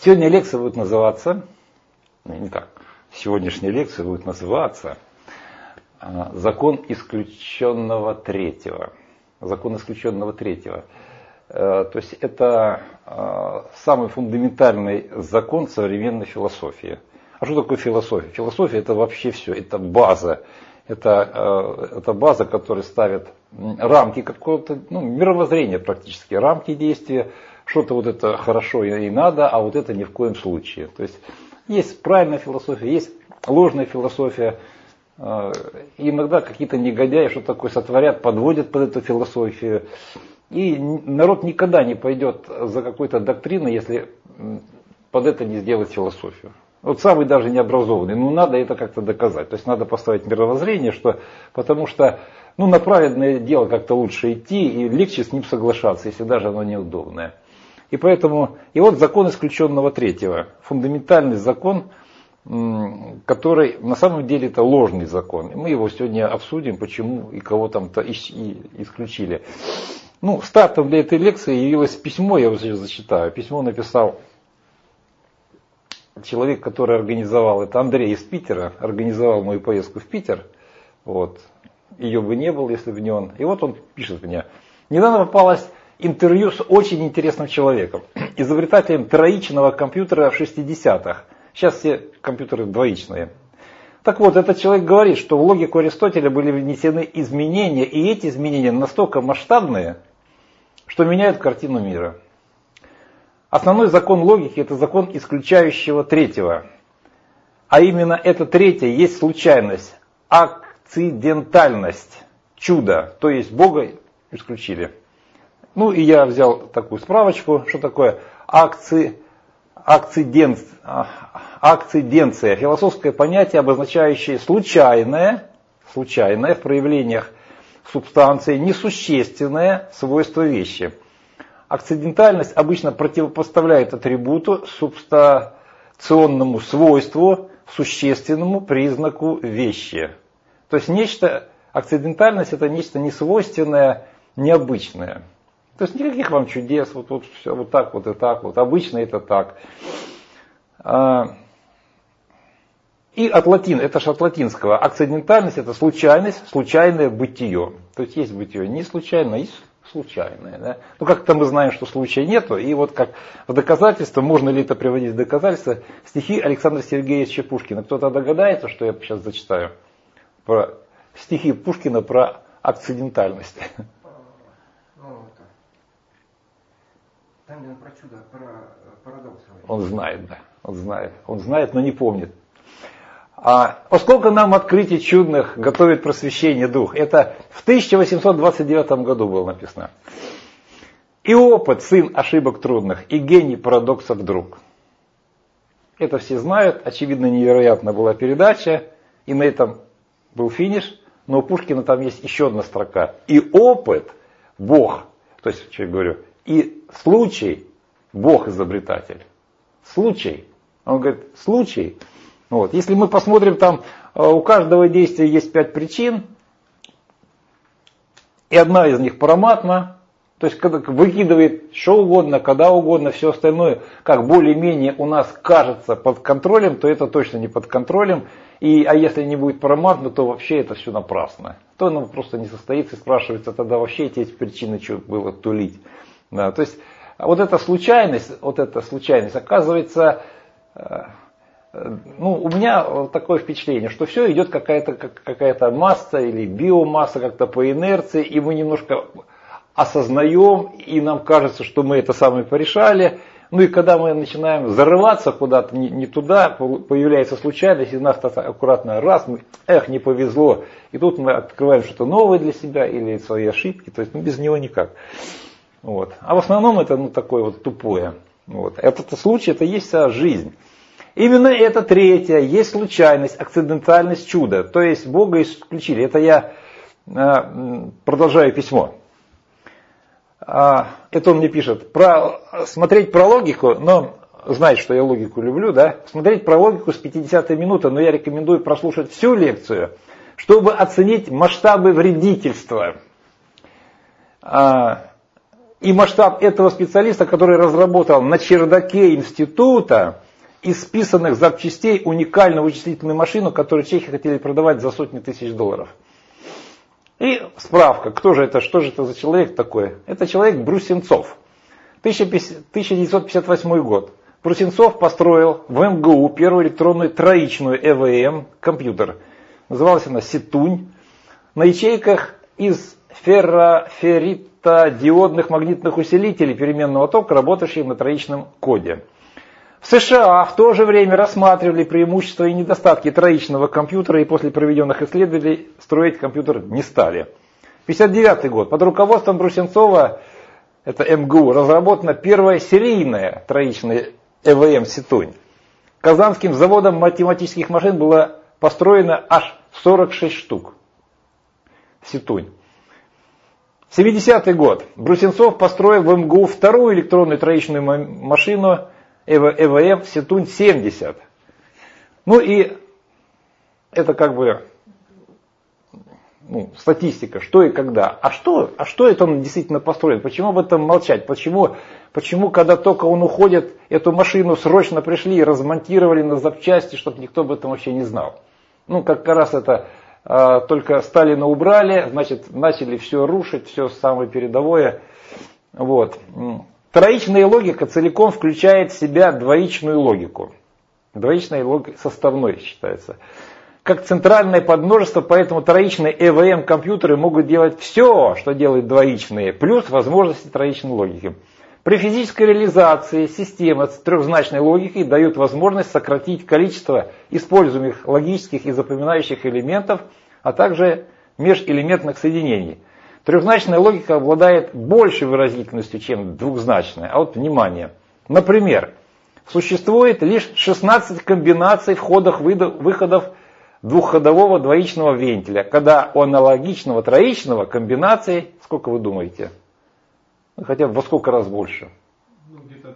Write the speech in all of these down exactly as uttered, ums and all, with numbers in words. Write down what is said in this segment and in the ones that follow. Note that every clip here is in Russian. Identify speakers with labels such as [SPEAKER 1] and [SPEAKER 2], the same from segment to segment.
[SPEAKER 1] Сегодня лекция будет называться, ну, не так, сегодняшняя лекция будет называться «Закон исключенного третьего». Закон исключенного третьего. То есть это самый фундаментальный закон современной философии. А что такое философия? Философия это вообще все, это база. Это, это база, которая ставит рамки какого-то, ну, мировоззрения практически, рамки действия. Что-то вот это хорошо и надо, а вот это ни в коем случае. То есть есть правильная философия, есть ложная философия. И иногда какие-то негодяи что такое сотворят, подводят под эту философию. И народ никогда не пойдет за какой-то доктриной, если под это не сделать философию. Вот самый даже необразованный, ну надо это как-то доказать. То есть надо поставить мировоззрение, что, потому что ну, на праведное дело как-то лучше идти и легче с ним соглашаться, если даже оно неудобное. И поэтому, и вот закон исключенного третьего, фундаментальный закон, который на самом деле это ложный закон. И мы его сегодня обсудим, почему и кого там-то исключили. Ну, стартом для этой лекции явилось письмо, я его сейчас зачитаю. Письмо написал человек, который организовал, это Андрей из Питера, организовал мою поездку в Питер. Вот. Ее бы не было, если бы не он. И вот он пишет мне. Недавно попалось интервью с очень интересным человеком, изобретателем троичного компьютера в шестидесятых. Сейчас все компьютеры двоичные. Так вот, этот человек говорит, что в логику Аристотеля были внесены изменения, и эти изменения настолько масштабные, что меняют картину мира. Основной закон логики – это закон исключающего третьего. А именно это третье есть случайность, акцидентальность, чудо. То есть Бога исключили. Ну и я взял такую справочку, что такое акци, акцидент, акциденция. Философское понятие, обозначающее случайное, случайное в проявлениях субстанции, несущественное свойство вещи. Акцидентальность обычно противопоставляет атрибуту субстанционному свойству, существенному признаку вещи. То есть нечто, акцидентальность это нечто несвойственное, необычное. То есть никаких вам чудес, вот, вот все вот так вот и так вот, обычно это так. И от латин, это же от латинского, акцидентальность это случайность, случайное бытие. То есть есть бытие не случайное, есть случайное. Да? Ну как-то мы знаем, что случая нету, и вот как в доказательство, можно ли это приводить в доказательство, стихи Александра Сергеевича Пушкина. Кто-то догадается, что я сейчас зачитаю? Про стихи Пушкина про акцидентальность.
[SPEAKER 2] Там, где он про чудо, про парадокс.
[SPEAKER 1] Он знает, да. Он знает. Он знает, но не помнит. А поскольку нам открытий чудных готовит просвещение дух, это в тысяча восемьсот двадцать девятом году было написано. И опыт, сын ошибок трудных, и гений парадоксов друг. Это все знают, очевидно, невероятно была передача, и на этом был финиш, но у Пушкина там есть еще одна строка. И опыт, Бог, то есть, что я говорю, и случай, Бог изобретатель. Случай. Он говорит, случай. Вот. Если мы посмотрим, там у каждого действия есть пять причин, и одна из них параматма, то есть когда выкидывает что угодно, когда угодно, все остальное, как более-менее у нас кажется под контролем, то это точно не под контролем. И, а если не будет параматма, то вообще это все напрасно. То оно просто не состоится, и спрашивается тогда вообще эти причины, что было тулить. Да, то есть вот эта случайность, вот эта случайность, оказывается, ну, у меня такое впечатление, что все идет какая-то, какая-то масса или биомасса как-то по инерции, и мы немножко осознаем, и нам кажется, что мы это самое порешали. Ну и когда мы начинаем зарываться куда-то не, не туда, появляется случайность, и нас аккуратно раз, мы, эх, не повезло, и тут мы открываем что-то новое для себя или свои ошибки, то есть ну, без него никак. Вот. А в основном это ну, такое вот тупое. Вот. Этот случай, это есть вся жизнь. Именно это третье, есть случайность, акцидентальность, чудо. То есть Бога исключили. Это я э, продолжаю письмо. А, это он мне пишет. Про, смотреть про логику, но знает, что я логику люблю, да? Смотреть про логику с пятидесятой минуты, но я рекомендую прослушать всю лекцию, чтобы оценить масштабы вредительства. А, и масштаб этого специалиста, который разработал на чердаке института из списанных запчастей уникальную вычислительную машину, которую чехи хотели продавать за сотни тысяч долларов. И справка, кто же это, что же это за человек такой? Это человек Брусенцов. тысяча девятьсот пятьдесят восьмой год. Брусенцов построил в эм гэ у первую электронную троичную э вэ эм компьютер. Называлась она Ситунь. На ячейках из ферроферритодиодных магнитных усилителей переменного тока, работающих на троичном коде. В США в то же время рассматривали преимущества и недостатки троичного компьютера, и после проведенных исследований строить компьютер не стали. пятьдесят девятый год. Под руководством Брусенцова, это эм гэ у, разработана первая серийная троичная э вэ эм Ситунь. Казанским заводом математических машин было построено аж сорок шесть штук. Ситунь. семидесятый год. Брусенцов построил в эм гэ у вторую электронную троичную машину э вэ эм Ситунь семьдесят. Ну и это как бы ну, статистика, что и когда. А что, а что это он действительно построил? Почему об этом молчать? Почему, почему, когда только он уходит, эту машину срочно пришли и размонтировали на запчасти, чтобы никто об этом вообще не знал? Ну, как раз это а, только Сталина убрали, значит, начали все рушить, все самое передовое. Вот. Троичная логика целиком включает в себя двоичную логику. Двоичная логика составной считается. Как центральное подмножество, поэтому троичные э вэ эм компьютеры могут делать все, что делают двоичные, плюс возможности троичной логики. При физической реализации системы с трехзначной логикой дают возможность сократить количество используемых логических и запоминающих элементов, а также межэлементных соединений. Трехзначная логика обладает большей выразительностью, чем двухзначная. А вот внимание. Например, существует лишь шестнадцать комбинаций входов-выходов двухходового двоичного вентиля, когда у аналогичного троичного комбинаций, сколько вы думаете? Хотя бы во сколько раз больше?
[SPEAKER 2] Ну, где-то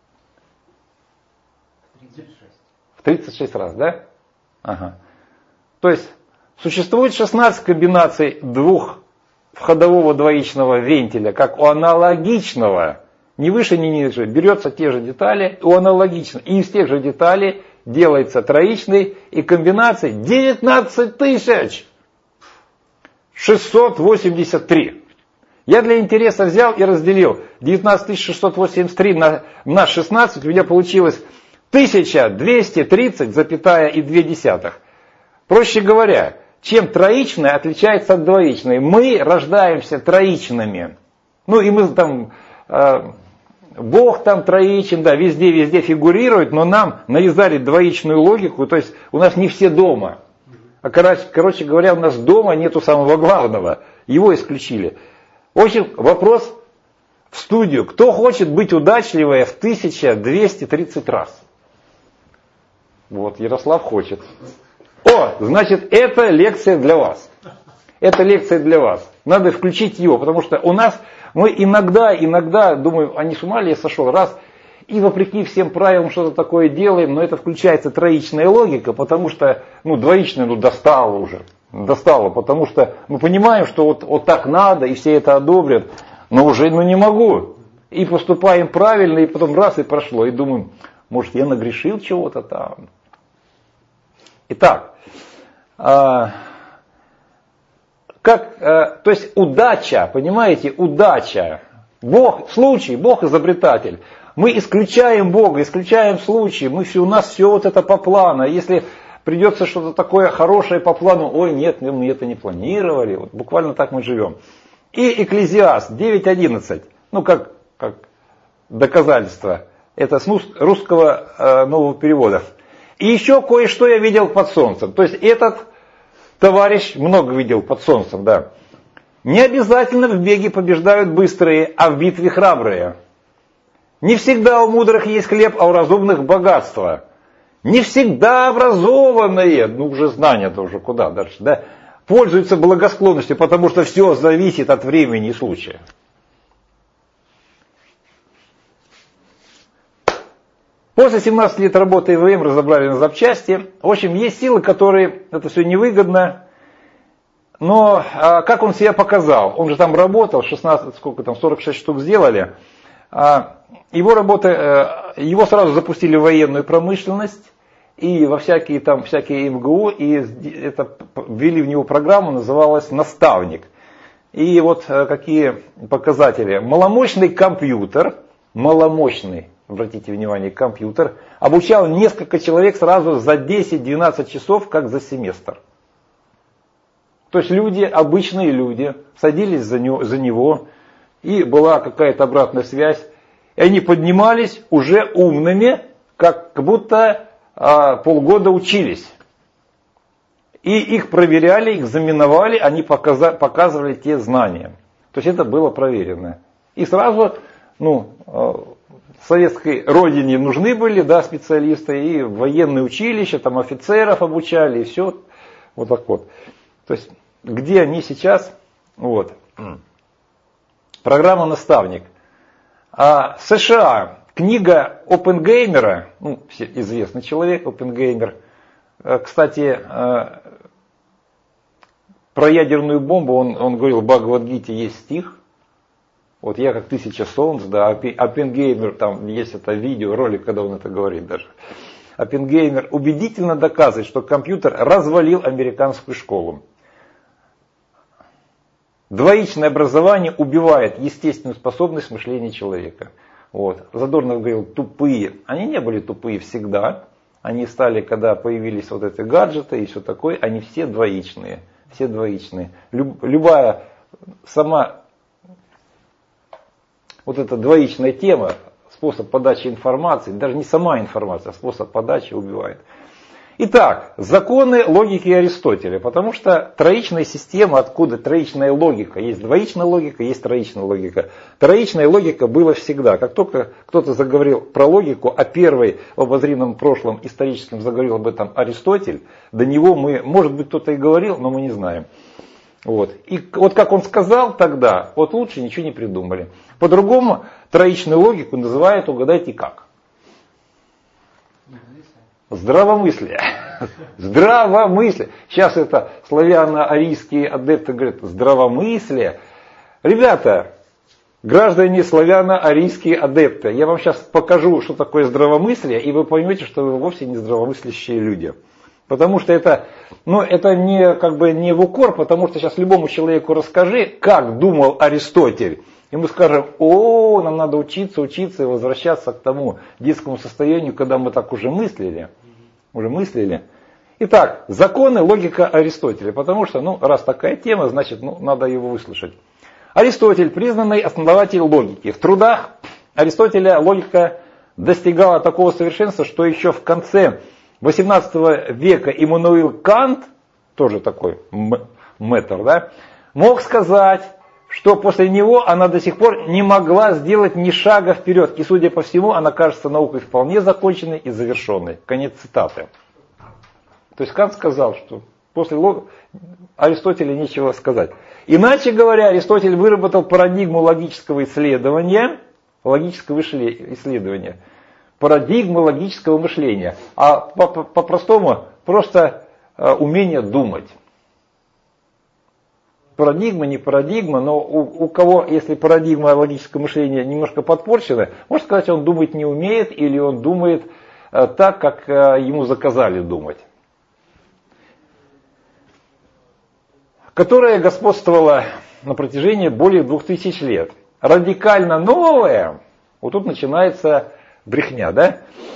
[SPEAKER 2] тридцать шесть.
[SPEAKER 1] В тридцать шесть раз, да? Ага. То есть существует шестнадцать комбинаций двухходового двоичного вентиля, как у аналогичного, ни выше, ни ниже, берется те же детали, у аналогичного, и из тех же деталей делается троичный, и комбинаций девятнадцать тысяч шестьсот восемьдесят три. Я для интереса взял и разделил девятнадцать тысяч шестьсот восемьдесят три на, на шестнадцать, у меня получилось тысяча двести тридцать целых две десятых. Проще говоря, чем троичное отличается от двоичной? Мы рождаемся троичными. Ну и мы там... Э, Бог там троичен, да, везде-везде фигурирует, но нам навязали двоичную логику, то есть у нас не все дома. А короче, короче говоря, у нас дома нету самого главного, его исключили. В общем, вопрос в студию. Кто хочет быть удачливее в тысяча двести тридцать раз? Вот, Ярослав хочет. О, значит, это лекция для вас. Это лекция для вас. Надо включить его, потому что у нас... Мы иногда, иногда, думаю, а не с ума ли я сошел, раз, и вопреки всем правилам что-то такое делаем, но это включается троичная логика, потому что, ну, двоичная, ну, достало уже, достало, потому что мы понимаем, что вот, вот так надо, и все это одобрят, но уже, ну, не могу. И поступаем правильно, и потом раз, и прошло, и думаем, может, я нагрешил чего-то там. Итак, а... Как, э, то есть удача, понимаете, удача. Бог, случай, Бог изобретатель. Мы исключаем Бога, исключаем случай. Мы все, у нас все вот это по плану. Если придется что-то такое хорошее по плану, ой, нет, мы это не планировали. Вот буквально так мы живем. И Экклезиаст девять одиннадцать, ну как, как доказательство. Это с русского э, нового перевода. И еще кое-что я видел под солнцем. То есть этот... Товарищ много видел под солнцем, да. Не обязательно в беге побеждают быстрые, а в битве храбрые. Не всегда у мудрых есть хлеб, а у разумных богатство. Не всегда образованные, ну уже знания-то уже куда дальше, да, пользуются благосклонностью, потому что все зависит от времени и случая. После семнадцати лет работы ИВМ разобрали на запчасти. В общем, есть силы, которые это все невыгодно. но а, как он себя показал? Он же там работал, шестнадцать, сколько там, сорок шесть штук сделали. А, его работа, его сразу запустили в военную промышленность и во всякие там всякие эм гэ у, и это ввели в него программу, называлась «Наставник». И вот какие показатели. Маломощный компьютер, маломощный, обратите внимание, компьютер, обучал несколько человек сразу за десять-двенадцать часов, как за семестр. То есть люди, обычные люди, садились за него, за него, и была какая-то обратная связь, и они поднимались уже умными, как будто а, полгода учились. И их проверяли, экзаменовали, они показа, показывали те знания. То есть это было проверено. И сразу, ну, советской родине нужны были, да, специалисты, и военные училища, там офицеров обучали, и все. Вот так вот. То есть, где они сейчас? Вот. Программа «Наставник». А США, книга Оппенгеймера, ну, известный человек, Оппенгеймер. Кстати, про ядерную бомбу он, он говорил, в Бхагавад-гите есть стих. Вот я как тысяча солнц, да, Оппенгеймер, там есть это видео, ролик, когда он это говорит даже. Оппенгеймер убедительно доказывает, что компьютер развалил американскую школу. Двоичное образование убивает естественную способность мышления человека. Вот. Задорнов говорил, тупые. Они не были тупые всегда. Они стали, когда появились вот эти гаджеты и все такое, они все двоичные. Все двоичные. Люб, любая сама вот эта двоичная тема, способ подачи информации, даже не сама информация, а способ подачи убивает. Итак, законы логики Аристотеля, потому что троичная система, откуда троичная логика, есть двоичная логика, есть троичная логика. Троичная логика была всегда. Как только кто-то заговорил про логику, а первый в обозримом прошлом историческом заговорил об этом Аристотель, до него мы, может быть, кто-то и говорил, но мы не знаем. Вот. И вот как он сказал тогда, вот лучше ничего не придумали. По-другому троичную логику называют, угадайте как? Здравомыслие. Здравомыслие. Сейчас это славяно-арийские адепты говорят здравомыслие. Ребята, граждане славяно-арийские адепты, я вам сейчас покажу, что такое здравомыслие, и вы поймете, что вы вовсе не здравомыслящие люди. Потому что это, ну, это не, как бы не в укор, потому что сейчас любому человеку расскажи, как думал Аристотель. И мы скажем, о, нам надо учиться, учиться и возвращаться к тому детскому состоянию, когда мы так уже мыслили. Уже мыслили. Итак, законы, логика Аристотеля. Потому что, ну, раз такая тема, значит, ну, надо его выслушать. Аристотель, признанный основатель логики. В трудах Аристотеля логика достигала такого совершенства, что еще в конце восемнадцатого века Иммануил Кант, тоже такой мэтр, да, мог сказать, что после него она до сих пор не могла сделать ни шага вперед. И, судя по всему, она кажется наукой вполне законченной и завершенной. Конец цитаты. То есть Кант сказал, что после лог... Аристотеля нечего сказать. Иначе говоря, Аристотель выработал парадигму логического исследования, логического исследования, парадигму логического мышления, а по-простому просто умение думать. Парадигма, не парадигма, но у, у кого, если парадигма логического мышления немножко подпорчена, можно сказать, он думать не умеет или он думает э, так, как э, ему заказали думать. Которая господствовала на протяжении более двух тысяч лет. Радикально новое, вот тут начинается брехня, да?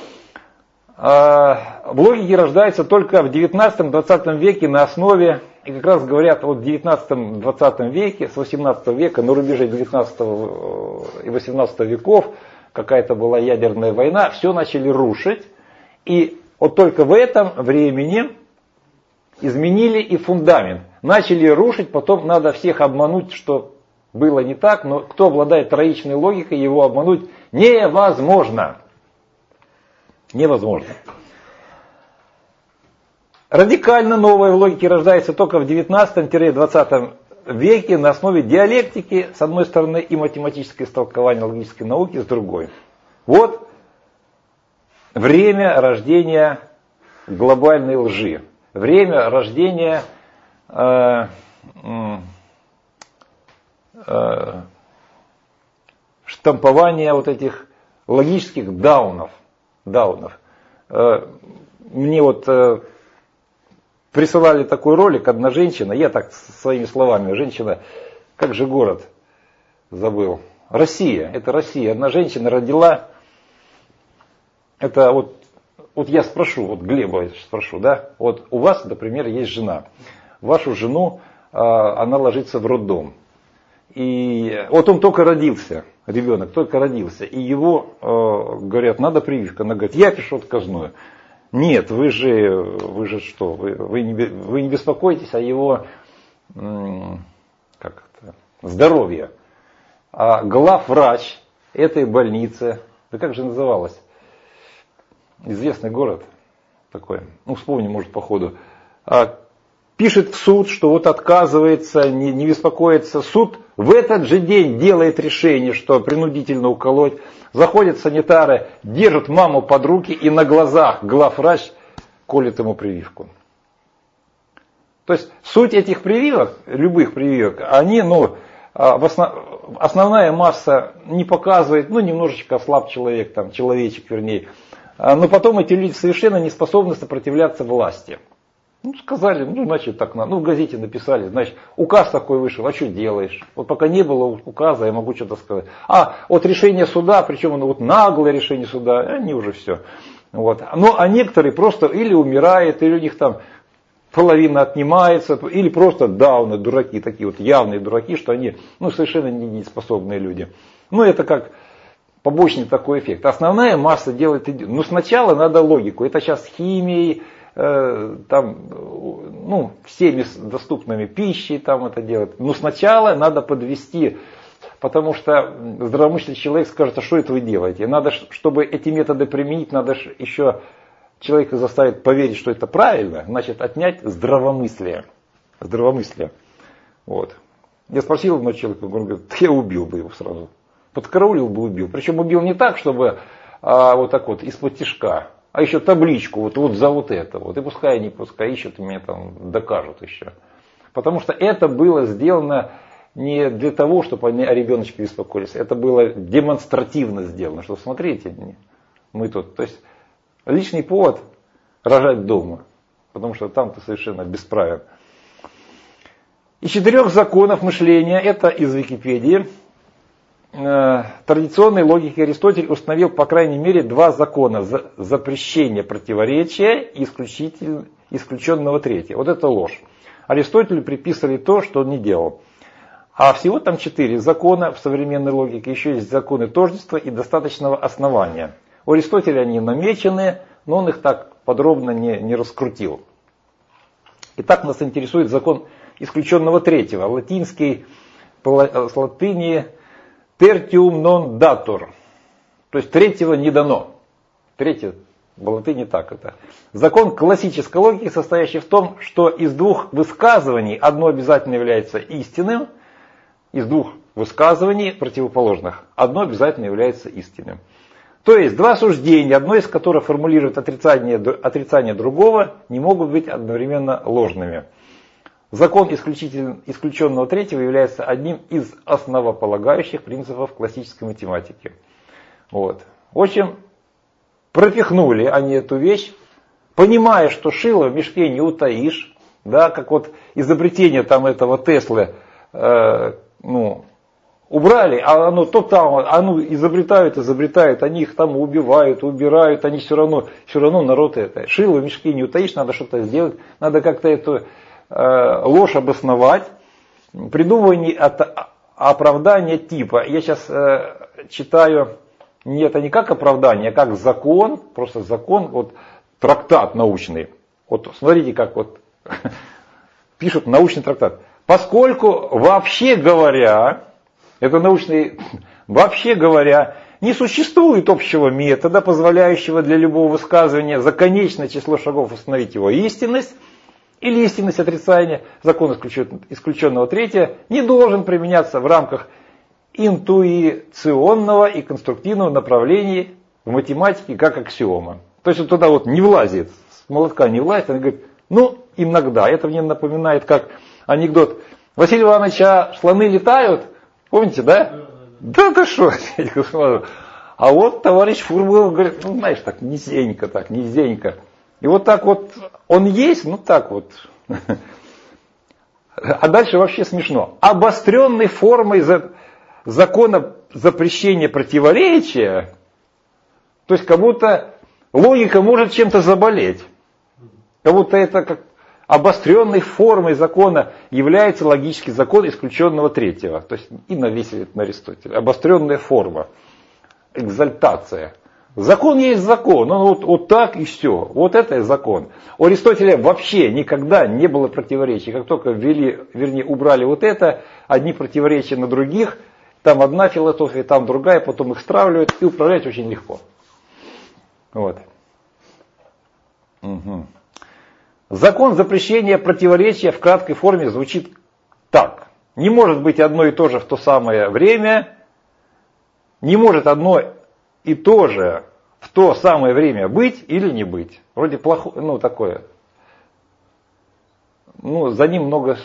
[SPEAKER 1] Э, в логике рождается только в девятнадцатом-двадцатом веке на основе. И как раз говорят, вот в девятнадцатом-двадцатом веке, с восемнадцатого века, на рубеже девятнадцатого и восемнадцатого веков, какая-то была ядерная война, все начали рушить. И вот только в этом времени изменили и фундамент. Начали рушить, потом надо всех обмануть, что было не так, но кто обладает троичной логикой, его обмануть невозможно. Невозможно. Радикально новое в логике рождается только в девятнадцатом-двадцатом веке на основе диалектики, с одной стороны, и математическое истолкование логической науки, с другой. Вот время рождения глобальной лжи. Время рождения э, э, штампования вот этих логических даунов. даунов. Э, мне вот э, присылали такой ролик, одна женщина, я так своими словами, женщина, как же город, забыл, Россия, это Россия, одна женщина родила, это вот, вот я спрошу, вот Глеба спрошу, да, вот у вас, например, есть жена, вашу жену, э, она ложится в роддом, и вот он только родился, ребенок только родился, и его, э, говорят, надо прививка, она говорит, я пишу отказную. Нет, вы же, вы же что, вы, вы, не, вы не беспокойтесь о его как это, здоровье. А главврач этой больницы, да как же называлась, известный город такой, ну вспомню, может, по ходу, а, пишет в суд, что вот отказывается, не, не беспокоится. Суд в этот же день делает решение, что принудительно уколоть. Заходят санитары, держат маму под руки и на глазах главврач колет ему прививку. То есть суть этих прививок, любых прививок, они, ну, в основ... основная масса не показывает, ну, немножечко ослаб человек, там, человечек вернее. Но потом эти люди совершенно не способны сопротивляться власти. Ну, сказали, ну, значит, так надо. Ну, в газете написали, значит, указ такой вышел, а что делаешь? Вот пока не было указа, я могу что-то сказать. А, вот решение суда, причем оно вот наглое решение суда, они уже все. Вот. Ну, а некоторые просто или умирают, или у них там половина отнимается, или просто дауны, дураки, такие вот явные дураки, что они, ну, совершенно недееспособные люди. Ну, это как побочный такой эффект. Основная масса делает, ну, сначала надо логику. Это сейчас химией, там, ну, всеми доступными пищей там это делать. Но сначала надо подвести, потому что здравомыслящий человек скажет, а что это вы делаете? Надо, чтобы эти методы применить, надо еще человека заставить поверить, что это правильно, значит, отнять здравомыслие. Здравомыслие. Вот. Я спросил одного человека, он говорит, я убил бы его сразу. Подкараулил бы, убил. Причем убил не так, чтобы а, вот так вот, из-под тишка. А еще табличку, вот, вот за вот это вот. И пускай они пускай ищут, и мне там докажут еще. Потому что это было сделано не для того, чтобы они о ребеночке беспокоились. Это было демонстративно сделано. Что смотрите, мы тут. То есть лишний повод рожать дома. Потому что там-то совершенно бесправен. Из четырех законов мышления, это из Википедии, традиционной логики Аристотель установил по крайней мере два закона: запрещение противоречия и исключенного третьего. Вот это ложь. Аристотелю приписывали то, что он не делал. А всего там четыре закона в современной логике. Еще есть законы тождества и достаточного основания. У Аристотеля они намечены, но он их так подробно не, не раскрутил. Итак, нас интересует закон исключенного третьего. Латинский, с латыни tertium non datur. То есть третьего не дано. Третье в латыни так это. Закон классической логики, состоящий в том, что из двух высказываний одно обязательно является истинным, из двух высказываний противоположных одно обязательно является истинным. То есть два суждения, одно из которых формулирует отрицание, отрицание другого, не могут быть одновременно ложными. Закон исключенного третьего является одним из основополагающих принципов классической математики. Вот. В общем, пропихнули они эту вещь, понимая, что шило в мешке не утаишь, да, как вот изобретение там этого Теслы, э, ну, убрали, а оно то там, оно изобретают, изобретают, они их там убивают, убирают, они все равно, все равно народ это. Шило в мешке не утаишь, надо что-то сделать, надо как-то эту ложь обосновать, придумывание оправдания типа. Я сейчас э, читаю, не это не как оправдание, а как закон, просто закон, вот трактат научный. Вот смотрите, как вот пишут научный трактат. Поскольку вообще говоря, это научный, вообще говоря, не существует общего метода, позволяющего для любого высказывания за конечное число шагов установить его истинность, или истинность отрицания, закон исключенного третьего, не должен применяться в рамках интуиционного и конструктивного направлений в математике как аксиома. То есть он туда вот не влазит, с молотка не влазит, он говорит, ну, иногда. Это мне напоминает, как анекдот. Василий Иванович, а слоны летают? Помните, да? Да, да что? А вот товарищ Фурманов говорит, ну знаешь, так низенько, так, низенько. И вот так вот он есть, ну так вот. А дальше вообще смешно. Обостренной формой закона запрещения противоречия, то есть как будто логика может чем-то заболеть. Как будто это как обостренной формой закона является логический закон исключенного третьего. То есть и навесили на Аристотеля. Обостренная форма. Экзальтация. Закон есть закон. Он вот, вот так и все. Вот это и закон. У Аристотеля вообще никогда не было противоречий. Как только ввели, вернее, убрали вот это, одни противоречия на других, там одна философия, там другая, потом их стравливают и управлять очень легко. Вот. Угу. Закон запрещения противоречия в краткой форме звучит так. Не может быть одно и то же в то самое время, не может одно и то же в то самое время быть или не быть. Вроде плохое, ну такое. Ну, за ним много...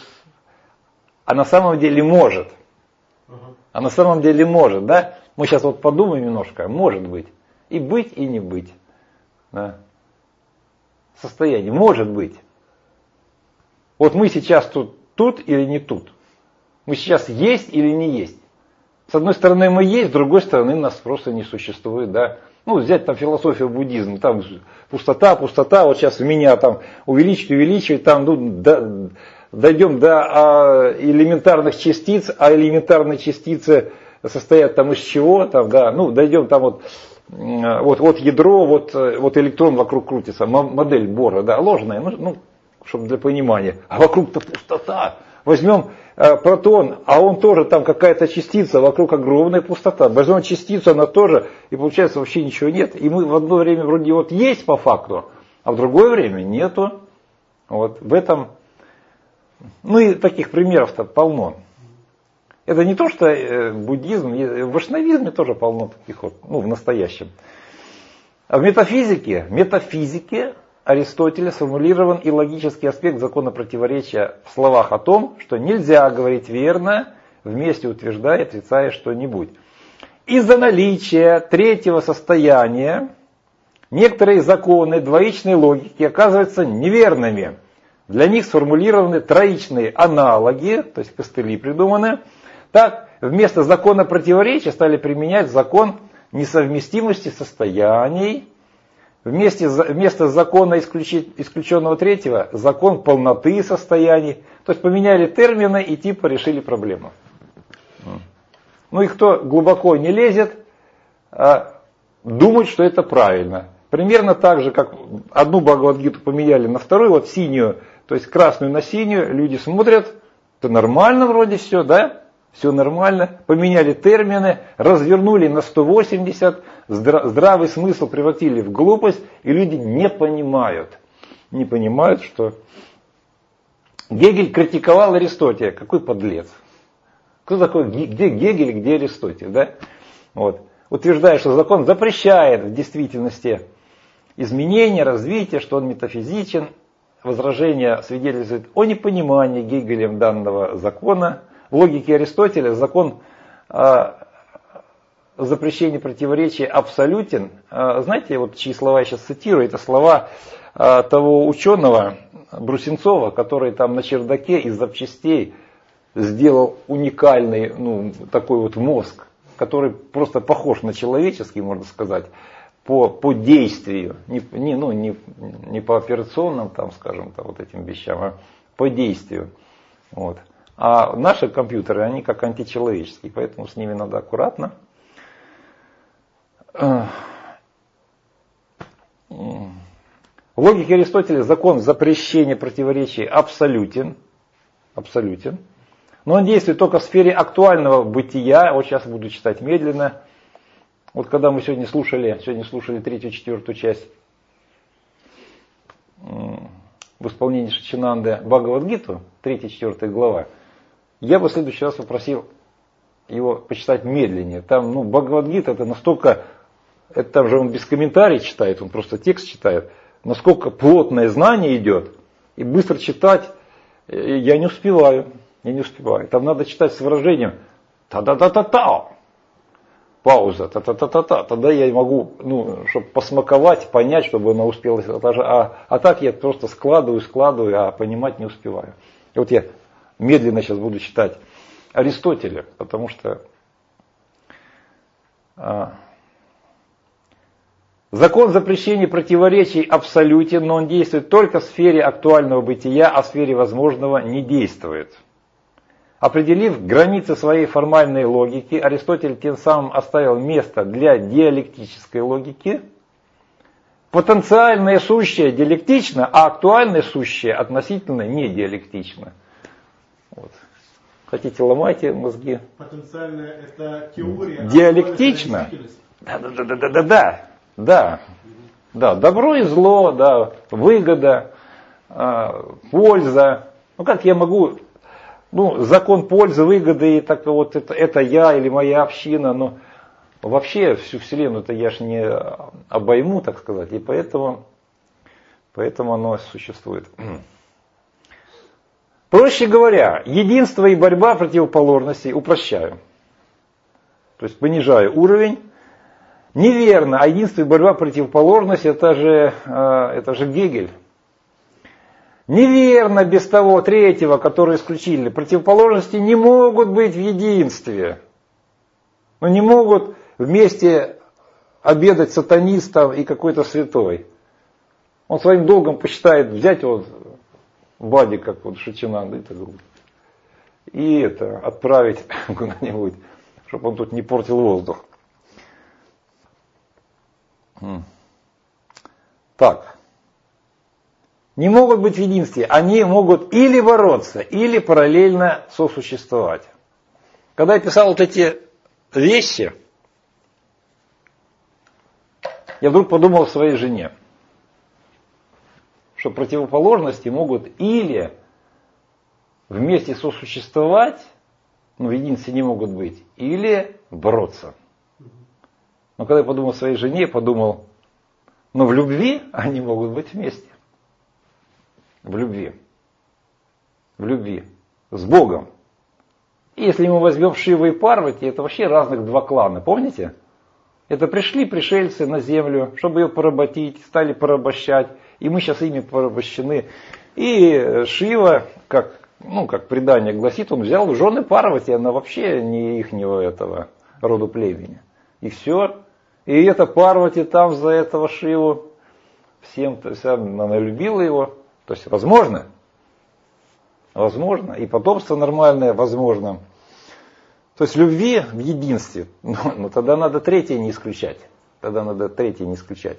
[SPEAKER 1] А на самом деле может. А на самом деле может, да? Мы сейчас вот подумаем немножко. Может быть. И быть, и не быть. Да. Состояние. Может быть. Вот мы сейчас тут, тут или не тут. Мы сейчас есть или не есть. С одной стороны мы есть, с другой стороны нас просто не существует. Да? Ну, взять там философию буддизма. Там пустота, пустота. Вот сейчас меня там увеличить, увеличивать. Там, ну, до, дойдем до а, элементарных частиц. А элементарные частицы состоят там из чего? Там, да, ну, дойдем там вот... Вот, вот ядро, вот, вот электрон вокруг крутится, модель Бора, да, ложная, ну, ну чтобы для понимания. А вокруг-то пустота. Возьмем э, протон, а он тоже там какая-то частица, вокруг огромная пустота. Возьмем частицу, она тоже, и получается вообще ничего нет. И мы в одно время вроде вот есть по факту, а в другое время нету. Вот в этом, ну и таких примеров-то полно. Это не то, что э, буддизм, в вайшнавизме тоже полно таких вот, ну, в настоящем. А в метафизике, метафизике Аристотеля сформулирован и логический аспект закона противоречия в словах о том, что нельзя говорить верно, вместе утверждая и отрицая что-нибудь. Из-за наличия третьего состояния некоторые законы двоичной логики оказываются неверными. Для них сформулированы троичные аналоги, то есть костыли придуманы. Так, вместо закона противоречия стали применять закон несовместимости состояний. Вместе, вместо закона исключенного третьего, закон полноты состояний. То есть поменяли термины и типа решили проблему. Ну и кто глубоко не лезет, а думает, что это правильно. Примерно так же, как одну Бхагавад-гиту поменяли на вторую, вот синюю, то есть красную на синюю, люди смотрят, это нормально вроде все, да? Все нормально, поменяли термины, развернули на сто восемьдесят, здравый смысл превратили в глупость, и люди не понимают, не понимают, что Гегель критиковал Аристотеля, какой подлец. Кто такой, где Гегель, где Аристотель, да? Вот. Утверждая, что закон запрещает в действительности изменения, развитие, что он метафизичен, возражение свидетельствует о непонимании Гегелем данного закона. В логике Аристотеля закон э, запрещения противоречия абсолютен. Э, знаете, вот чьи слова я сейчас цитирую, это слова э, того ученого Брусенцова, который там на чердаке из запчастей сделал уникальный, ну, такой вот мозг, который просто похож на человеческий, можно сказать, по, по действию, не, не, ну, не, не по операционным, там, скажем, там, вот этим вещам, а по действию. Вот. А наши компьютеры, они как античеловеческие, поэтому с ними надо аккуратно. В логике Аристотеля закон запрещения противоречий абсолютен, абсолютен, но он действует только в сфере актуального бытия. Вот сейчас буду читать медленно. Вот когда мы сегодня слушали, сегодня слушали третью, четвертую часть в исполнении Шачинанды Бхагавад-гиту, третья, четвертая глава, я бы в следующий раз попросил его почитать медленнее. Там, ну, Бхагавад-гита это настолько, это там же он без комментариев читает, он просто текст читает, насколько плотное знание идет, и быстро читать, Я не успеваю, я не успеваю. Там надо читать с выражением та-та-та-та-та. Пауза, та-та-та-та-та. Тогда я могу, ну, чтобы посмаковать, понять, чтобы она успела. А, а так я просто складываю, складываю, а понимать не успеваю. И вот я медленно сейчас буду читать Аристотеля, потому что а, закон запрещения противоречий абсолютен, но он действует только в сфере актуального бытия, а в сфере возможного не действует. Определив границы своей формальной логики, Аристотель тем самым оставил место для диалектической логики. Потенциальное сущее диалектично, а актуальное сущее относительно не диалектично. Вот. Хотите, ломайте мозги.
[SPEAKER 3] Потенциальное это теория.
[SPEAKER 1] Диалектично. Да, да, да, да, да, да, да, да, добро и зло, да, выгода, польза. Ну как я могу, ну закон пользы, выгоды, и так вот это, это я или моя община, но вообще всю вселенную-то я ж не обойму, так сказать, и поэтому, поэтому оно существует. Проще говоря, единство и борьба противоположностей, упрощаю, то есть понижаю уровень. Неверно, а единство и борьба противоположностей, это же, это же Гегель. Неверно без того третьего, который исключили. Противоположности не могут быть в единстве. Но не могут вместе обедать сатанистом и какой-то святой. Он своим долгом посчитает взять вот Бади, как вот Шичинанда, и, так, и это, отправить куда-нибудь, чтобы он тут не портил воздух. Так. Не могут быть в единстве. Они могут или бороться, или параллельно сосуществовать. Когда я писал вот эти вещи, я вдруг подумал о своей жене. Что противоположности могут или вместе сосуществовать, но в единстве не могут быть, или бороться. Но когда я подумал о своей жене, я подумал, но в любви они могут быть вместе. В любви. В любви. С Богом. И если мы возьмем Шиву и Парвати, это вообще разных два клана, помните? Это пришли пришельцы на землю, чтобы ее поработить, стали порабощать. И мы сейчас ими порабощены. И Шива, как, ну, как предание гласит, он взял жены Парвати, она вообще не ихнего этого роду племени. И все. И это Парвати там за этого Шиву всем, то есть она любила его. То есть возможно. Возможно. И потомство нормальное возможно. То есть любви в единстве. Но, но тогда надо третье не исключать. Тогда надо третье не исключать.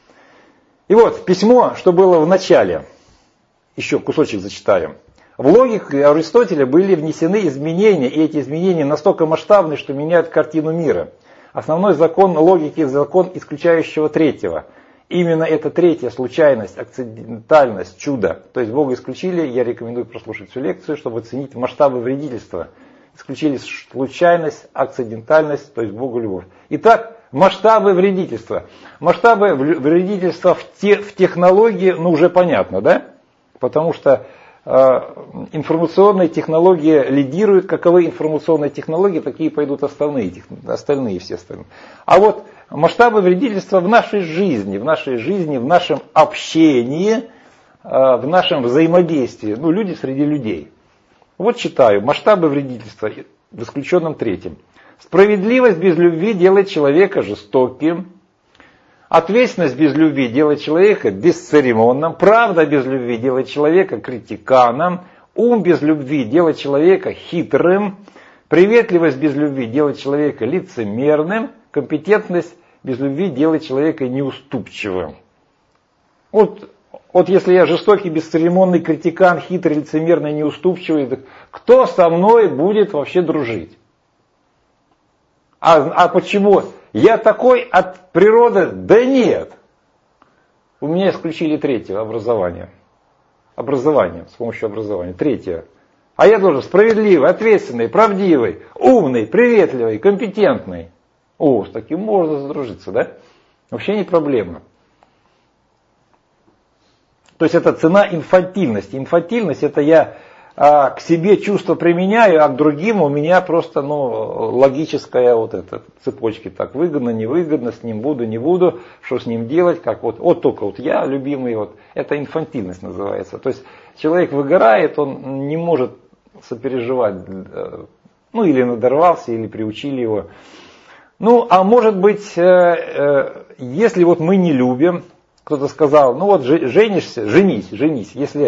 [SPEAKER 1] И вот письмо, что было в начале. Еще кусочек зачитаем. В логику Аристотеля были внесены изменения, и эти изменения настолько масштабны, что меняют картину мира. Основной закон логики – закон исключающего третьего. Именно эта третья случайность, акцидентальность, чудо. То есть Бога исключили, я рекомендую прослушать всю лекцию, чтобы оценить масштабы вредительства. Исключили случайность, акцидентальность, то есть Богу любовь. Итак, масштабы вредительства. Масштабы вредительства в, те, в технологии, ну уже понятно, да? Потому что э, информационные технологии лидируют. Каковы информационные технологии, такие пойдут остальные, остальные все остальные. А вот масштабы вредительства в нашей жизни, в нашей жизни, в нашем общении, э, в нашем взаимодействии, ну люди среди людей. Вот читаю, масштабы вредительства в исключенном третьем. Справедливость без любви делает человека жестоким. Ответственность без любви делает человека бесцеремонным. Правда без любви делает человека критиканом. Ум без любви делает человека хитрым. Приветливость без любви делает человека лицемерным. Компетентность без любви делает человека неуступчивым. Вот, вот если я жестокий, бесцеремонный, критикан, хитрый, лицемерный, неуступчивый, кто со мной будет вообще дружить? А, а почему? Я такой от природы? Да нет. У меня исключили третье, образование. Образование, с помощью образования. Третье. А я должен справедливый, ответственный, правдивый, умный, приветливый, компетентный. О, с таким можно задружиться, да? Вообще не проблема. То есть это цена инфантильности. Инфантильность это я а к себе чувства применяю, а к другим у меня просто ну, логическая вот эта цепочки. Так, выгодно, невыгодно, с ним буду, не буду, что с ним делать, как вот, вот только вот я, любимый, вот, это инфантильность называется. То есть человек выгорает, он не может сопереживать, ну или надорвался, или приучили его. Ну, а может быть, если вот мы не любим, кто-то сказал, ну вот женишься, женись, женись, если...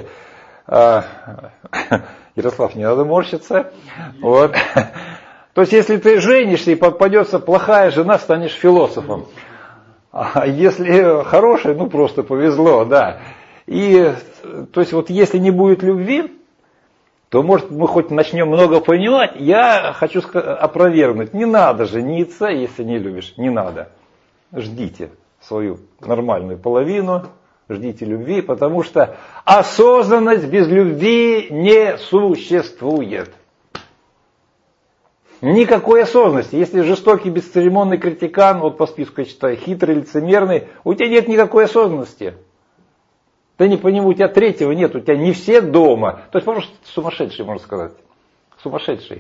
[SPEAKER 1] Ярослав, не надо морщиться. Вот. То есть, если ты женишься и попадется плохая жена, станешь философом. А если хорошая, ну просто повезло, да. И, то есть, вот если не будет любви, то, может, мы хоть начнем много понимать. Я хочу опровергнуть, не надо жениться, если не любишь, не надо. Ждите свою нормальную половину. Ждите любви, потому что осознанность без любви не существует. Никакой осознанности. Если жестокий, бесцеремонный критикан, вот по списку я читаю, хитрый, лицемерный, у тебя нет никакой осознанности. Ты не понимаешь, у тебя третьего нет, у тебя не все дома. То есть, просто сумасшедший, можно сказать. Сумасшедший.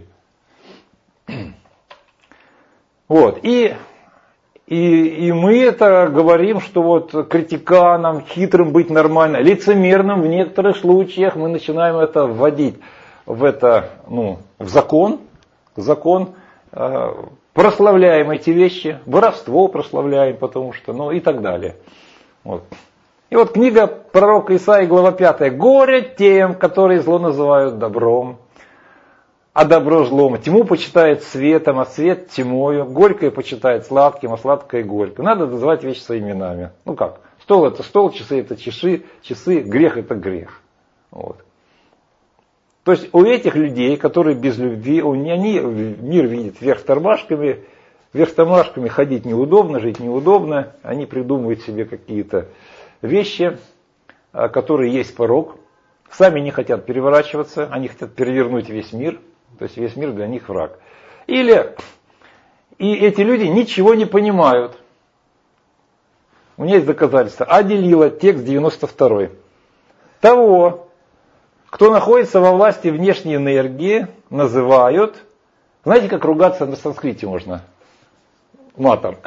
[SPEAKER 1] Вот. И... И, и мы это говорим, что вот критиканом, хитрым быть нормально, лицемерным в некоторых случаях мы начинаем это вводить в это, ну, в закон, закон, э, прославляем эти вещи, воровство прославляем, потому что, ну и так далее. Вот. И вот книга пророка Исаии, глава пятая. «Горе тем, которые зло называют добром, а добро злом. Тьму почитает светом, а свет тьмою. Горькое почитает сладким, а сладкое горько». Надо называть вещи своими именами. Ну как? Стол это стол, часы это часы, часы, грех это грех. Вот. То есть у этих людей, которые без любви, они мир видят вверх тормашками, вверх тормашками ходить неудобно, жить неудобно. Они придумывают себе какие-то вещи, которые есть порок. Сами не хотят переворачиваться, они хотят перевернуть весь мир. То есть весь мир для них враг. Или и эти люди ничего не понимают. У меня есть доказательства. Аделила, текст девяносто второй. Того, кто находится во власти внешней энергии, называют, знаете, как ругаться на санскрите можно? Матом.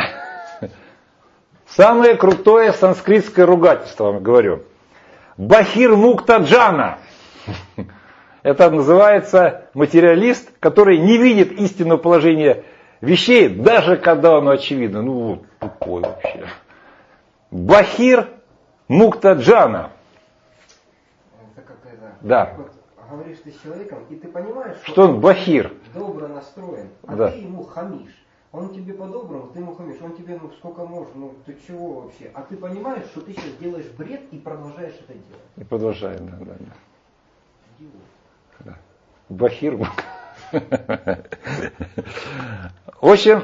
[SPEAKER 1] Самое крутое санскритское ругательство, вам говорю. Бахир мукта джана. Это называется материалист, который не видит истинного положения вещей, даже когда оно очевидно. Ну вот, тупой вообще. Бахир мукта джана.
[SPEAKER 2] Это как это?
[SPEAKER 1] Да.
[SPEAKER 2] Вот, говоришь ты с человеком, и ты понимаешь, что,
[SPEAKER 1] что он бахир.
[SPEAKER 2] Добро настроен, а
[SPEAKER 1] да.
[SPEAKER 2] ты ему хамишь. Он тебе по-доброму, ты ему хамишь, он тебе, ну сколько можешь, ну ты чего вообще? А ты понимаешь, что ты сейчас делаешь бред и продолжаешь это делать.
[SPEAKER 1] И продолжает, да, да, да.
[SPEAKER 2] Идиот.
[SPEAKER 1] Да. Бахир. В общем,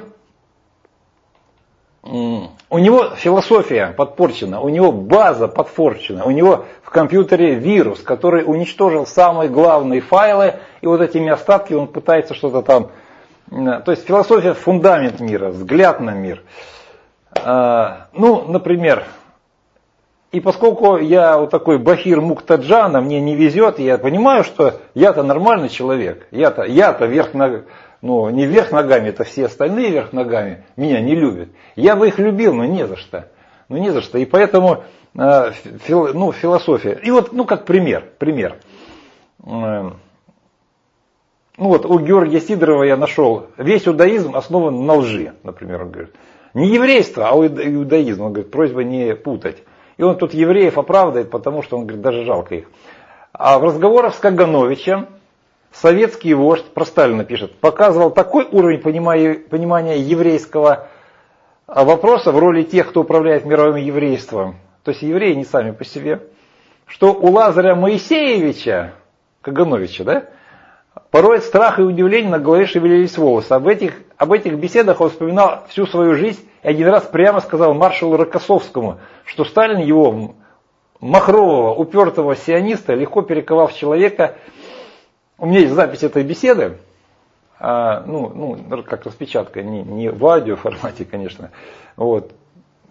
[SPEAKER 1] у него философия подпорчена, у него база подпорчена, у него в компьютере вирус, который уничтожил самые главные файлы, и вот этими остатками он пытается что-то там... То есть философия – фундамент мира, взгляд на мир. Ну, например... И поскольку я вот такой бахир муктаджана, мне не везет, я понимаю, что я-то нормальный человек. Я-то, я-то вверх ногами, ну не вверх ногами, это все остальные вверх ногами меня не любят. Я бы их любил, но не за что. Ну не за что. И поэтому э, фил, ну, философия. И вот, ну как пример, пример. Э, ну вот у Георгия Сидорова я нашел, весь иудаизм основан на лжи, например, он говорит. Не еврейство, а иудаизм, он говорит, просьба не путать. И он тут евреев оправдывает, потому что он говорит, даже жалко их. А в разговорах с Кагановичем советский вождь, про Сталина пишет, показывал такой уровень понимания, понимания еврейского вопроса в роли тех, кто управляет мировым еврейством, то есть евреи не сами по себе, что у Лазаря Моисеевича, Кагановича, да, порой от страха и удивления на голове шевелились волосы. Об этих, об этих беседах он вспоминал всю свою жизнь и один раз прямо сказал маршалу Рокоссовскому, что Сталин его махрового, упертого сиониста легко перековав человека. У меня есть запись этой беседы, а, ну, ну, как распечатка, не, не в аудиоформате, конечно. Вот.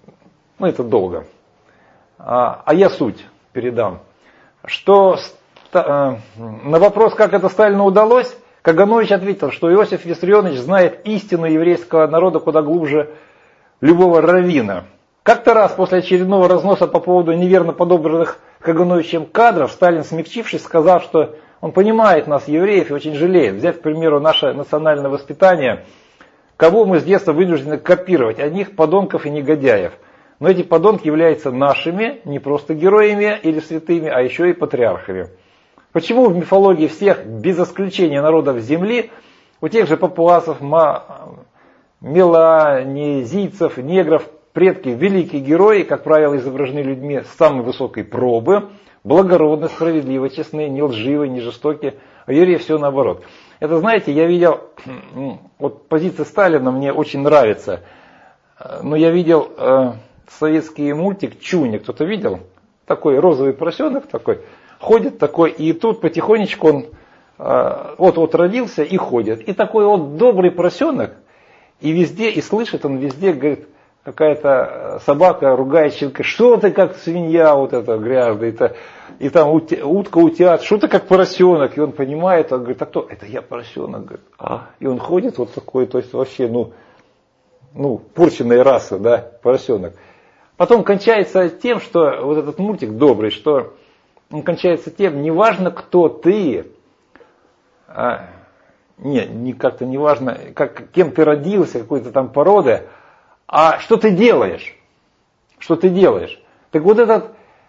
[SPEAKER 1] Ну, это долго. А, а я суть передам. Что на вопрос, как это Сталину удалось, Каганович ответил, что Иосиф Виссарионович знает истину еврейского народа куда глубже любого раввина. Как-то раз после очередного разноса по поводу неверно подобранных Кагановичем кадров, Сталин, смягчившись, сказал, что он понимает нас, евреев, и очень жалеет. Взять, к примеру, наше национальное воспитание, кого мы с детства вынуждены копировать, одних подонков и негодяев. Но эти подонки являются нашими, не просто героями или святыми, а еще и патриархами. Почему в мифологии всех, без исключения народов Земли, у тех же папуасов, меланезийцев, негров, предки великие герои, как правило, изображены людьми с самой высокой пробы, благородны, справедливы, честны, не лживы, не жестоки, а евреи все наоборот. Это, знаете, я видел, вот позиция Сталина мне очень нравится, но я видел э, советский мультик «Чуня», кто-то видел? Такой розовый поросенок такой, ходит такой, и тут потихонечку он э, вот-вот родился и ходит. И такой вот добрый поросенок, и везде, и слышит он везде, говорит, какая-то собака ругает щенка, что ты как свинья вот эта грязная, и там утка, утят, что ты как поросенок, и он понимает, он говорит, а кто? Это я поросенок, говорит, а, и он ходит вот такой, то есть вообще, ну, ну, порченная раса, да, поросенок. Потом кончается тем, что вот этот мультик добрый, что он кончается тем, неважно кто ты, а, не, не как-то неважно, как, кем ты родился, какой-то там породы, а что ты делаешь? Что ты делаешь? Так вот этот,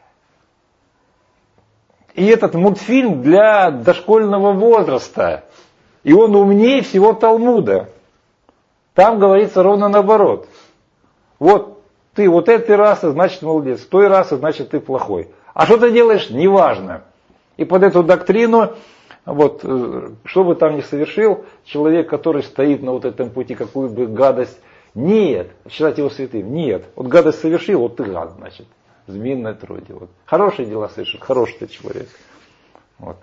[SPEAKER 1] и этот мультфильм для дошкольного возраста, и он умнее всего Талмуда. Там говорится ровно наоборот. Вот ты вот этой расы, значит молодец, той расы, значит ты плохой. А что ты делаешь, неважно. И под эту доктрину, вот, что бы там ни совершил, человек, который стоит на вот этом пути, какую бы гадость, нет, считать его святым, нет. Вот гадость совершил, вот ты гад, значит, змеиное труде. Вот. Хорошие дела совершил, хороший ты человек. Вот.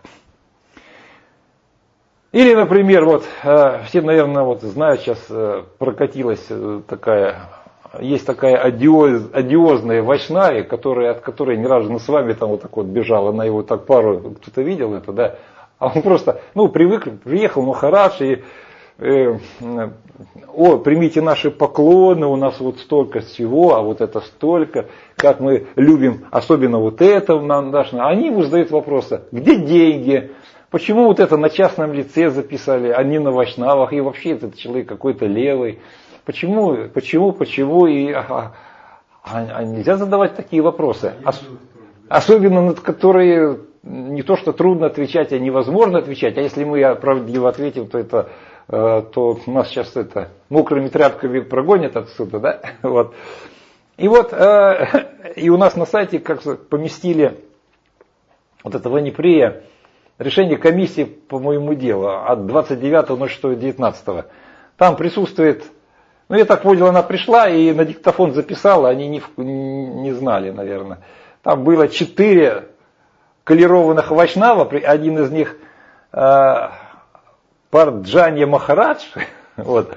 [SPEAKER 1] Или, например, вот, все, наверное, вот знают, сейчас прокатилась такая, есть такая одиоз, одиозная вайшнави, которая, от которой не раз мы с вами там вот так вот бежал, она его так пару, кто-то видел это, да, а он просто, ну, привык, приехал Махарадж и Э, о, примите наши поклоны, у нас вот столько всего, а вот это столько, как мы любим, особенно вот это, наш, они ему задают вопросы, где деньги, почему вот это на частном лице записали, а не на вайшнавах, и вообще этот человек какой-то левый, почему, почему, почему, и а, а, а нельзя задавать такие вопросы, Ос, особенно на которые не то что трудно отвечать, а невозможно отвечать, а если мы правдиво ответим, то это то нас сейчас это мокрыми тряпками прогонят отсюда, да? Вот. И вот, э, и у нас на сайте как поместили вот это Ваниприя, решение комиссии по моему делу от двадцать девятого шестого девятнадцатого. Там присутствует, ну я так понял, она пришла и на диктофон записала, они не, не знали, наверное. Там было четыре колерованных вайшнава, один из них э, Парджанья Махарадж, вот,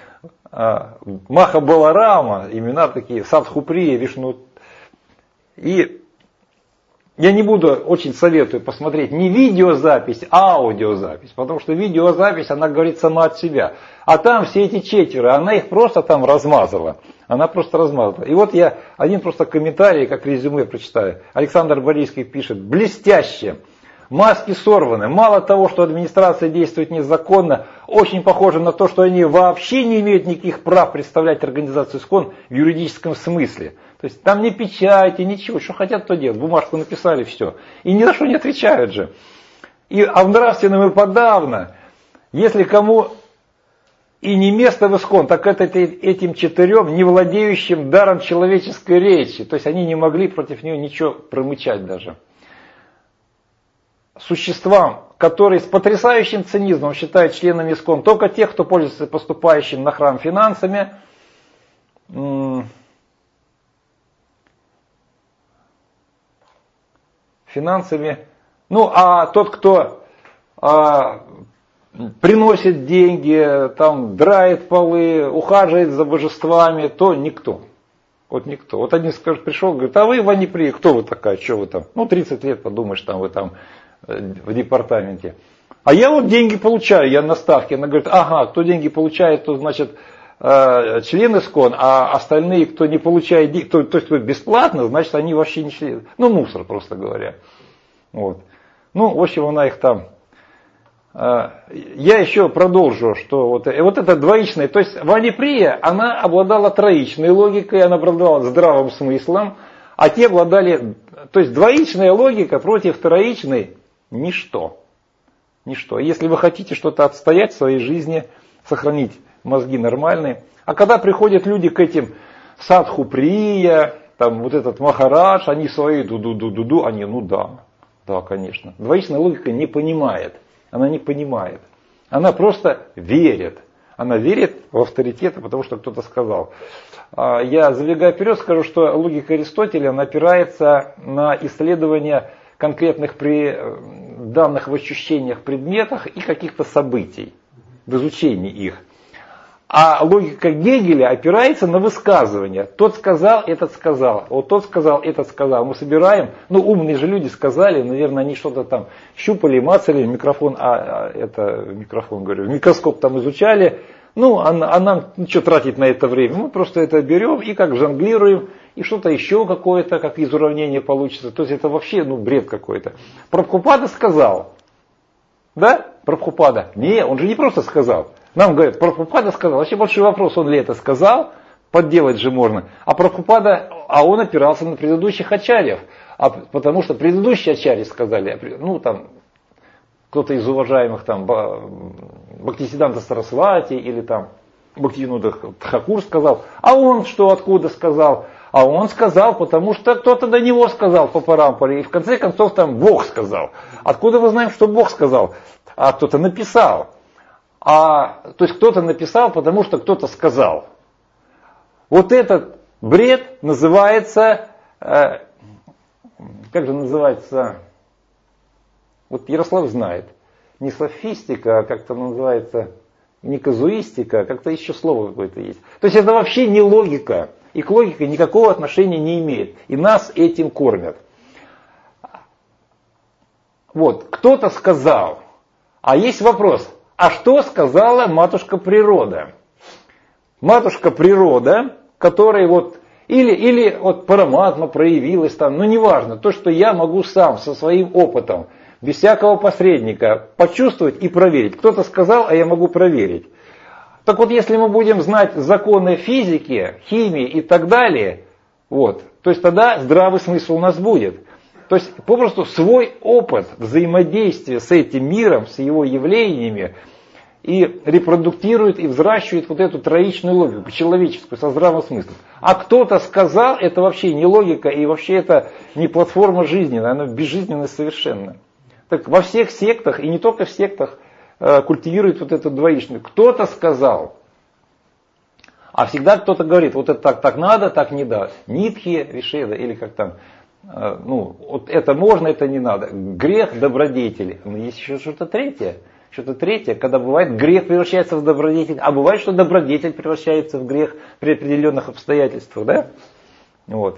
[SPEAKER 1] Маха Баларама, имена такие, Садхуприя, Вишну. И я не буду, очень советую посмотреть не видеозапись, а аудиозапись, потому что видеозапись, она говорит сама от себя. А там все эти четверо, она их просто там размазала. Она просто размазала. И вот я один просто комментарий, как резюме прочитаю. Александр Борийский пишет, блестяще. Маски сорваны. Мало того, что администрация действует незаконно, очень похоже на то, что они вообще не имеют никаких прав представлять организацию ИСККОН в юридическом смысле. То есть там не печати, ничего, что хотят, то делают. Бумажку написали, все. И ни за что не отвечают же. И, а в нравственном и подавно, если кому и не место в ИСККОН, так это этим четырем, не владеющим даром человеческой речи. То есть они не могли против нее ничего промычать даже. Существам, которые с потрясающим цинизмом считают членами ИСККОН только тех, кто пользуется поступающим на храм финансами, финансами, ну а тот, кто а, приносит деньги, там драет полы, ухаживает за божествами, то никто. Вот никто. Вот один скажет, пришел, говорит, а вы Ваниприя, кто вы такая, что вы там? Ну, тридцать лет, подумаешь, там вы там в департаменте. А я вот деньги получаю, я на ставке. Она говорит, ага, кто деньги получает, то значит член ИСКОН, а остальные, кто не получает деньги, то, то есть бесплатно, значит они вообще не члены. Ну, мусор, просто говоря. Вот. Ну, в общем, она их там... Я еще продолжу, что вот, вот это двоичное, то есть Ваниприя, она обладала троичной логикой, она обладала здравым смыслом, а те обладали, то есть двоичная логика против троичной – ничто. Ничто. Если вы хотите что-то отстоять в своей жизни, сохранить мозги нормальные, а когда приходят люди к этим садху прия, там вот этот махарадж, они свои ду-ду-ду-ду-ду, они, ну да, да, конечно. Двоичная логика не понимает. Она не понимает. Она просто верит. Она верит в авторитеты, потому что кто-то сказал. Я, забегая вперед, скажу, что логика Аристотеля она опирается на исследование конкретных при данных в ощущениях предметах и каких-то событий, в изучении их. А логика Гегеля опирается на высказывания. Тот сказал, этот сказал. Вот тот сказал, этот сказал. Мы собираем, ну умные же люди сказали, наверное, они что-то там щупали, мацали, микрофон, а, а это микрофон, говорю, микроскоп там изучали. Ну, а, а нам ну, что тратить на это время? Мы просто это берем и как жонглируем, и что-то еще какое-то, как из уравнения получится. То есть это вообще, ну, бред какой-то. Прабхупада сказал. Да? Прабхупада. Не, он же не просто сказал. Нам говорят, Прабхупада сказал, вообще большой вопрос, он ли это сказал, подделать же можно. А Прабхупада, а он опирался на предыдущих ачарьев, а, потому что предыдущие ачарьи сказали, ну там, кто-то из уважаемых там Бхактисиданта Сарасвати или там Бхактивинода Тхакур сказал, а он что, откуда сказал? А он сказал, потому что кто-то до него сказал по парампоре, и в конце концов там Бог сказал. Откуда мы знаем, что Бог сказал? А кто-то написал. А, то есть кто-то написал, потому что кто-то сказал. Вот этот бред называется, э, как же называется, вот Ярослав знает, не софистика, а как-то называется, не казуистика, как-то еще слово какое-то есть. То есть это вообще не логика, и к логике никакого отношения не имеет, и нас этим кормят. Вот, кто-то сказал, а есть вопрос, а что сказала матушка природа? Матушка природа, которая вот, или, или вот параматма проявилась там, ну неважно, то, что я могу сам со своим опытом, без всякого посредника, почувствовать и проверить. Кто-то сказал, а я могу проверить. Так вот, если мы будем знать законы физики, химии и так далее, вот, то есть тогда здравый смысл у нас будет. То есть попросту свой опыт взаимодействия с этим миром, с его явлениями, и репродуктирует и взращивает вот эту троичную логику, человеческую, со здравым смыслом. А кто-то сказал, это вообще не логика, и вообще это не платформа жизненная, она безжизненная совершенно. Так во всех сектах, и не только в сектах, культивирует вот эту двоичную. Кто-то сказал, а всегда кто-то говорит, вот это так, так надо, так не надо. Нитхи, Вишеда, или как там, ну, вот это можно, это не надо. Грех, добродетели. Но есть еще что-то третье. Что-то третье, когда бывает грех превращается в добродетель, а бывает, что добродетель превращается в грех при определенных обстоятельствах, да? Вот.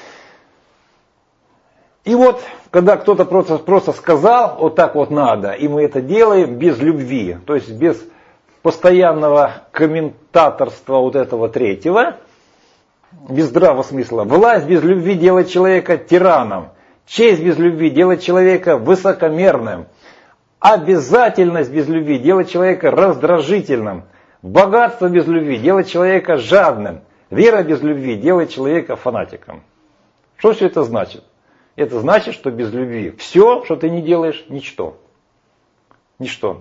[SPEAKER 1] И вот, когда кто-то просто, просто сказал, вот так вот надо, и мы это делаем без любви, то есть без постоянного комментаторства вот этого третьего, без здравого смысла. Власть без любви делает человека тираном, честь без любви делает человека высокомерным, обязательность без любви делает человека раздражительным, богатство без любви делает человека жадным, вера без любви делает человека фанатиком. Что все это значит? Это значит, что без любви все, что ты не делаешь, ничто. Ничто.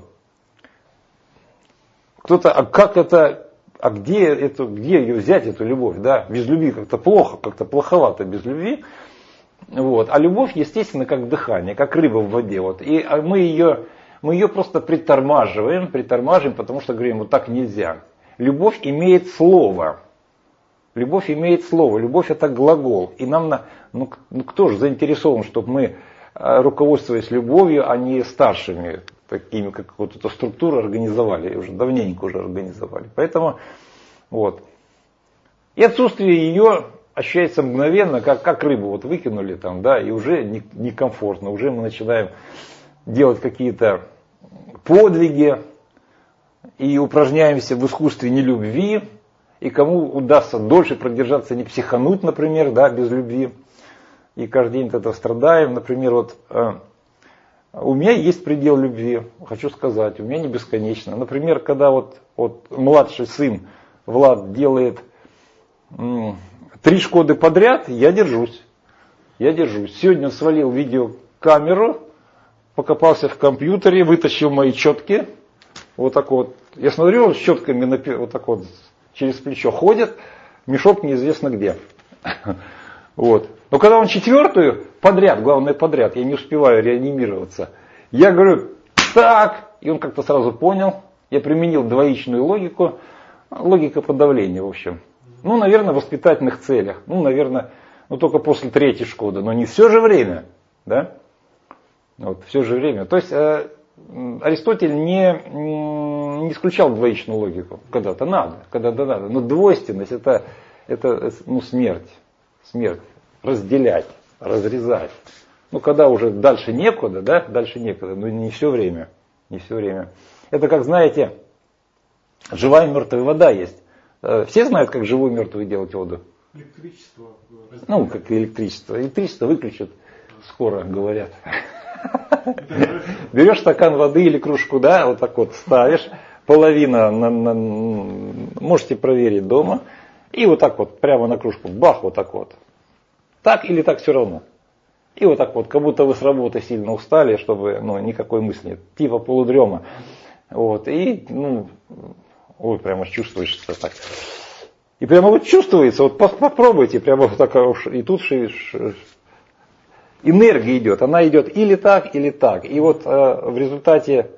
[SPEAKER 1] Кто-то, а как это, а где, эту, где ее взять, эту любовь? Да? Без любви как-то плохо, как-то плоховато без любви. Вот. А любовь, естественно, как дыхание, как рыба в воде. Вот. И мы ее, мы ее просто притормаживаем, притормаживаем, потому что говорим, вот так нельзя. Любовь имеет слово. Любовь имеет слово. Любовь это глагол. И нам, на, ну, ну кто же заинтересован, чтобы мы, руководствуясь любовью, а не старшими, такими, как вот эту структуру организовали. Уже давненько уже организовали. Поэтому, вот. И отсутствие ее ощущается мгновенно, как, как рыбу вот выкинули там, да, и уже некомфортно, не уже мы начинаем делать какие-то подвиги, и упражняемся в искусстве нелюбви, и кому удастся дольше продержаться, не психануть, например, да, без любви, и каждый день от этого страдаем. Например, вот э, у меня есть предел любви, хочу сказать, у меня не бесконечно. Например, когда вот, вот младший сын Влад делает м, три Шкоды подряд, я держусь, я держусь. Сегодня он свалил видеокамеру, покопался в компьютере, вытащил мои четки, вот так вот. Я смотрю, он с щетками вот так вот через плечо ходит, мешок неизвестно где. Вот. Но когда он четвертую подряд, главное подряд, я не успеваю реанимироваться, я говорю, так, и он как-то сразу понял, я применил двоичную логику, логика подавления, в общем. Ну, наверное, в воспитательных целях, ну, наверное, ну, только после третьей Шкоды, но не все же время, да, вот, все же время. То есть, э, Аристотель не, не исключал двоичную логику, когда-то надо, когда-то надо, но двойственность это, это ну, смерть, смерть. Разделять, разрезать. Ну, когда уже дальше некуда, да, дальше некуда, но не все время, не все время. Это как, знаете, живая и мертвая вода есть. Все знают, как живую и мертвую делать воду?
[SPEAKER 3] Электричество.
[SPEAKER 1] Ну, как электричество. Электричество выключат, скоро говорят. Берешь стакан воды или кружку, да, вот так вот ставишь, половина, на, на, можете проверить дома, и вот так вот, прямо на кружку, бах, вот так вот. Так или так все равно. И вот так вот, как будто вы с работы сильно устали, чтобы, ну, никакой мысли нет, типа полудрема. Вот, и, ну, ой, прямо чувствуешь, что так. И прямо вот чувствуется, вот попробуйте, прямо вот так, и тут энергия идет, она идет или так, или так. И вот э, в результате,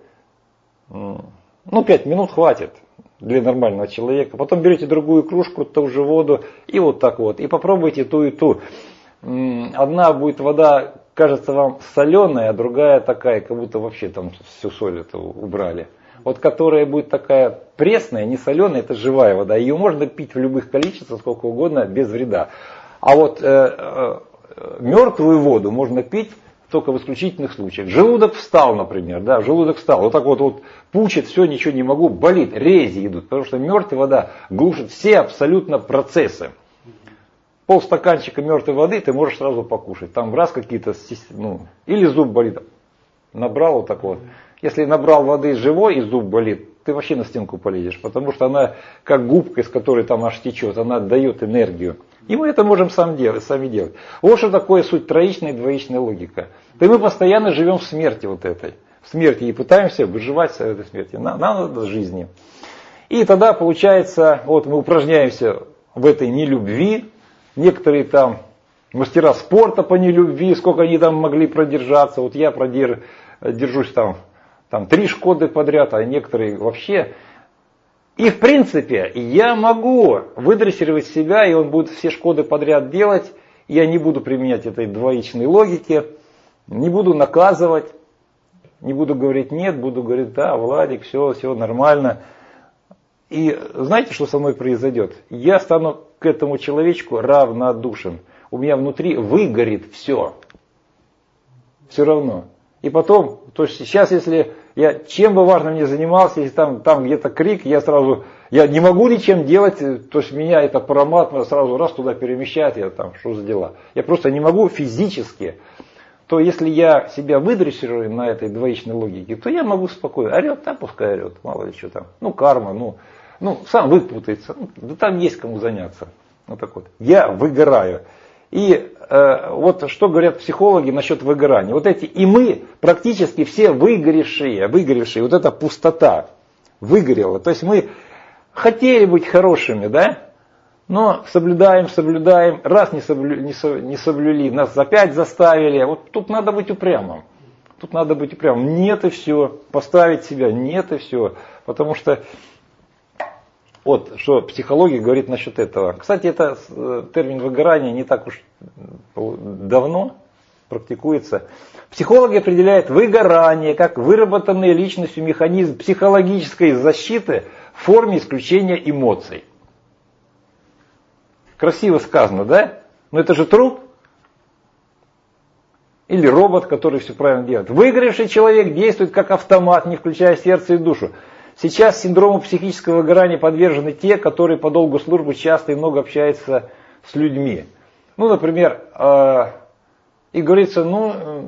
[SPEAKER 1] ну, пять минут хватит для нормального человека. Потом берете другую кружку, ту же воду, и вот так вот. И попробуйте ту и ту. Одна будет вода, кажется вам соленая, а другая такая, как будто вообще там всю соль эту убрали. Вот которая будет такая пресная, не соленая, это живая вода. Ее можно пить в любых количествах, сколько угодно, без вреда. А вот э, э, мертвую воду можно пить только в исключительных случаях. Желудок встал, например, да, желудок встал, вот так вот, вот пучит, все, ничего не могу, болит, рези идут, потому что мертвая вода глушит все абсолютно процессы. Полстаканчика мертвой воды ты можешь сразу покушать. Там раз какие-то, ну, или зуб болит, набрал вот так вот. Если набрал воды живой и зуб болит, ты вообще на стенку полезешь, потому что она как губка, из которой там аж течет, она отдает энергию. И мы это можем сам делать, сами делать. Вот что такое суть троичная и двоичная логика. И мы постоянно живем в смерти вот этой. В смерти и пытаемся выживать в этой смерти. Нам надо жизни. И тогда получается, вот мы упражняемся в этой нелюбви. Некоторые там мастера спорта по нелюбви, сколько они там могли продержаться. Вот я продерж, держусь там, там три Шкоды подряд, а некоторые вообще. И в принципе я могу выдрессировать себя, и он будет все Шкоды подряд делать. И я не буду применять этой двоичной логики, не буду наказывать, не буду говорить нет, буду говорить да, Владик, все, все нормально. И знаете, что со мной произойдет? Я стану к этому человечку равнодушен. У меня внутри выгорит все. Все равно. И потом, то есть сейчас, если я чем бы важным ни занимался, если там, там где-то крик, я сразу, я не могу ничем делать, то есть меня это аромат сразу раз туда перемещает, я там, что за дела. Я просто не могу физически. То если я себя выдрессирую на этой двоичной логике, то я могу спокойно, орет, да пускай орет, мало ли что там, ну карма, ну, ну сам выпутается, ну, да там есть кому заняться. Вот так вот. Я выгораю. И э, вот что говорят психологи насчет выгорания. Вот эти и мы практически все выгоревшие, выгоревшие, вот эта пустота выгорела. То есть мы хотели быть хорошими, да? Но соблюдаем, соблюдаем, раз не, соблю, не, со, не соблюли, нас опять заставили. Вот тут надо быть упрямым. Тут надо быть упрямым. Нет и все. Поставить себя, нет и все. Потому что вот что психология говорит насчет этого. Кстати, это термин выгорания не так уж давно практикуется. Психологи определяют выгорание как выработанный личностью механизм психологической защиты в форме исключения эмоций. Красиво сказано, да? Но это же труп. Или робот, который все правильно делает. Выгоревший человек действует как автомат, не включая сердце и душу. Сейчас синдрому психического выгорания подвержены те, которые по долгу службы часто и много общаются с людьми. Ну, например, э, и говорится, ну, э,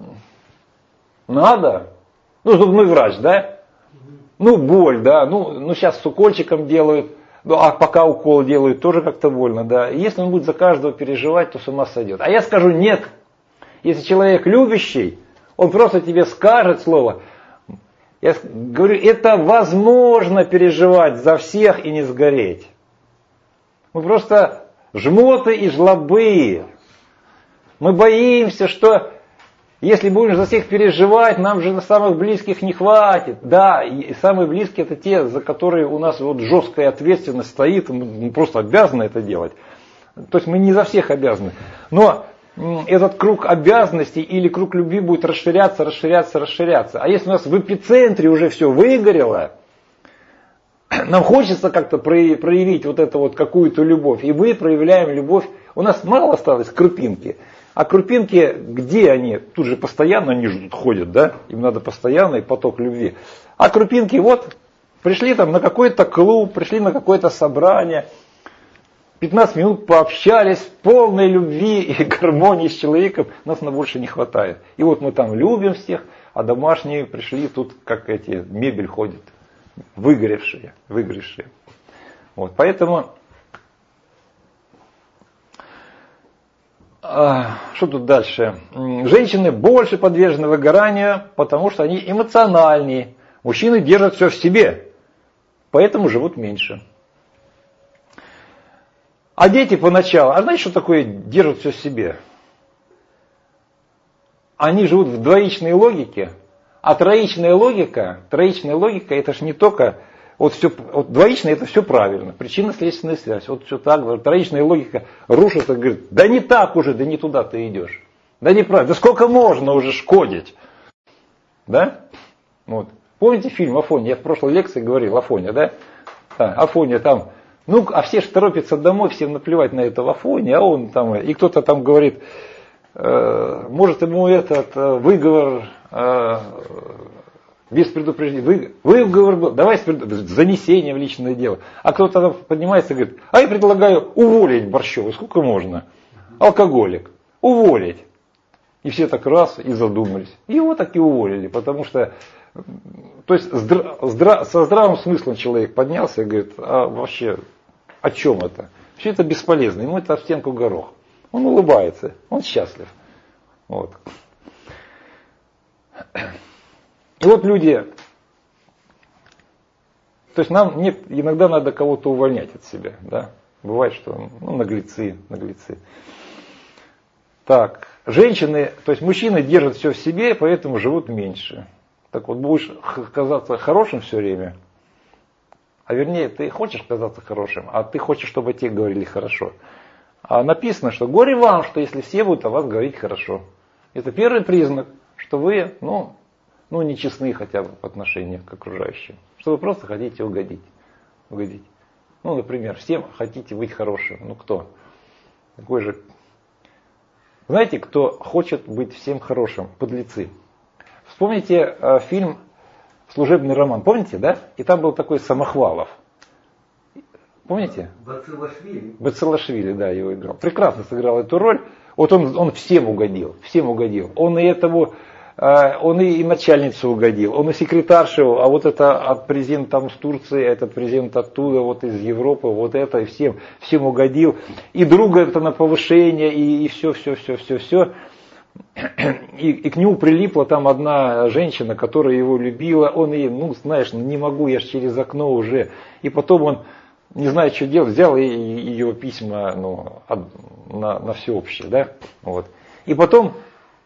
[SPEAKER 1] надо, ну, зубной врач, да, ну, боль, да, ну, ну, сейчас с укольчиком делают, ну, а пока укол делают, тоже как-то больно, да. И если он будет за каждого переживать, то с ума сойдет. А я скажу, нет. Если человек любящий, он просто тебе скажет слово. Я говорю, это возможно переживать за всех и не сгореть. Мы просто жмоты и жлобы. Мы боимся, что если будем за всех переживать, нам же на самых близких не хватит. Да, и самые близкие это те, за которые у нас вот жесткая ответственность стоит, мы просто обязаны это делать. То есть мы не за всех обязаны. Но этот круг обязанностей или круг любви будет расширяться, расширяться, расширяться. А если у нас в эпицентре уже все выгорело, нам хочется как-то проявить вот эту вот какую-то любовь. И мы проявляем любовь. У нас мало осталось крупинки. А крупинки, где они? Тут же постоянно они же тут ходят, да? Им надо постоянный поток любви. А крупинки вот пришли там на какой-то клуб, пришли на какое-то собрание. пятнадцать минут пообщались, полной любви и гармонии с человеком, нас на больше не хватает. И вот мы там любим всех, а домашние пришли, тут как эти, мебель ходит, выгоревшие, выгоревшие. Вот, поэтому, а, что тут дальше? Женщины больше подвержены выгоранию, потому что они эмоциональнее. Мужчины держат все в себе, поэтому живут меньше. А дети поначалу, а знаете, что такое держат все в себе? Они живут в двоичной логике, а троичная логика, троичная логика, это же не только, вот все, вот двоичная это все правильно, причинно-следственная связь, вот все так, троичная логика рушится, говорит, да не так уже, да не туда ты идешь, да неправильно, да сколько можно уже шкодить, да? Вот. Помните фильм «Афоня»? Я в прошлой лекции говорил, «Афоня», да? А, Афоня там... Ну, а все же торопятся домой, всем наплевать на этого Афоня, а он там, и кто-то там говорит, э, может ему этот э, выговор э, без предупреждения, вы, выговор был, давай с пред, занесение в личное дело. А кто-то там поднимается и говорит, а я предлагаю уволить Борщева, сколько можно? Алкоголик, уволить. И все так раз и задумались. И его так и уволили, потому что... То есть здра, здра, со здравым смыслом человек поднялся и говорит, а вообще о чем это? Все это бесполезно, ему это в стенку горох. Он улыбается, он счастлив. Вот. И вот люди, то есть нам не, иногда надо кого-то увольнять от себя. Да? Бывает, что ну, наглецы, наглецы. Так, женщины, то есть мужчины держат все в себе, поэтому живут меньше. Так вот, будешь казаться хорошим все время, а вернее, ты хочешь казаться хорошим, а ты хочешь, чтобы о тебе говорили хорошо. А написано, что горе вам, что если все будут о вас говорить хорошо. Это первый признак, что вы, ну, ну нечестны хотя бы по отношению к окружающим. Что вы просто хотите угодить. угодить. Ну, например, всем хотите быть хорошим. Ну, кто? Такой же. Знаете, кто хочет быть всем хорошим? Подлецы. Вспомните э, фильм «Служебный роман». Помните, да? И там был такой Самохвалов. Помните?
[SPEAKER 2] Бацилашвили.
[SPEAKER 1] Бацилашвили, да, его играл. Прекрасно сыграл эту роль. Вот он, он всем угодил. Всем угодил. Он и этому, э, он и, и начальницу угодил. Он и секретаршу, а вот это президент там с Турции, этот президент оттуда, вот из Европы, вот это, и всем, всем угодил. И друга это на повышение, и, и все, все, все, все, все. И, и к нему прилипла там одна женщина, которая его любила. Он ей, ну, знаешь, не могу, я ж через окно уже. И потом он, не знаю, что делать, взял и, и ее письма ну, на, на всеобщее. Да? Вот. И потом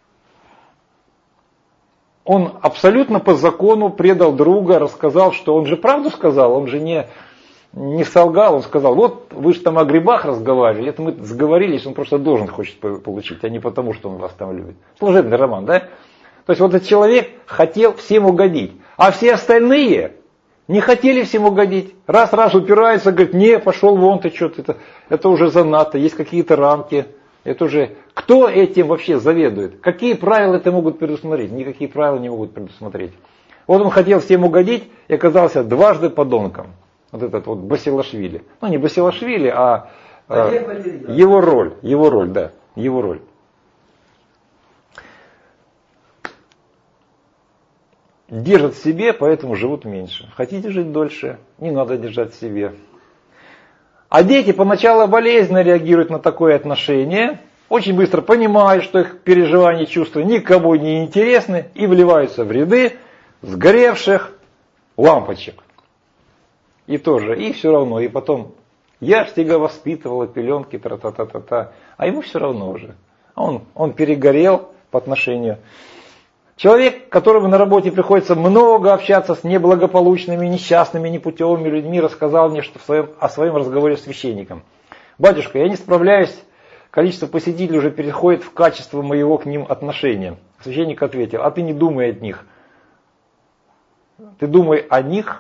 [SPEAKER 1] он абсолютно по закону предал друга, рассказал, что он же правду сказал, он же не... Не солгал, он сказал, вот вы же там о грибах разговаривали, это мы сговорились, он просто должен хочет получить, а не потому, что он вас там любит. Служебный роман, да? То есть вот этот человек хотел всем угодить, а все остальные не хотели всем угодить. Раз-раз упирается, говорит, не, пошел вон ты что-то, это, это уже занадто, есть какие-то рамки. Это уже, кто этим вообще заведует? Какие правила это могут предусмотреть? Никакие правила не могут предусмотреть. Вот он хотел всем угодить и оказался дважды подонком. Вот этот вот Басилашвили. Ну не Басилашвили, а э, его роль. Его роль, да. Его роль. Держат в себе, поэтому живут меньше. Хотите жить дольше? Не надо держать в себе. А дети поначалу болезненно реагируют на такое отношение, очень быстро понимают, что их переживания и чувства никому не интересны и вливаются в ряды сгоревших лампочек. И тоже, и все равно, и потом, я ж тебя воспитывала, пеленки, тра-та-та-та-та, а ему все равно уже. Он, он перегорел по отношению. Человек, которому на работе приходится много общаться с неблагополучными, несчастными, непутевыми людьми, рассказал мне что в своем, о своем разговоре с священником. «Батюшка, я не справляюсь, количество посетителей уже переходит в качество моего к ним отношения». Священник ответил: «А ты не думай о них. Ты думай о них,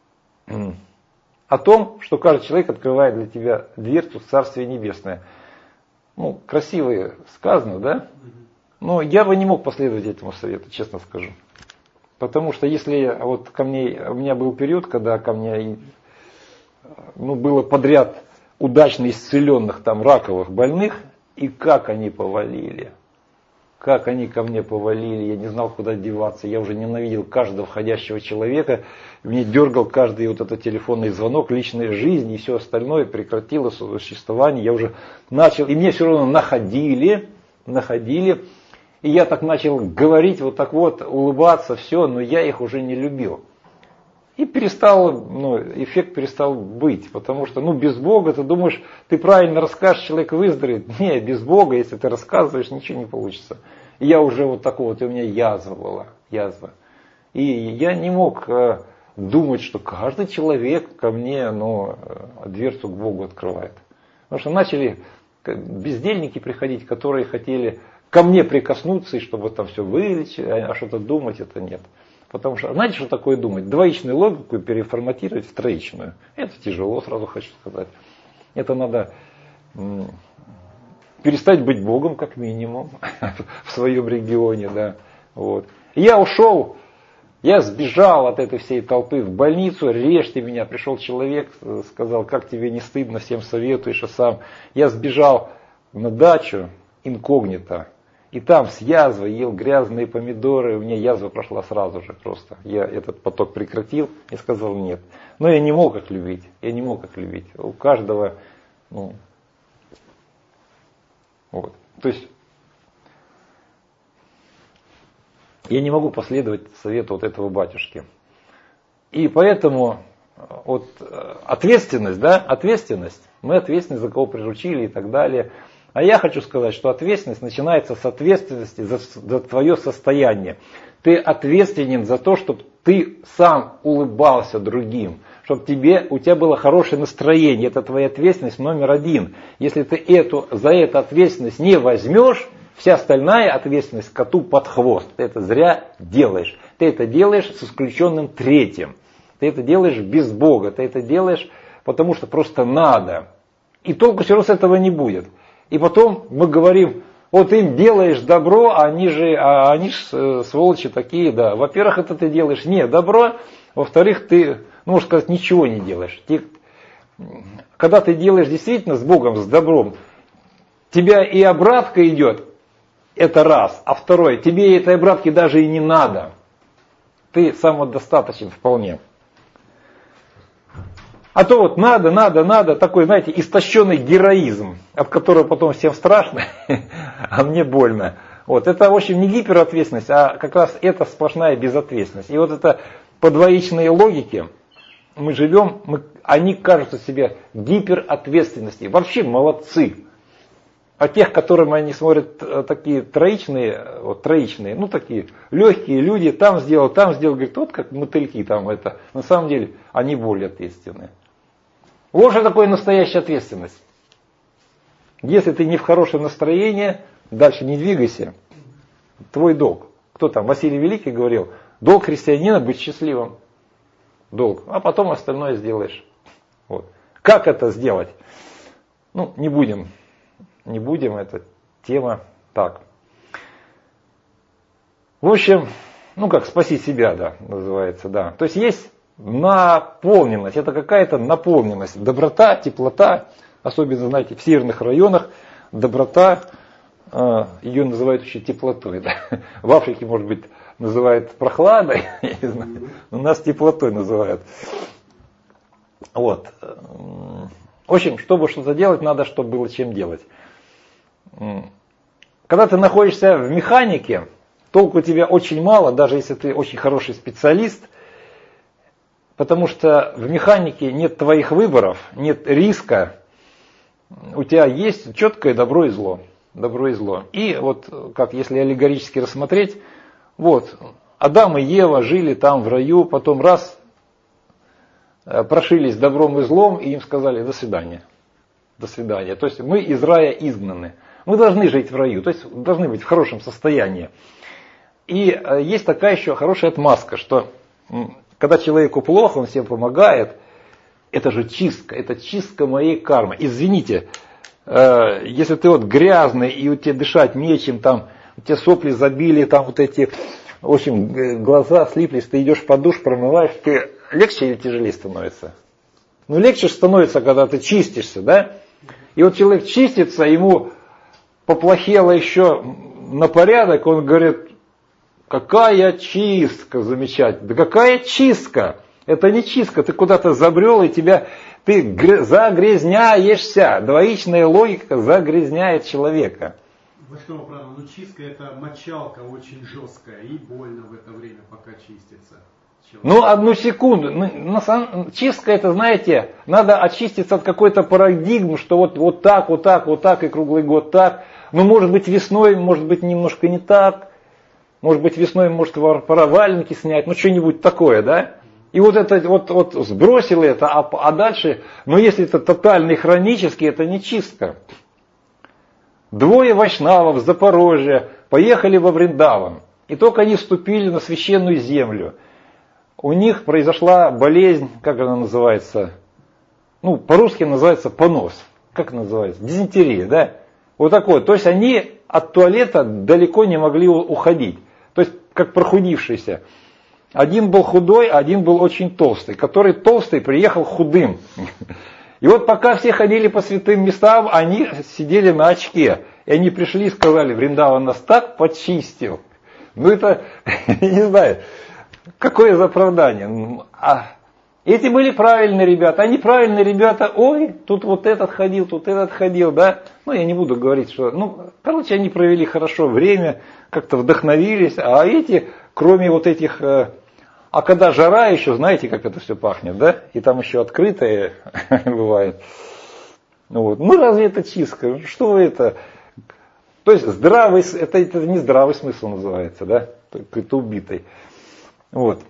[SPEAKER 1] о том, что каждый человек открывает для тебя дверцу в Царствие Небесное». Ну, красиво сказано, да? Но я бы не мог последовать этому совету, честно скажу. Потому что если вот ко мне, у меня был период, когда ко мне ну, было подряд удачно исцеленных там раковых больных, и как они повалили. Как они ко мне повалили, я не знал, куда деваться. Я уже ненавидел каждого входящего человека. Мне дергал каждый вот этот телефонный звонок, личная жизнь и все остальное прекратило существование. Я уже начал, и мне все равно находили, находили. И я так начал говорить, вот так вот, улыбаться, все, но я их уже не любил. И перестал, ну, эффект перестал быть, потому что, ну, без Бога, ты думаешь, ты правильно расскажешь, человек выздоровеет. Не, без Бога, если ты рассказываешь, ничего не получится. И я уже вот такой вот, и у меня язва была, язва. И я не мог э, думать, что каждый человек ко мне, ну, дверцу к Богу открывает. Потому что начали бездельники приходить, которые хотели ко мне прикоснуться, и чтобы там все вылечить, а что-то думать, это нет. Потому что, знаете, что такое думать? Двоичную логику переформатировать в троичную. Это тяжело, сразу хочу сказать. Это надо м- перестать быть Богом, как минимум, в своем регионе. Да. Вот. Я ушел, я сбежал от этой всей толпы в больницу, режьте меня. Пришел человек, сказал, как тебе не стыдно, всем советуешь, а сам. Я сбежал на дачу инкогнито. И там с язвой ел грязные помидоры, у меня язва прошла сразу же просто. Я этот поток прекратил и сказал нет. Но я не мог их любить, я не мог их любить. У каждого, ну, вот. То есть, я не могу последовать совету вот этого батюшки. И поэтому вот ответственность, да, ответственность, мы ответственны за кого приручили и так далее. А я хочу сказать, что ответственность начинается с ответственности за, за твое состояние. Ты ответственен за то, чтобы ты сам улыбался другим, чтобы тебе, у тебя было хорошее настроение. Это твоя ответственность номер один. Если ты эту, за эту ответственность не возьмешь, вся остальная ответственность коту под хвост. Ты это зря делаешь. Ты это делаешь с исключенным третьим. Ты это делаешь без Бога. Ты это делаешь, потому что просто надо. И толку все равно с этого не будет. И потом мы говорим, вот им делаешь добро, а они же, а они же сволочи такие, да. Во-первых, это ты делаешь не добро, во-вторых, ты, ну, можно сказать, ничего не делаешь. Ты, когда ты делаешь действительно с Богом, с добром, тебя и обратка идет, это раз. А второе, тебе этой обратки даже и не надо. Ты самодостаточен вполне. А то вот надо, надо, надо, такой, знаете, истощенный героизм, от которого потом всем страшно, а мне больно. Вот, это, в общем, не гиперответственность, а как раз это сплошная безответственность. И вот это по двоичной логике мы живем, мы, они кажутся себе гиперответственности. Вообще молодцы. А тех, которым они смотрят такие троичные, вот, троичные, ну такие легкие люди, там сделал, там сделал, говорит, вот как мотыльки там это. На самом деле они более ответственные. Вот же такое настоящая ответственность. Если ты не в хорошем настроении, дальше не двигайся. Твой долг. Кто там? Василий Великий говорил, долг христианина быть счастливым. Долг. А потом остальное сделаешь. Вот. Как это сделать? Ну, не будем. не будем, это тема так. В общем, ну как, спаси себя, да, называется, да. То есть есть наполненность, это какая-то наполненность, доброта, теплота, особенно, знаете, в северных районах, доброта, ее называют еще теплотой, да. В Африке, может быть, называют прохладой, я не знаю, но нас теплотой называют. Вот. В общем, чтобы что-то делать, надо, чтобы было чем делать. Когда ты находишься в механике, толку у тебя очень мало, даже если ты очень хороший специалист, потому что в механике нет твоих выборов, нет риска, у тебя есть четкое добро и зло. Добро и зло. И вот, как если аллегорически рассмотреть, вот, Адам и Ева жили там в раю, потом раз, прошились добром и злом, и им сказали до свидания. До свидания. То есть мы из рая изгнаны. Мы должны жить в раю, то есть должны быть в хорошем состоянии. И есть такая еще хорошая отмазка, что когда человеку плохо, он всем помогает, это же чистка, это чистка моей кармы. Извините, если ты вот грязный, и у тебя дышать нечем, там, у тебя сопли забили, там вот эти, в общем, глаза слиплись, ты идешь под душ, промываешь, ты легче или тяжелее становится? Ну, легче становится, когда ты чистишься, да? И вот человек чистится, ему поплохело еще на порядок, он говорит, какая чистка замечательная. Да какая чистка? Это не чистка, ты куда-то забрел, и тебя, ты загрязняешься. Двоичная логика загрязняет человека.
[SPEAKER 3] Вы что, правда, ну чистка это мочалка очень жесткая и больно в это время, пока чистится. Человек.
[SPEAKER 1] Ну, одну секунду. На самом... Чистка это, знаете, надо очиститься от какой-то парадигмы, что вот, вот так, вот так, вот так, и круглый год так. Ну, может быть, весной, может быть, немножко не так. Может быть, весной, может, пора валенки снять, ну, что-нибудь такое, да? И вот это вот, вот сбросил это, а, а дальше, ну, если это тотальный хронический, это не чистка. Двое вайшнавов в Запорожье поехали во Вриндаван. И только они вступили на священную землю. У них произошла болезнь, как она называется? Ну, по-русски называется понос. Как называется? Дизентерия, да? Вот такой. То есть они от туалета далеко не могли уходить. То есть как прохудившиеся. Один был худой, а один был очень толстый. Который толстый приехал худым. И вот пока все ходили по святым местам, они сидели на очке. И они пришли и сказали, Вриндаван нас так почистил. Ну это, не знаю, какое за оправдание. А эти были правильные ребята, они правильные ребята, ой, тут вот этот ходил, тут этот ходил, да. Ну я не буду говорить, что, ну, короче, они провели хорошо время, как-то вдохновились. А эти, кроме вот этих... А когда жара еще, знаете, как это все пахнет, да? И там еще открытое бывает. Ну, вот. Ну разве это чистка? Что это? То есть здравый, это, это не здравый смысл называется, да? Это убитый. Вот.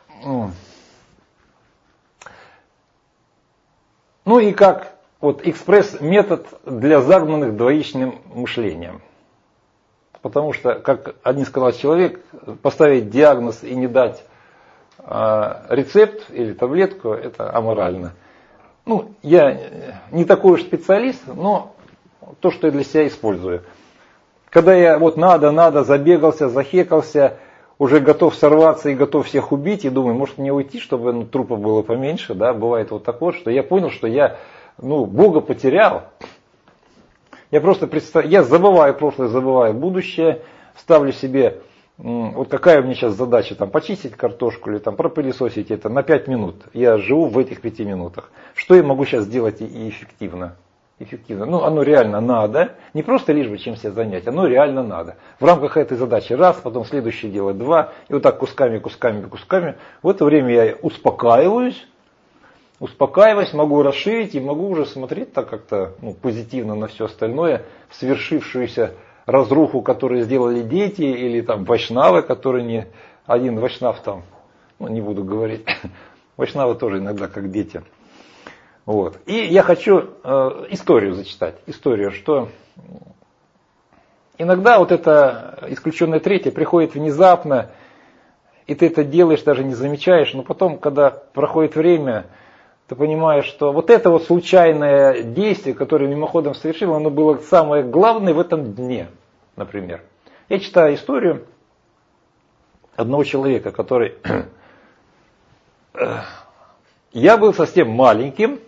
[SPEAKER 1] Ну и как вот экспресс-метод для загнанных двоичным мышлением. Потому что, как один сказал человек, поставить диагноз и не дать рецепт или таблетку, это аморально. Ну, я не такой уж специалист, но то, что я для себя использую. Когда я вот надо, надо, забегался, захекался, уже готов сорваться и готов всех убить, и думаю, может мне уйти, чтобы ну, трупов было поменьше, да, бывает вот такое, что я понял, что я, ну, Бога потерял. Я просто представляю, я забываю прошлое, забываю будущее, ставлю себе... Вот какая у меня сейчас задача, там, почистить картошку или там, пропылесосить это на пять минут. Я живу в этих пяти минутах. Что я могу сейчас сделать и эффективно? Эффективно. Ну, оно реально надо. Не просто лишь бы чем себя занять, оно реально надо. В рамках этой задачи раз, потом следующее делать два. И вот так кусками, кусками, кусками. В это время я успокаиваюсь. Успокаиваюсь, могу расширить и могу уже смотреть так как-то ну, позитивно на все остальное, в свершившуюся разруху, которую сделали дети, или там вайшнавы, которые не... Один вайшнав там, ну не буду говорить, вайшнавы тоже иногда как дети. Вот. И я хочу э, историю зачитать. Историю, что иногда вот это исключенное третье приходит внезапно, и ты это делаешь, даже не замечаешь, но потом, когда проходит время, ты понимаешь, что вот это вот случайное действие, которое мимоходом совершил, оно было самое главное в этом дне, например. Я читаю историю одного человека, который... Я был совсем маленьким,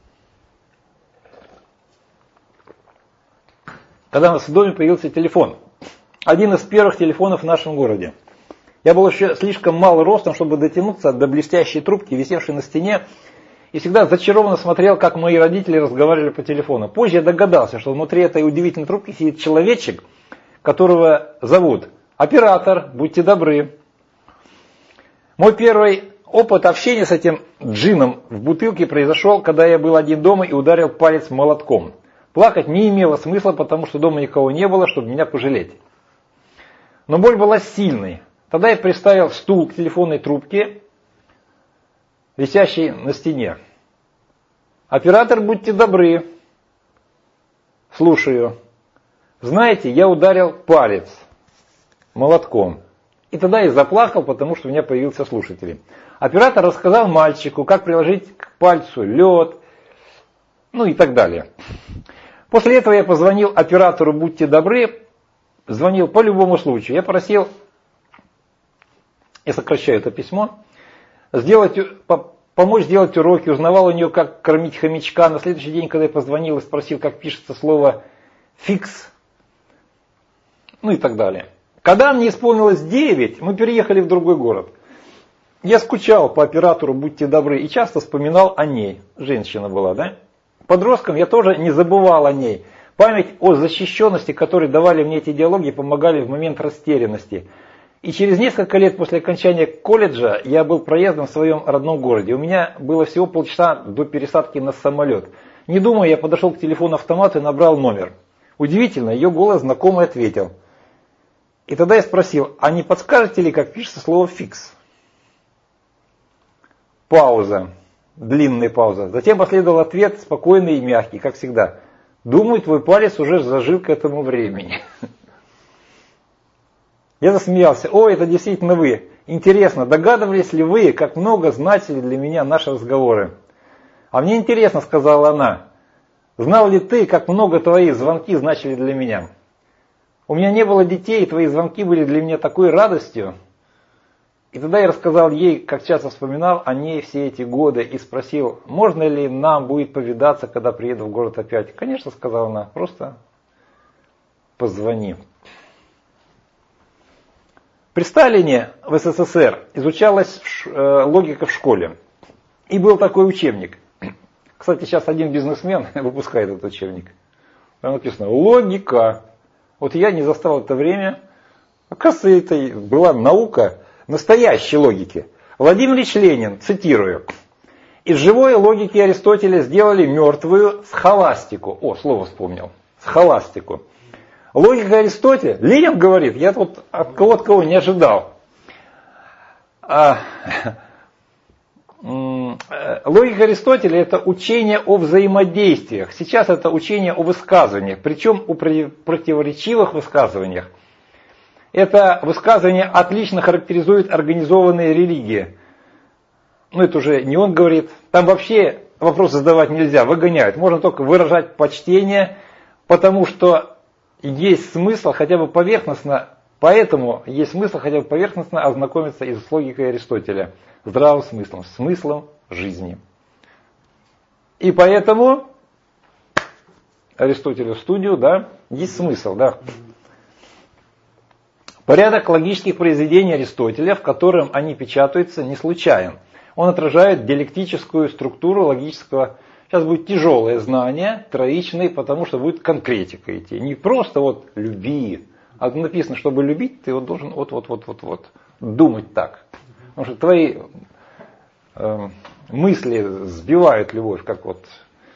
[SPEAKER 1] когда у нас в доме появился телефон. Один из первых телефонов в нашем городе. Я был еще слишком мал ростом, чтобы дотянуться до блестящей трубки, висевшей на стене, и всегда зачарованно смотрел, как мои родители разговаривали по телефону. Позже я догадался, что внутри этой удивительной трубки сидит человечек, которого зовут оператор, будьте добры. Мой первый опыт общения с этим джинном в бутылке произошел, когда я был один дома и ударил палец молотком. Плакать не имело смысла, потому что дома никого не было, чтобы меня пожалеть. Но боль была сильной. Тогда я приставил стул к телефонной трубке, висящей на стене. Оператор, будьте добры. Слушаю. Знаете, я ударил палец молотком. И тогда я заплакал, потому что у меня появился слушатель. Оператор рассказал мальчику, как приложить к пальцу лед, ну и так далее. После этого я позвонил оператору, будьте добры, звонил по любому случаю. Я просил, я сокращаю это письмо, сделать, помочь сделать уроки, узнавал у нее, как кормить хомячка. На следующий день, когда я позвонил и спросил, как пишется слово «фикс», ну и так далее. Когда мне исполнилось девять, мы переехали в другой город. Я скучал по оператору, будьте добры, и часто вспоминал о ней. Женщина была, да? Подростком я тоже не забывал о ней. Память о защищенности, которой давали мне эти диалоги, помогали в момент растерянности. И через несколько лет после окончания колледжа я был проездом в своем родном городе. У меня было всего полчаса до пересадки на самолет. Не думая, я подошел к телефону-автомату и набрал номер. Удивительно, ее голос знакомый ответил. И тогда я спросил, а не подскажете ли, как пишется слово «фикс»? Пауза. Длинная пауза. Затем последовал ответ, спокойный и мягкий, как всегда. Думаю, твой палец уже зажил к этому времени. Я засмеялся. О, это действительно вы. Интересно, догадывались ли вы, как много значили для меня наши разговоры? А мне интересно, сказала она. Знал ли ты, как много твои звонки значили для меня? У меня не было детей, и твои звонки были для меня такой радостью. И тогда я рассказал ей, как часто вспоминал о ней все эти годы, и спросил, можно ли нам будет повидаться, когда приеду в город опять. Конечно, сказала она, просто позвони. При Сталине в СССР изучалась логика в школе. И был такой учебник. Кстати, сейчас один бизнесмен выпускает этот учебник. Там написано «Логика». Вот я не застал это время. Оказывается, это была наука настоящей логики. Владимир Ильич Ленин, цитирую, из живой логики Аристотеля сделали мертвую схоластику. О, слово вспомнил. Схоластику. Логика Аристотеля, Ленин говорит, я тут от кого-то кого не ожидал. А, логика Аристотеля это учение о взаимодействиях. Сейчас это учение о высказываниях, причем о противоречивых высказываниях. Это высказывание отлично характеризует организованные религии. Ну, это уже не он говорит. Там вообще вопрос задавать нельзя, выгоняют. Можно только выражать почтение, потому что есть смысл хотя бы поверхностно, поэтому есть смысл хотя бы поверхностно ознакомиться и с логикой Аристотеля. Здравым смыслом, смыслом жизни. И поэтому Аристотелю в студию, да, есть смысл, да. Порядок логических произведений Аристотеля, в котором они печатаются, не случайен. Он отражает диалектическую структуру логического. Сейчас будет тяжелое знание, троичное, потому что будет конкретика идти. Не просто вот люби, а написано, чтобы любить, ты вот должен вот-вот-вот-вот-вот думать так. Потому что твои э, мысли сбивают любовь, как вот...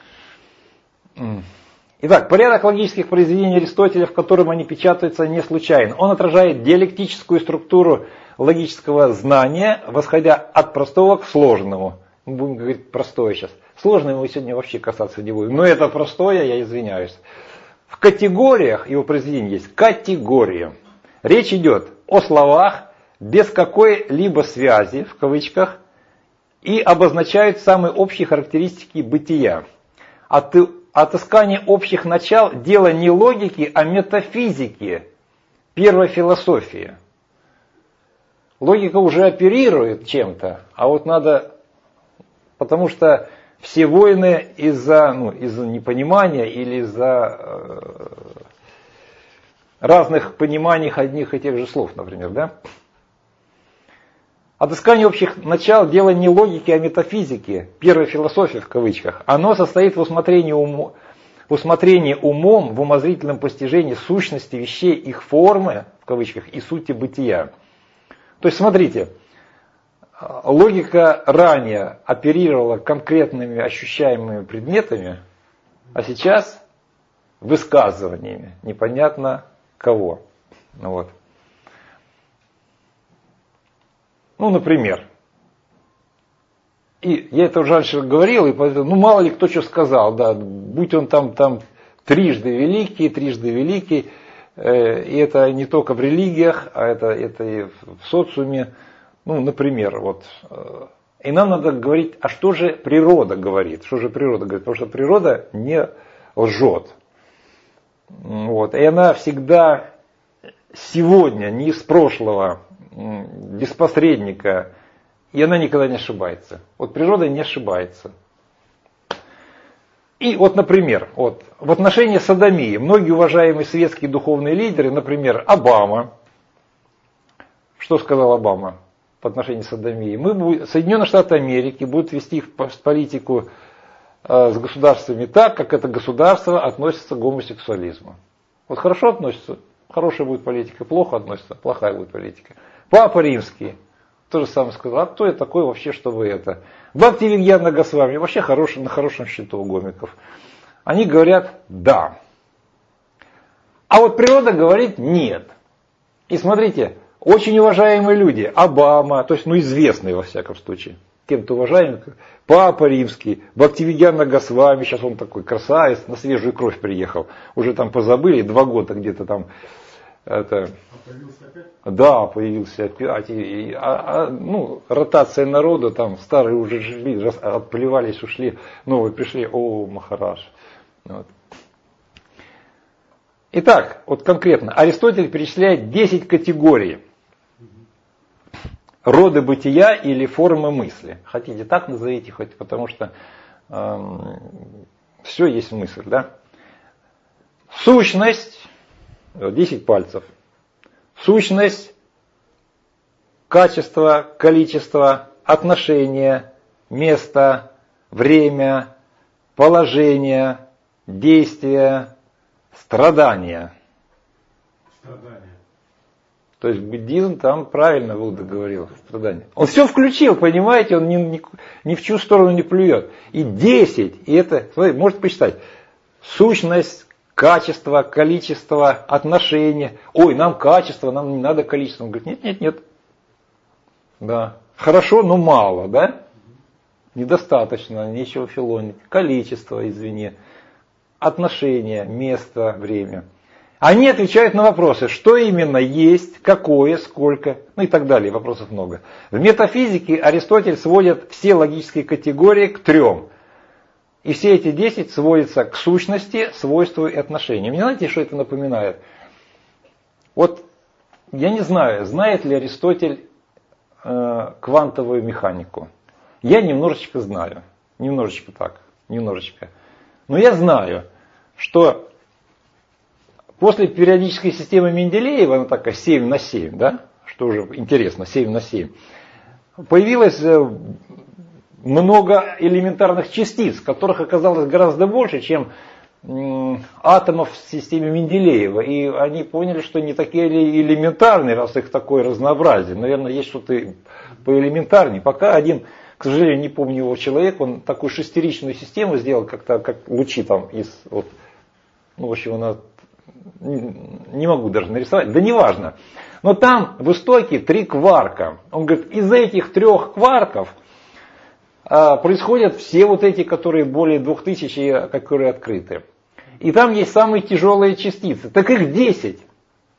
[SPEAKER 1] Итак, порядок логических произведений Аристотеля, в котором они печатаются, не случайен. Он отражает диалектическую структуру логического знания, восходя от простого к сложному. Мы будем говорить простое сейчас. Сложное мы сегодня вообще касаться не будем. Но это простое, я извиняюсь. В категориях его произведений есть категории. Речь идет о словах без какой-либо связи, в кавычках, и обозначают самые общие характеристики бытия. От, отыскание общих начал – дело не логики, а метафизики, первой философии. Логика уже оперирует чем-то, а вот надо, потому что все войны из-за ну, из-за непонимания или из-за э, разных пониманий одних и тех же слов, например, да? Отыскание общих начал – дело не логики, а метафизики, первой философии в кавычках. Оно состоит в усмотрении, ум, в усмотрении умом, в умозрительном постижении сущности вещей, их формы, в кавычках, и сути бытия. То есть, смотрите, логика ранее оперировала конкретными ощущаемыми предметами, а сейчас высказываниями, непонятно кого. Ну, вот. Ну, например, и я это уже раньше говорил, и поэтому, ну, мало ли кто что сказал, да, будь он там, там трижды великий, трижды великий, э, и это не только в религиях, а это, это и в социуме, ну, например, вот. Э, и нам надо говорить, а что же природа говорит, что же природа говорит, потому что природа не лжет. Вот, и она всегда сегодня, не из прошлого, без посредника, и она никогда не ошибается. Вот природа не ошибается. И вот, например, вот, в отношении содомии многие уважаемые светские духовные лидеры, например, Обама, что сказал Обама в отношении содомии? Мы, Соединенные Штаты Америки будут вести политику э, с государствами так, как это государство относится к гомосексуализму. Вот хорошо относится, хорошая будет политика, плохо относится, плохая будет политика. Папа Римский то же самое сказал, а кто я такой вообще, чтобы это? Бхактивидьяна Госвами вообще хороший, на хорошем счету у гомиков. Они говорят да. А вот природа говорит нет. И смотрите, очень уважаемые люди, Обама, то есть ну известные во всяком случае, кем-то уважаемый, Папа Римский, Бхактивидьяна Госвами, сейчас он такой красавец, на свежую кровь приехал, уже там позабыли, два года где-то там. Это, появился опять? Да, появился опять. И, а, а, ну, ротация народа, там старые уже жили, отплевались, ушли, новые пришли, о, Махарадж. Вот. Итак, вот конкретно, Аристотель перечисляет десять категорий. Роды бытия или формы мысли. Хотите так назовите, хоть, потому что эм, все есть мысль, да? Сущность. десять пальцев. Сущность, качество, количество, отношение, место, время, положение, действие, страдания. Страдания. То есть буддизм там правильно Будда говорил. Страдания. Он все включил, понимаете, он ни, ни, ни в чью сторону не плюет. И десять, и это, смотрите, можете посчитать. Сущность, качество, количество, отношения. Ой, нам качество, нам не надо количество. Он говорит, нет, нет, нет. Да. Хорошо, но мало, да? Недостаточно, нечего филонить. Количество, извини. Отношения, место, время. Они отвечают на вопросы, что именно есть, какое, сколько, ну и так далее. Вопросов много. В метафизике Аристотель сводит все логические категории к трем. И все эти десять сводятся к сущности, свойству и отношениям. Не знаете, что это напоминает? Вот я не знаю, знает ли Аристотель э, квантовую механику. Я немножечко знаю. Немножечко так. Немножечко. Но я знаю, что после периодической системы Менделеева, она такая семь на семь, да? Что уже интересно, семь на семь, появилась много элементарных частиц, которых оказалось гораздо больше, чем атомов в системе Менделеева. И они поняли, что не такие элементарные, раз их такое разнообразие. Наверное, есть что-то поэлементарнее. Пока один, к сожалению, не помню его человек, он такую шестеричную систему сделал, как-то, как лучи там из... Вот, ну, в общем, она... Не могу даже нарисовать, да неважно. Но там в истоке три кварка. Он говорит, из этих трех кварков происходят все вот эти, которые более двух тысяч, которые открыты. И там есть самые тяжелые частицы. Так их десять.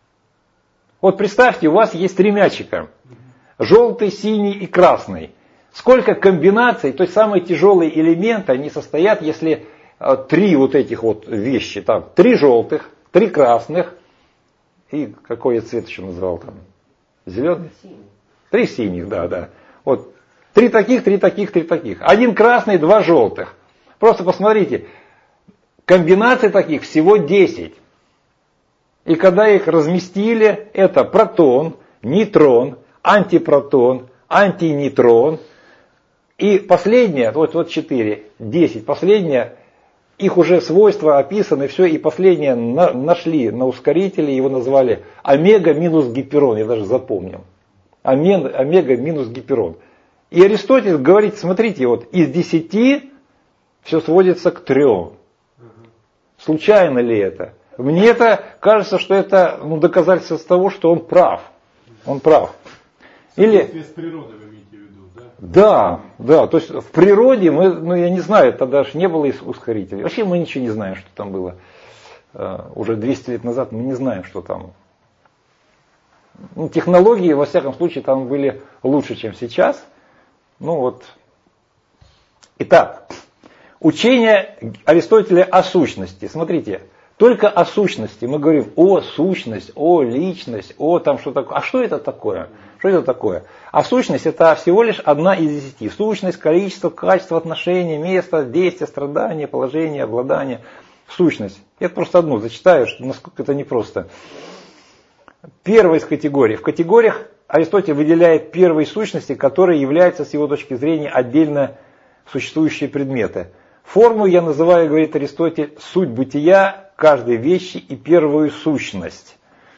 [SPEAKER 1] Вот представьте, у вас есть три мячика. Желтый, синий и красный. Сколько комбинаций, то есть самые тяжелые элементы, они состоят, если э, три вот этих вот вещи, там, три желтых, три красных, и какой я цвет еще назвал там? Зеленый? Три синих, да, да. Вот три таких, три таких, три таких. Один красный, два желтых. Просто посмотрите, комбинаций таких всего десять. И когда их разместили, это протон, нейтрон, антипротон, антинейтрон. И последнее, вот, вот четыре, десять, последнее, их уже свойства описаны, все, и последнее на, нашли на ускорителе, его назвали омега минус гиперон, я даже запомнил. Омега, омега минус гиперон. И Аристотель говорит, смотрите, вот из десяти все сводится к трем. Случайно ли это? Мне это кажется, что это ну, доказательство того, что он прав. Он прав. Или...
[SPEAKER 3] С природой вы имеете в виду, да?
[SPEAKER 1] Да, да. То есть в природе мы, ну я не знаю, тогда же не было ускорителей. Вообще мы ничего не знаем, что там было. Уже двести лет назад мы не знаем, что там. Ну, технологии, во всяком случае, там были лучше, чем сейчас. Ну вот. Итак, учение Аристотеля о сущности. Смотрите. Только о сущности. Мы говорим о сущность, о личность, о там что такое. А что это такое? Что это такое? А сущность это всего лишь одна из десяти. Сущность, количество, качество, отношения, место, действие, страдание, положение, обладание. Сущность. Я просто одну зачитаю, что насколько это непросто. Первая из категорий. В категориях Аристотель выделяет первые сущности, которые являются с его точки зрения отдельно существующие предметы. Форму я называю, говорит Аристотель, суть бытия каждой вещи и первую сущность.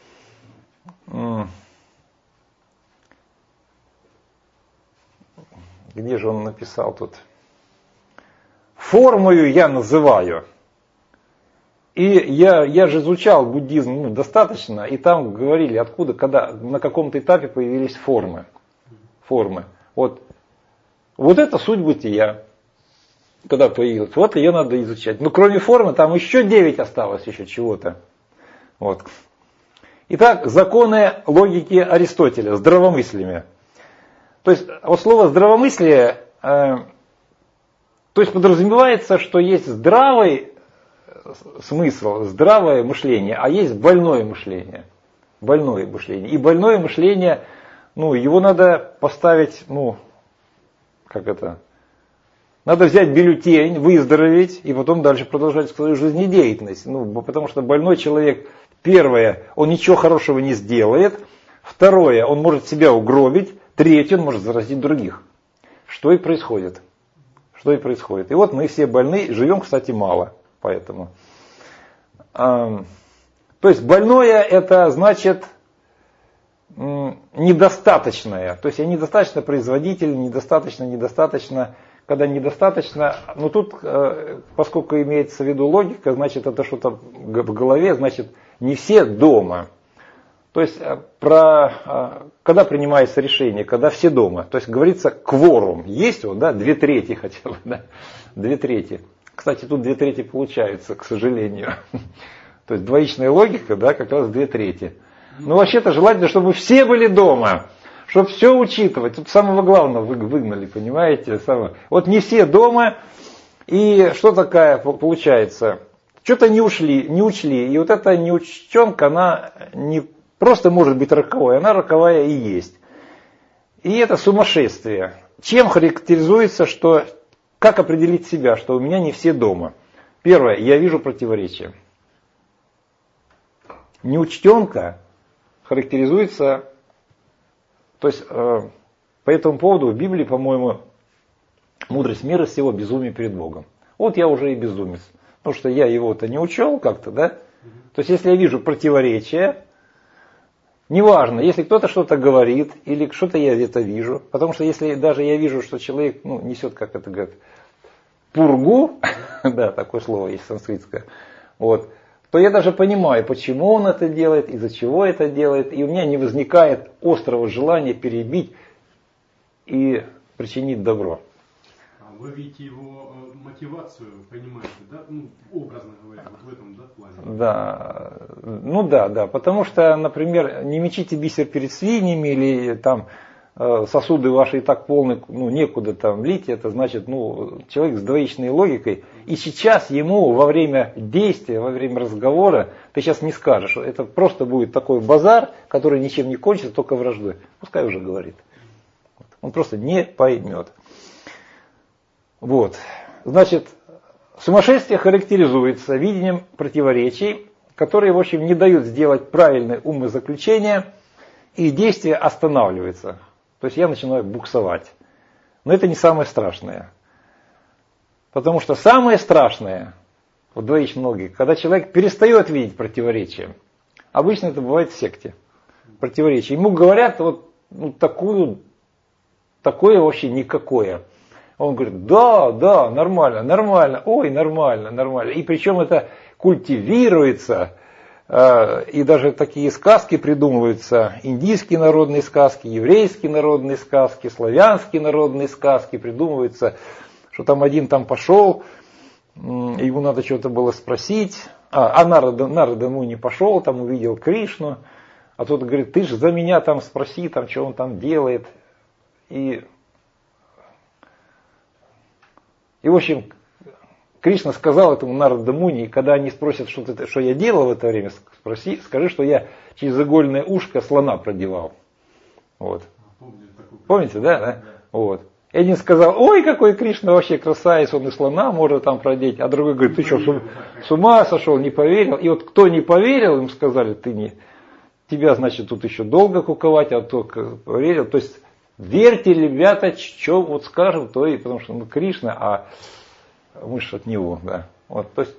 [SPEAKER 1] Где же он написал тут? Формою я называю. И я, я же изучал буддизм ну, достаточно, и там говорили, откуда, когда на каком-то этапе появились формы. Формы. Вот, вот это суть бытия. Когда появилась. Вот ее надо изучать. Но кроме формы там еще девять осталось еще чего-то. Вот. Итак, законы логики Аристотеля, здравомыслие. То есть вот слово здравомыслие, э, то есть подразумевается, что есть здравый смысл, здравое мышление, а есть больное мышление. Больное мышление. И больное мышление, ну, его надо поставить, ну, как это... Надо взять бюллетень, выздороветь и потом дальше продолжать свою жизнедеятельность. Ну, потому что больной человек, первое, он ничего хорошего не сделает. Второе, он может себя угробить. Третье, он может заразить других. Что и происходит. Что и происходит. И вот мы все больны, живем, кстати, мало. Поэтому. То есть больное это значит недостаточное. То есть я недостаточно производитель, недостаточно, недостаточно. Когда недостаточно, но тут, поскольку имеется в виду логика, значит это что-то в голове, значит не все дома. То есть про, когда принимается решение, когда все дома, то есть говорится кворум, есть вот, да, две трети хотя бы, да, две трети. Кстати, тут две трети получается, к сожалению. То есть двоичная логика, да, как раз две трети. Но вообще-то желательно, чтобы все были дома. Чтобы все учитывать. Тут самого главного выгнали, понимаете? Самое. Вот не все дома. И что такая получается? Что-то не ушли, не учли. И вот эта неучтенка, она не просто может быть роковой, она роковая и есть. И это сумасшествие. Чем характеризуется, что... Как определить себя, что у меня не все дома? Первое, я вижу противоречия. Неучтенка характеризуется... То есть э, по этому поводу в Библии, по-моему, мудрость мира всего безумие перед Богом. Вот я уже и безумец. Потому что я его-то не учел как-то, да? То есть если я вижу противоречия, неважно, если кто-то что-то говорит, или что-то я это вижу. Потому что если даже я вижу, что человек ну, несет, как это говорят, пургу, да, такое слово есть санскритское, вот, то я даже понимаю, почему он это делает, из-за чего это делает, и у меня не возникает острого желания перебить и причинить добро.
[SPEAKER 3] А вы видите его мотивацию, понимаете, да? Ну, образно говоря, вот в этом да, плане.
[SPEAKER 1] Да, ну да, да, потому что, например, не мечите бисер перед свиньями или там сосуды ваши и так полны, ну, некуда там лить, это значит, ну, человек с двоичной логикой. И сейчас ему во время действия, во время разговора, ты сейчас не скажешь, это просто будет такой базар, который ничем не кончится, только враждой. Пускай уже говорит. Он просто не поймет. Вот. Значит, сумасшествие характеризуется видением противоречий, которые, в общем, не дают сделать правильное умозаключение, и действие останавливается. То есть я начинаю буксовать. Но это не самое страшное. Потому что самое страшное в двоичной логике, когда человек перестает видеть противоречия. Обычно это бывает в секте. Противоречия. Ему говорят вот ну, такую, такое вообще никакое. Он говорит, да, да, нормально, нормально, ой, нормально, нормально. И причем это культивируется. И даже такие сказки придумываются, индийские народные сказки, еврейские народные сказки, славянские народные сказки придумываются, что там один там пошел, ему надо что-то было спросить, а, а Нарада, Нарада ему не пошел, там увидел Кришну, а тот говорит, ты же за меня там спроси, там, что он там делает. И, и в общем, Кришна сказал этому Нарада Муни, когда они спросят, что, ты, что я делал в это время, спроси, скажи, что я через игольное ушко слона продевал. Вот. Помните, да? да? да. Вот. И один сказал, ой, какой Кришна вообще красавец, он и слона может там продеть. А другой говорит, ты что, с ума сошел, не поверил? И вот кто не поверил, им сказали, ты не, тебя, значит, тут еще долго куковать, а кто поверил. То есть, верьте, ребята, что вот скажем, то и, потому что ну, Кришна, а мы же от него, да. Вот, то есть,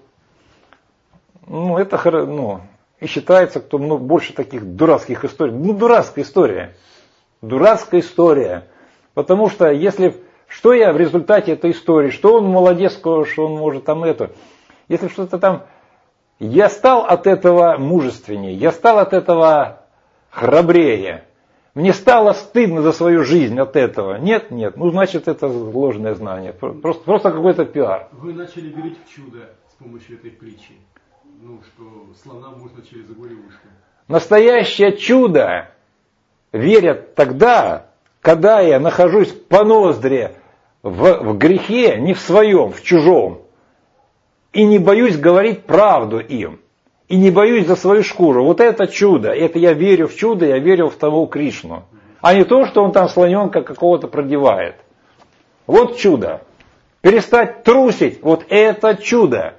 [SPEAKER 1] ну, это, ну, и считается, кто ну, больше таких дурацких историй. Ну, дурацкая история. Дурацкая история. Потому что, если, что я в результате этой истории, что он молодец, что он может там это. Если что-то там, я стал от этого мужественнее, я стал от этого храбрее. Мне стало стыдно за свою жизнь от этого. Нет, нет, ну значит это ложное знание. Просто, просто какой-то пиар.
[SPEAKER 3] Вы начали верить в чудо с помощью этой притчи. Ну, что слона можно через иголе ушко.
[SPEAKER 1] Настоящее чудо верят тогда, когда я нахожусь по ноздре в, в грехе, не в своем, в чужом. И не боюсь говорить правду им. И не боюсь за свою шкуру. Вот это чудо. Это я верю в чудо, я верю в того Кришну. А не то, что он там слоненка какого-то продевает. Вот чудо. Перестать трусить. Вот это чудо.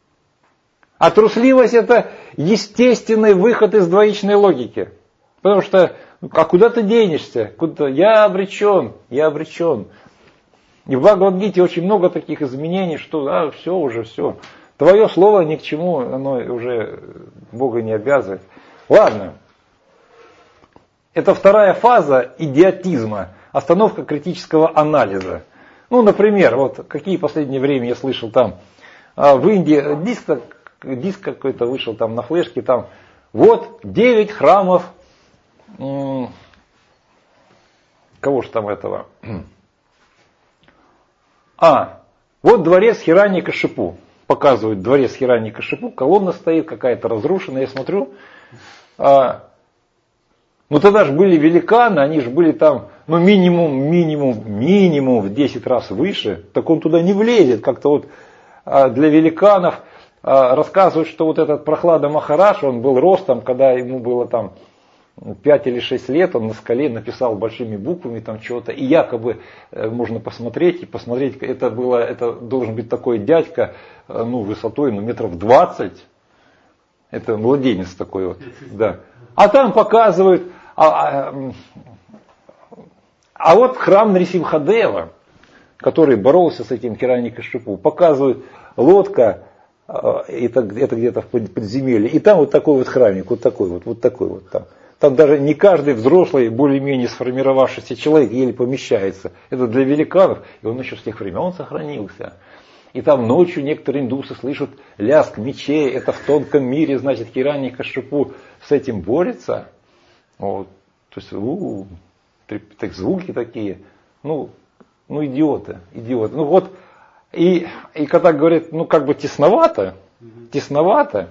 [SPEAKER 1] А трусливость это естественный выход из двоичной логики. Потому что, а куда ты денешься? Куда? Я обречен, я обречен. И в Бхагавад-гите очень много таких изменений, что а, все уже, все. Твое слово ни к чему, оно уже Бога не обязывает. Ладно. Это вторая фаза идиотизма, остановка критического анализа. Ну, например, вот какие в последнее время я слышал там, в Индии диск, диск какой-то вышел там на флешке, там вот девять храмов, кого же там этого? А, вот дворец Хираньякашипу. Показывают дворец Хираньякашипу, колонна стоит какая-то разрушенная, я смотрю. А, ну тогда же были великаны, они же были там, ну минимум, минимум, минимум в десять раз выше. Так он туда не влезет. Как-то вот а, для великанов а, рассказывают, что вот этот Прохлада Махарадж, он был ростом, когда ему было там пять или шесть лет, он на скале написал большими буквами там что-то, и якобы э, можно посмотреть, и посмотреть, это было, это должен быть такой дядька, э, ну, высотой, ну, метров двадцать, это младенец такой вот, да. А там показывают, а, а, а вот храм Нрисимхадева, который боролся с этим Хираньякашипу, показывают лодка, э, это, это где-то в подземелье, и там вот такой вот храмик, вот такой вот, вот такой вот там. Там даже не каждый взрослый, более-менее сформировавшийся человек еле помещается. Это для великанов, и он еще с тех времен сохранился. И там ночью некоторые индусы слышат лязг мечей, это в тонком мире, значит, Хираньякашипу с этим борется. Вот. То есть, у-у, так, звуки такие, ну, ну идиоты, идиоты. Ну вот, и, и когда говорят, ну как бы тесновато, тесновато,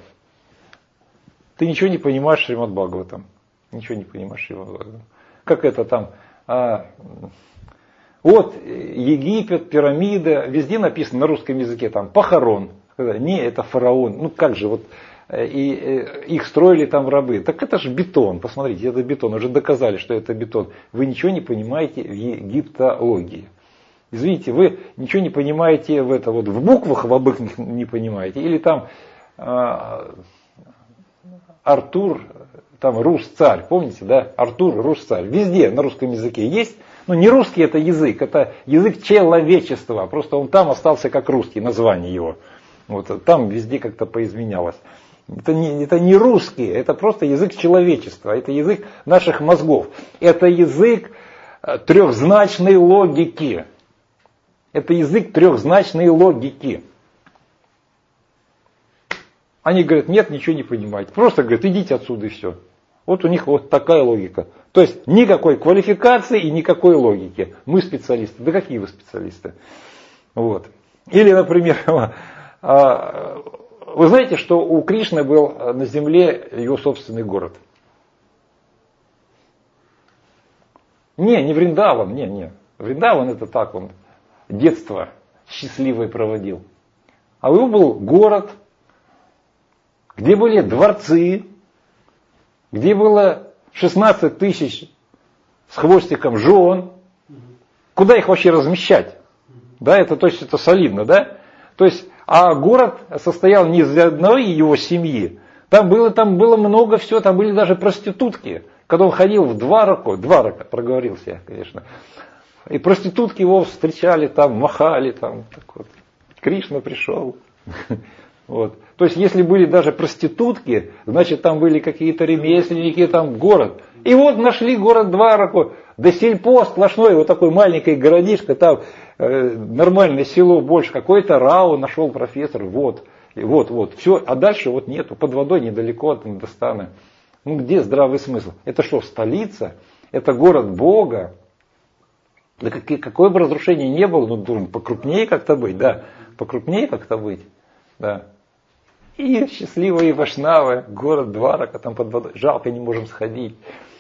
[SPEAKER 1] ты ничего не понимаешь Шримад Бхагаватам. Ничего не понимаешь его. Как это там, а, вот Египет, пирамида, везде написано на русском языке там похорон. Не, это фараон. Ну как же, вот и, и их строили там рабы. Так это же бетон, посмотрите, это бетон. Уже доказали, что это бетон. Вы ничего не понимаете в египтологии. Извините, вы ничего не понимаете в это, вот в буквах в обычных не понимаете. Или там а, Артур, там Рус-царь, помните, да? Артур, Рус-царь. Везде на русском языке есть. Ну не русский это язык, это язык человечества. Просто он там остался как русский, название его. Вот, там везде как-то поизменялось. Это не, это не русский, это просто язык человечества, это язык наших мозгов. Это язык трехзначной логики. Это язык трехзначной логики. Они говорят, нет, ничего не понимаете. Просто говорят, идите отсюда и все. Вот у них вот такая логика. То есть никакой квалификации и никакой логики. Мы специалисты. Да какие вы специалисты? Вот. Или, например, вы знаете, что у Кришны был на земле его собственный город? Не, не Вриндаван, не, не. Вриндаван это так, он детство счастливое проводил. А у него был город, где были дворцы, где было шестнадцать тысяч с хвостиком жен. Куда их вообще размещать? Да, это, то есть это солидно, да? То есть, а город состоял не из одной его семьи. Там было, там было много всего, там были даже проститутки. Когда он ходил в Двараку, Дварака, проговорился я, конечно. И проститутки его встречали там, махали там. Так вот. Кришна пришел. Вот. То есть, если были даже проститутки, значит, там были какие-то ремесленники, там город. И вот нашли город Двараку. Да сельпо сплошной, вот такой маленький городишко, там э, нормальное село больше. Какой-то Рау нашел профессор, вот, и вот, вот. Все, а дальше вот нету, под водой недалеко от Индостана. Ну где здравый смысл? Это что, столица? Это город Бога? Да какие, какое бы разрушение не было, ну думаю, покрупнее как-то быть, да, покрупнее как-то быть, да. И счастливые Вайшнавы, город Дварака, там под водой, жалко, не можем сходить.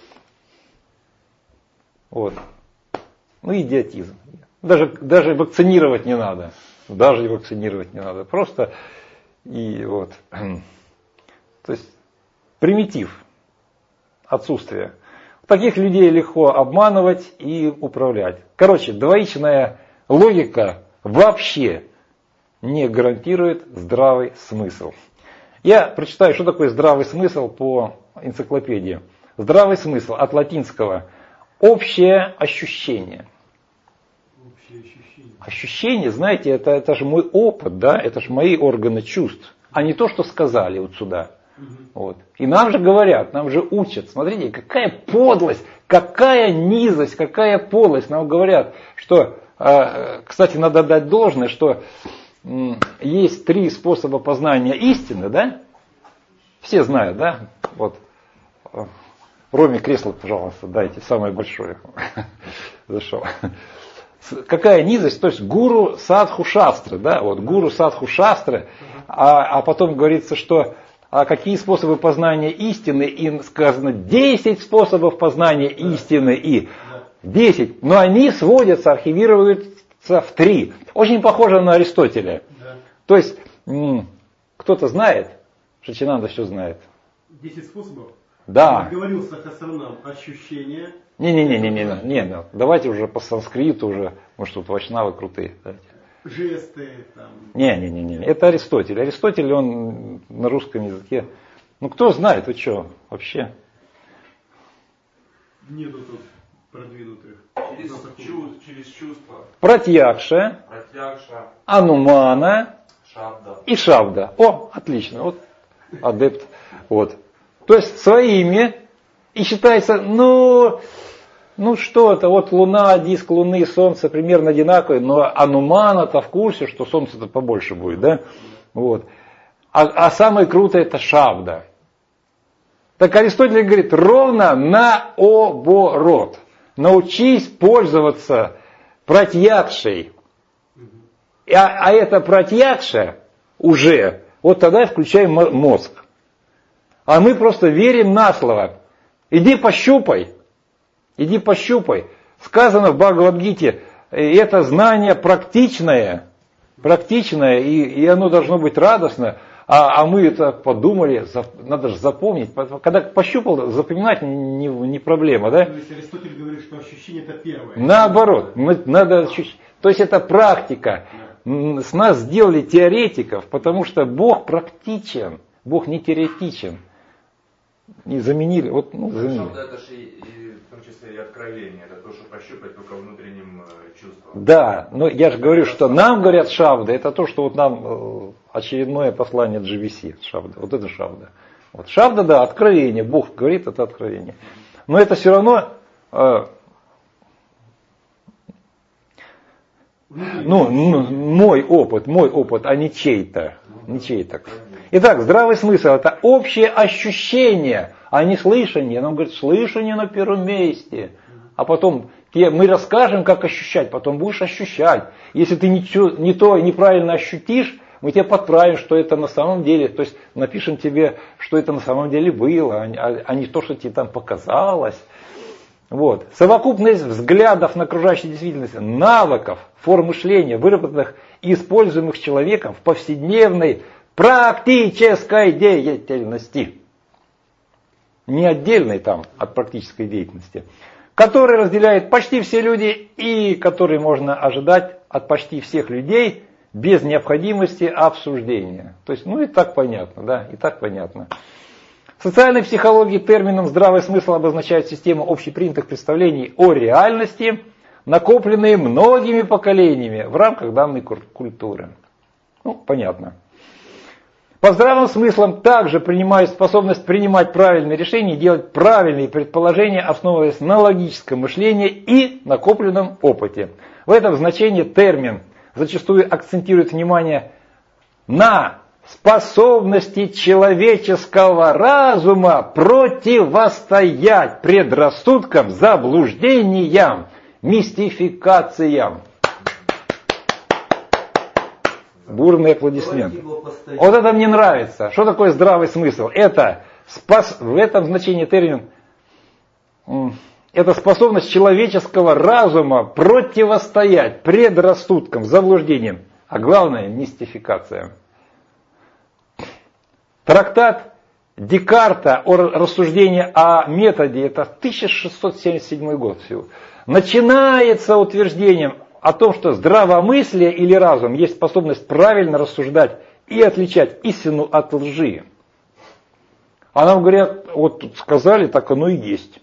[SPEAKER 1] Вот. Ну идиотизм. Даже, даже вакцинировать не надо, даже и вакцинировать не надо, просто и вот. То есть примитив, отсутствие. Таких людей легко обманывать и управлять. Короче, двоичная логика вообще не гарантирует здравый смысл. Я прочитаю, что такое здравый смысл по энциклопедии. Здравый смысл от латинского общее ощущение.
[SPEAKER 3] Общее ощущение.
[SPEAKER 1] Ощущение, знаете, это, это же мой опыт, да, это же мои органы чувств, а не то, что сказали вот сюда. Вот. И нам же говорят, нам же учат, смотрите, какая подлость, какая низость, какая подлость. Нам говорят, что, кстати, надо дать должное, что есть три способа познания истины, да? Все знают, да? Вот. Роме кресло, пожалуйста, дайте, самое большое. Зашел. Какая низость, то есть гуру садху шастры, да? Вот гуру садху шастры, а, а потом говорится, что а какие способы познания истины, и сказано десять способов познания истины, и десять, но они сводятся, архивируются в три. Очень похоже на Аристотеля. Да. То есть, кто-то знает, Шачинанда все знает.
[SPEAKER 3] Десять способов?
[SPEAKER 1] Да.
[SPEAKER 3] Я говорил Сахасранам, ощущения.
[SPEAKER 1] Не-не-не, не, не, давайте уже по санскриту уже, может тут вайшнавы крутые. Давайте.
[SPEAKER 3] Жесты там.
[SPEAKER 1] Не-не-не, это Аристотель. Аристотель, он на русском языке. Ну кто знает, вы что, вообще?
[SPEAKER 3] Нету тут продвинутых.
[SPEAKER 4] Через, чувств, через чувства.
[SPEAKER 1] Пратьякша,
[SPEAKER 4] Пратьякша,
[SPEAKER 1] Анумана
[SPEAKER 4] Шабда.
[SPEAKER 1] И Шабда. О, отлично, вот адепт. Вот. То есть своими, и считается, ну, ну что-то, вот Луна, диск Луны, Солнце примерно одинаковые, но Анумана-то в курсе, что Солнце-то побольше будет, да? Вот. А, а самое крутое это Шабда. Так Аристотель говорит, ровно наоборот. Научись пользоваться пратьякшей. А, а это пратьякша уже, вот тогда включаем мозг. А мы просто верим на слово. Иди пощупай. Иди пощупай. Сказано в Бхагавад-гите, это знание практичное, практичное, и, и оно должно быть радостно. А, а мы это подумали, надо же запомнить. Когда пощупал, запоминать не, не проблема, да?
[SPEAKER 3] То есть Аристотель говорит, что ощущение это первое.
[SPEAKER 1] Наоборот, надо ощущать. То есть это практика. Да. С нас сделали теоретиков, потому что Бог практичен, Бог не теоретичен. И заменили. Вот, ну, заменили.
[SPEAKER 4] Шабда это же и, и, в том числе и откровение, это то, что пощупать только внутренним э, чувством.
[SPEAKER 1] Да, но я же говорю, что нам говорят шабда, это то, что вот нам э, очередное послание джи ви си, шабда, вот это шабда. Вот шабда, да, откровение, Бог говорит, это откровение. Но это все равно, э, ну, ну, мой опыт, мой опыт, а не чей-то, не чей-то. Итак, здравый смысл – это общее ощущение, а не слышание. Нам говорят, слышание на первом месте. А потом мы расскажем, как ощущать, потом будешь ощущать. Если ты ничего, не то неправильно ощутишь, мы тебе подправим, что это на самом деле. То есть напишем тебе, что это на самом деле было, а не то, что тебе там показалось. Вот. Совокупность взглядов на окружающую действительность, навыков, форм мышления, выработанных и используемых человеком в повседневной практической деятельности. Не отдельной там от практической деятельности. Который разделяет почти все люди и который можно ожидать от почти всех людей без необходимости обсуждения. То есть, ну и так понятно, да, и так понятно. В социальной психологии термином «здравый смысл» обозначает систему общепринятых представлений о реальности, накопленные многими поколениями в рамках данной культуры. Ну, понятно. По здравым смыслам также принимают способность принимать правильные решения и делать правильные предположения, основываясь на логическом мышлении и накопленном опыте. В этом значении термин зачастую акцентирует внимание на способности человеческого разума противостоять предрассудкам, заблуждениям, мистификациям. Бурные аплодисменты. Вот это мне нравится. Что такое здравый смысл? Это спас... в этом значении термин это способность человеческого разума противостоять предрассудкам, заблуждениям, а главное мистификациям. Трактат Декарта о рассуждении о методе, это тысяча шестьсот семьдесят седьмой год всего, начинается утверждением о том, что здравомыслие или разум есть способность правильно рассуждать и отличать истину от лжи. А нам говорят, вот сказали, так оно и есть.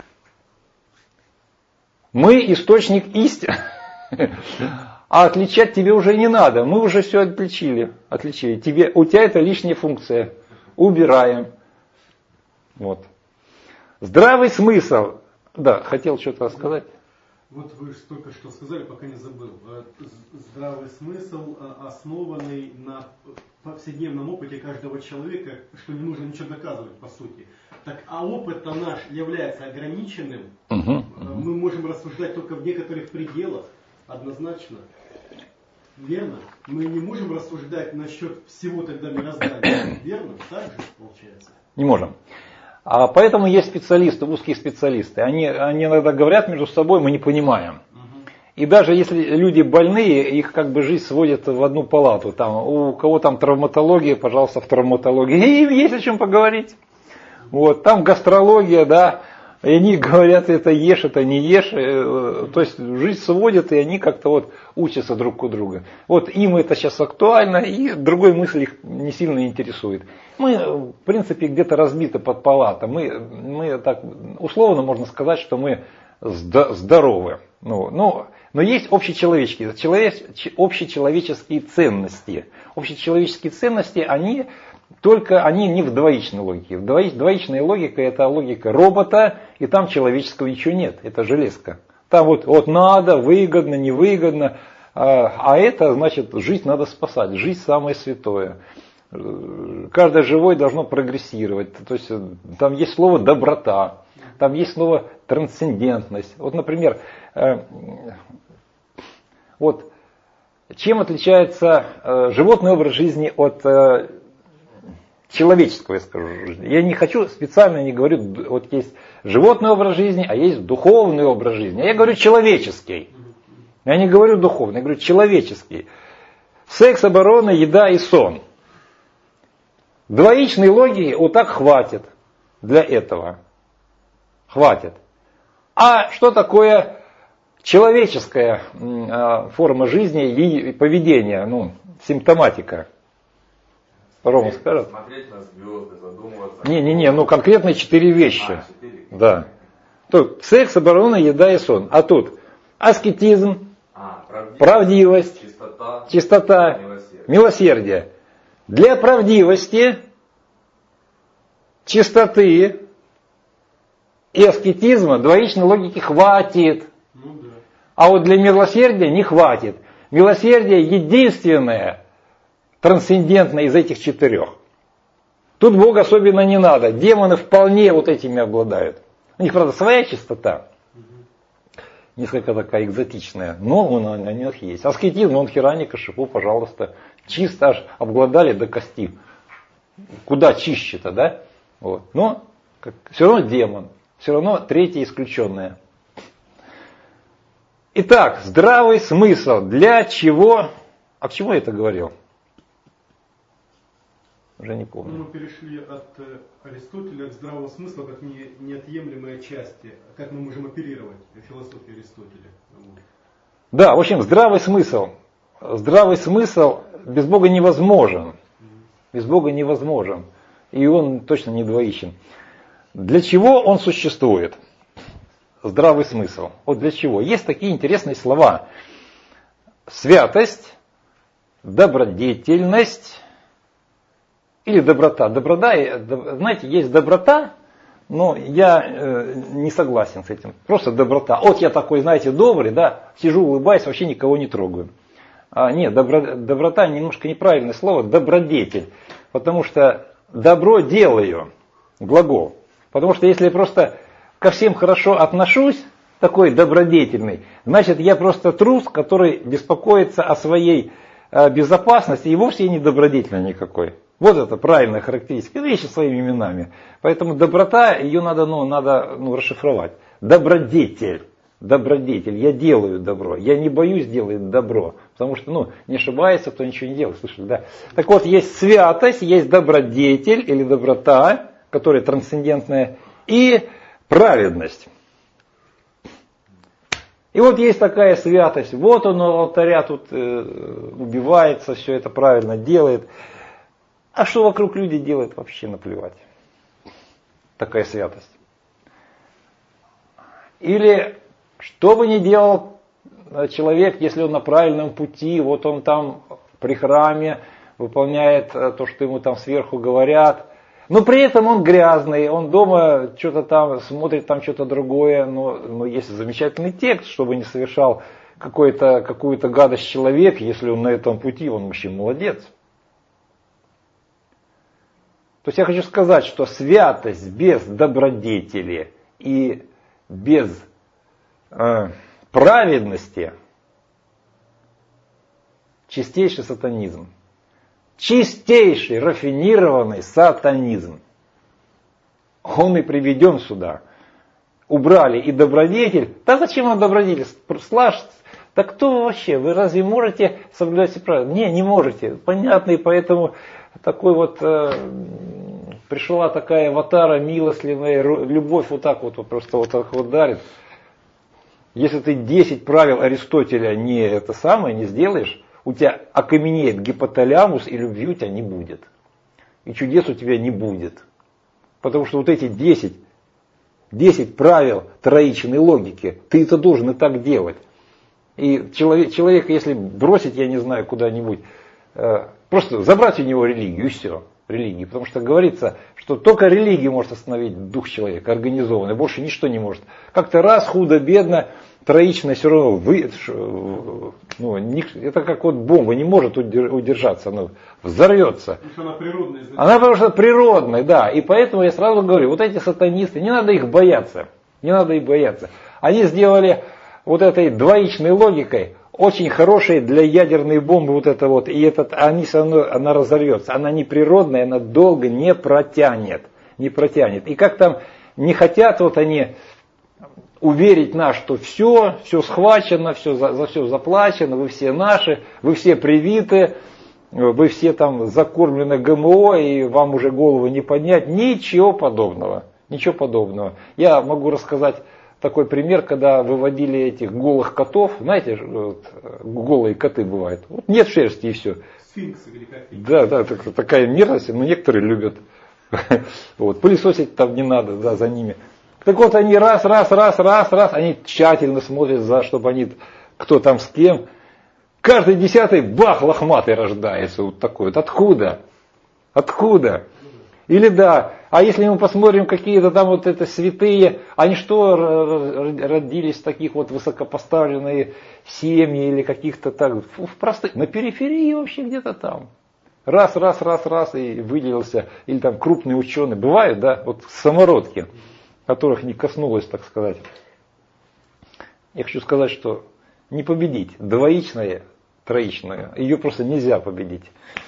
[SPEAKER 1] Мы источник истины, а отличать тебе уже не надо. Мы уже все отличили. отличили. Тебе, у тебя это лишняя функция. Убираем. Вот. Здравый смысл. Да, хотел что-то сказать.
[SPEAKER 3] Вот вы же только что сказали, пока не забыл. Здравый смысл, основанный на повседневном опыте каждого человека, что не нужно ничего доказывать, по сути. Так, а опыт-то наш является ограниченным. Угу, угу. Мы можем рассуждать только в некоторых пределах, однозначно. Верно? Мы не можем рассуждать насчет всего тогда мироздания. Верно? Так же получается?
[SPEAKER 1] Не можем. А поэтому есть специалисты, узкие специалисты. Они, они иногда говорят между собой, мы не понимаем. Угу. И даже если люди больные, их как бы жизнь сводит в одну палату. Там, у кого там травматология, пожалуйста, в травматологии. И им есть о чем поговорить. Вот, там гастрология, да. И они говорят, это ешь, это не ешь. То есть жизнь сводит, и они как-то вот учатся друг у друга. Вот им это сейчас актуально, и другой мысль их не сильно интересует. Мы, в принципе, где-то разбиты под палатом. Мы, мы так, условно можно сказать, что мы здоровы. Ну, но, но есть общечеловеческие, человек, общечеловеческие ценности. Общечеловеческие ценности, они... Только они не в двоичной логике. Двоичная логика — это логика робота, и там человеческого ничего нет. Это железка. Там вот, вот надо, выгодно, невыгодно. А, а это значит, жизнь надо спасать. Жизнь самое святое. Каждое живое должно прогрессировать. То есть там есть слово доброта, там есть слово трансцендентность. Вот, например, вот чем отличается животный образ жизни от человеческого, я скажу. Я не хочу, специально не говорю, вот есть животный образ жизни, а есть духовный образ жизни. А я говорю человеческий. Я не говорю духовный, я говорю человеческий. Секс, оборона, еда и сон. Двоичной логики вот так хватит для этого. Хватит. А что такое человеческая э, форма жизни и поведения, ну, симптоматика? Рома скажет?
[SPEAKER 4] Смотреть на звезды, задумываться.
[SPEAKER 1] Не-не-не, ну конкретно четыре вещи.
[SPEAKER 4] А, четыре.
[SPEAKER 1] Да. Тут секс, оборона, еда и сон. А тут аскетизм,
[SPEAKER 4] А, правдивость,
[SPEAKER 1] правдивость,
[SPEAKER 4] чистота,
[SPEAKER 1] чистота,
[SPEAKER 4] милосердие.
[SPEAKER 1] милосердие. Для правдивости, чистоты и аскетизма двоичной логики хватит.
[SPEAKER 3] Ну да.
[SPEAKER 1] А вот для милосердия не хватит. Милосердие единственное трансцендентное из этих четырех. Тут Бога особенно не надо. Демоны вполне вот этими обладают. У них, правда, своя чистота. Несколько такая экзотичная. Но он, на них есть. Аскетизм, он хераника, шипу, пожалуйста. Чисто аж обглодали до кости. Куда чище-то, да? Вот. Но как, все равно демон. Все равно третье исключенное. Итак, здравый смысл. Для чего? А к чему я это говорил? Уже не помню.
[SPEAKER 3] Мы перешли от э, Аристотеля к здравому смыслу как не, неотъемлемой части. Как мы можем оперировать философией Аристотеля. Вот.
[SPEAKER 1] Да, в общем, здравый смысл. Здравый смысл без Бога невозможен. Без Бога невозможен. И он точно не двоичен. Для чего он существует? Здравый смысл. Вот для чего? Есть такие интересные слова. Святость, добродетельность или доброта. Доброта, знаете, есть доброта, но я не согласен с этим. Просто доброта. Вот я такой, знаете, добрый, да, сижу, улыбаюсь, вообще никого не трогаю. А, нет, добро, доброта немножко неправильное слово, добродетель. Потому что добро делаю, глагол. Потому что если я просто ко всем хорошо отношусь, такой добродетельный, значит я просто трус, который беспокоится о своей э, безопасности и вовсе не добродетельный никакой. Вот это правильная характеристика. Вещи своими именами. Поэтому доброта, ее надо, ну, надо ну, расшифровать. Добродетель. Добродетель. Я делаю добро. Я не боюсь делать добро. Потому что, ну, не ошибается, кто ничего не делает. Слышали, да? Так вот, есть святость, есть добродетель или доброта, которая трансцендентная, и праведность. И вот есть такая святость. Вот он у алтаря тут э, убивается, все это правильно делает. А что вокруг люди делают, вообще наплевать. Такая святость. Или что бы ни делал человек, если он на правильном пути, вот он там при храме выполняет то, что ему там сверху говорят, но при этом он грязный, он дома что-то там смотрит, там что-то другое, но, но есть замечательный текст, чтобы не совершал какую-то, какую-то гадость человек, если он на этом пути, он вообще молодец. То есть я хочу сказать, что святость без добродетели и без э, праведности чистейший сатанизм. Чистейший, рафинированный сатанизм. Он и приведен сюда. Убрали и добродетель. Да зачем вам добродетель? Слаж, да кто вообще? Вы разве можете соблюдать все правила? Не, не можете. Понятно, и поэтому такой вот э, пришла такая аватара милостливая, любовь вот так вот, вот просто вот так вот дарит. Если ты десять правил Аристотеля не это самое, не сделаешь, у тебя окаменеет гипоталамус, и любви у тебя не будет. И чудес у тебя не будет. Потому что вот эти десять, десять правил троичной логики, ты это должен и так делать. И человек, человека, если бросить, я не знаю, куда-нибудь, э, просто забрать у него религию, и все. Религии. Потому что говорится, что только религия может остановить дух человека, организованный, больше ничто не может. Как-то раз, худо-бедно, троичная все равно, вы, ну, не, это как вот бомба, не может удержаться, она взорвется.
[SPEAKER 3] Она природная. Значит.
[SPEAKER 1] Она просто природная, да. И поэтому я сразу говорю, вот эти сатанисты, не надо их бояться. Не надо их бояться. Они сделали вот этой двоичной логикой очень хорошие для ядерной бомбы вот это вот. И этот, они все равно, она разорвется. Она не природная, она долго не протянет. Не протянет. И как там не хотят вот они уверить нас, что все, все схвачено, все за, за все заплачено, вы все наши, вы все привиты, вы все там закормлены ГМО, и вам уже голову не поднять. Ничего подобного. Ничего подобного. Я могу рассказать такой пример, когда выводили этих голых котов. Знаете, вот, голые коты бывают. Вот нет шерсти и все.
[SPEAKER 3] Сфинксы или как?
[SPEAKER 1] Да, да, так, такая мерзость, но некоторые любят. Вот, пылесосить там не надо, да, за ними. Так вот они раз, раз, раз, раз, раз, они тщательно смотрят, за, чтобы они, кто там с кем. Каждый десятый, бах, лохматый рождается. Вот такой вот. Откуда? Откуда? Или да, а если мы посмотрим какие-то там вот это святые, они что, родились таких вот высокопоставленные семьи или каких-то так, в простых, на периферии вообще где-то там. Раз, раз, раз, раз и выделился. Или там крупные ученые. Бывают, да, вот самородки, которых не коснулось, так сказать. Я хочу сказать, что не победить. Двоичное, троичное. Ее просто нельзя победить.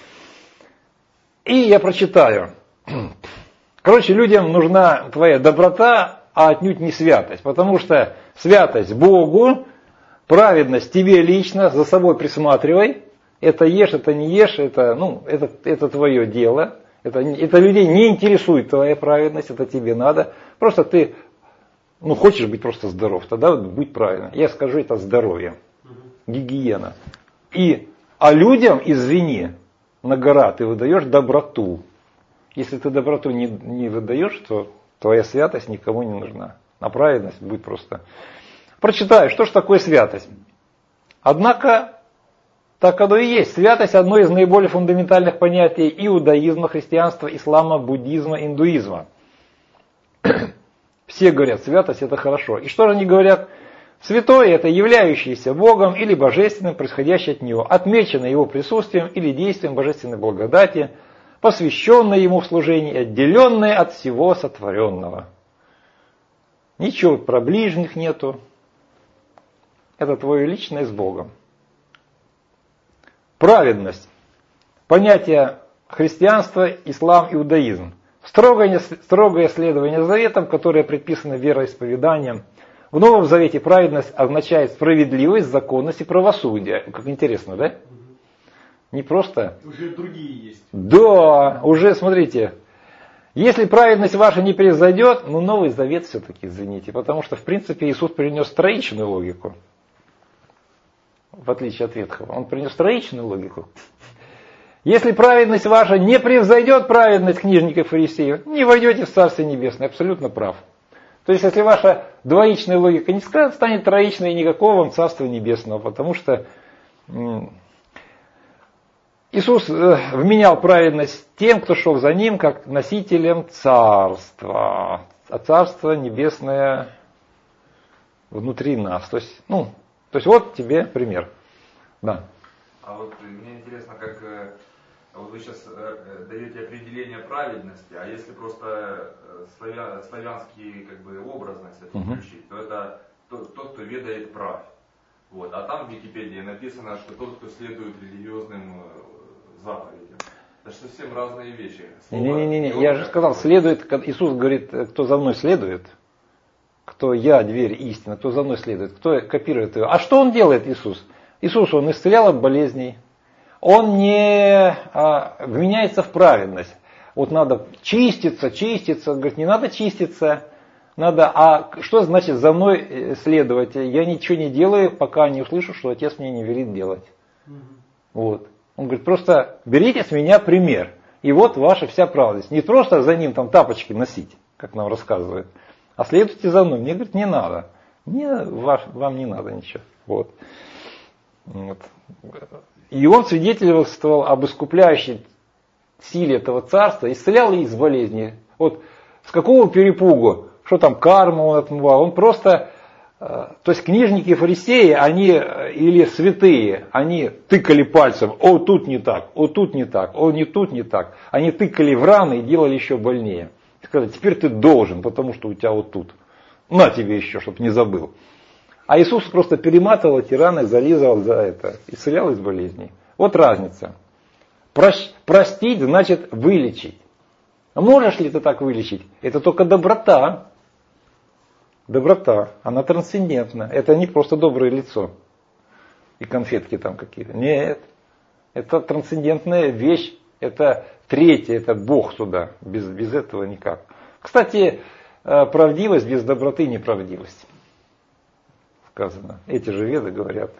[SPEAKER 1] И я прочитаю. Короче, людям нужна твоя доброта, а отнюдь не святость. Потому что святость Богу, праведность тебе лично, за собой присматривай. Это ешь, это не ешь, это, ну, это, это твое дело. Это, это людей не интересует твоя праведность, это тебе надо. Просто ты, ну, хочешь быть просто здоров, тогда будь правильно. Я скажу, это здоровье, гигиена. И, а людям, извини, на гора ты выдаешь доброту. Если ты доброту не, не выдаешь, то твоя святость никому не нужна. А праведность будет просто. Прочитаю, что же такое святость. Однако, так оно и есть. Святость – одно из наиболее фундаментальных понятий иудаизма, христианства, ислама, буддизма, индуизма. Все говорят, святость – это хорошо. И что же они говорят? Святое – это являющееся Богом или божественным, происходящее от Него, отмеченное Его присутствием или действием божественной благодати, посвященное Ему в служении, отделенное от всего сотворенного. Ничего про ближних нету. Это твое личное с Богом. Праведность. Понятие христианства, ислам, иудаизм. Строгое, строгое следование заветам, которое предписано вероисповеданием. В Новом Завете праведность означает справедливость, законность и правосудие. Как интересно, да? Не просто...
[SPEAKER 3] Уже другие есть.
[SPEAKER 1] Да, уже, смотрите, если праведность ваша не превзойдет, ну Новый Завет все-таки, извините, потому что, в принципе, Иисус принес троичную логику. В отличие от Ветхого. Он принес троичную логику. Если праведность ваша не превзойдет праведность книжников и фарисеев, не войдете в Царствие Небесное. Абсолютно прав. То есть, если ваша двоичная логика не станет троичной, никакого вам Царства Небесного, потому что Иисус вменял праведность тем, кто шел за Ним, как носителем Царства. А Царство Небесное внутри нас. То есть, ну, то есть вот тебе пример. Да.
[SPEAKER 4] А вот мне интересно, как вот вы сейчас даете определение праведности, а если просто славя, славянский как бы образность это
[SPEAKER 1] угу.
[SPEAKER 4] включить, то это тот, тот, кто ведает правь. Вот. А там в Википедии написано, что тот, кто следует религиозным заповедям. Это же совсем разные вещи.
[SPEAKER 1] Не-не-не, я же сказал, следует, Иисус говорит, кто за мной следует, кто я, дверь, истина, кто за мной следует, кто копирует ее. А что он делает, Иисус? Иисус, он исцелял от болезней. Он не а, вменяется в праведность. Вот надо чиститься, чиститься. Он говорит, не надо чиститься. Надо, а что значит за мной следовать? Я ничего не делаю, пока не услышу, что Отец мне не велит делать. Угу. Вот. Он говорит, просто берите с меня пример. И вот ваша вся праведность. Не просто за ним там тапочки носить, как нам рассказывают. А следуйте за мной. Мне говорит, не надо. Мне, ваш, вам не надо ничего. Вот. Вот. И он свидетельствовал об искупляющей силе этого царства, исцелял из болезни. Вот с какого перепугу, что там карму он отмывал, он просто, то есть книжники и фарисеи, они, или святые, они тыкали пальцем, о, тут не так, о, тут не так, о, не тут не так. Они тыкали в раны и делали еще больнее. Сказали, теперь ты должен, потому что у тебя вот тут. На тебе еще, чтобы не забыл. А Иисус просто перематывал эти раны, зализывал за это, исцелял из болезней. Вот разница. Простить значит вылечить. А можешь ли ты так вылечить? Это только доброта. Доброта, она трансцендентна. Это не просто доброе лицо и конфетки там какие-то. Нет, это трансцендентная вещь. Это третье, это Бог сюда. Без, без этого никак. Кстати, правдивость без доброты неправдивость. Сказано. Эти же веды говорят.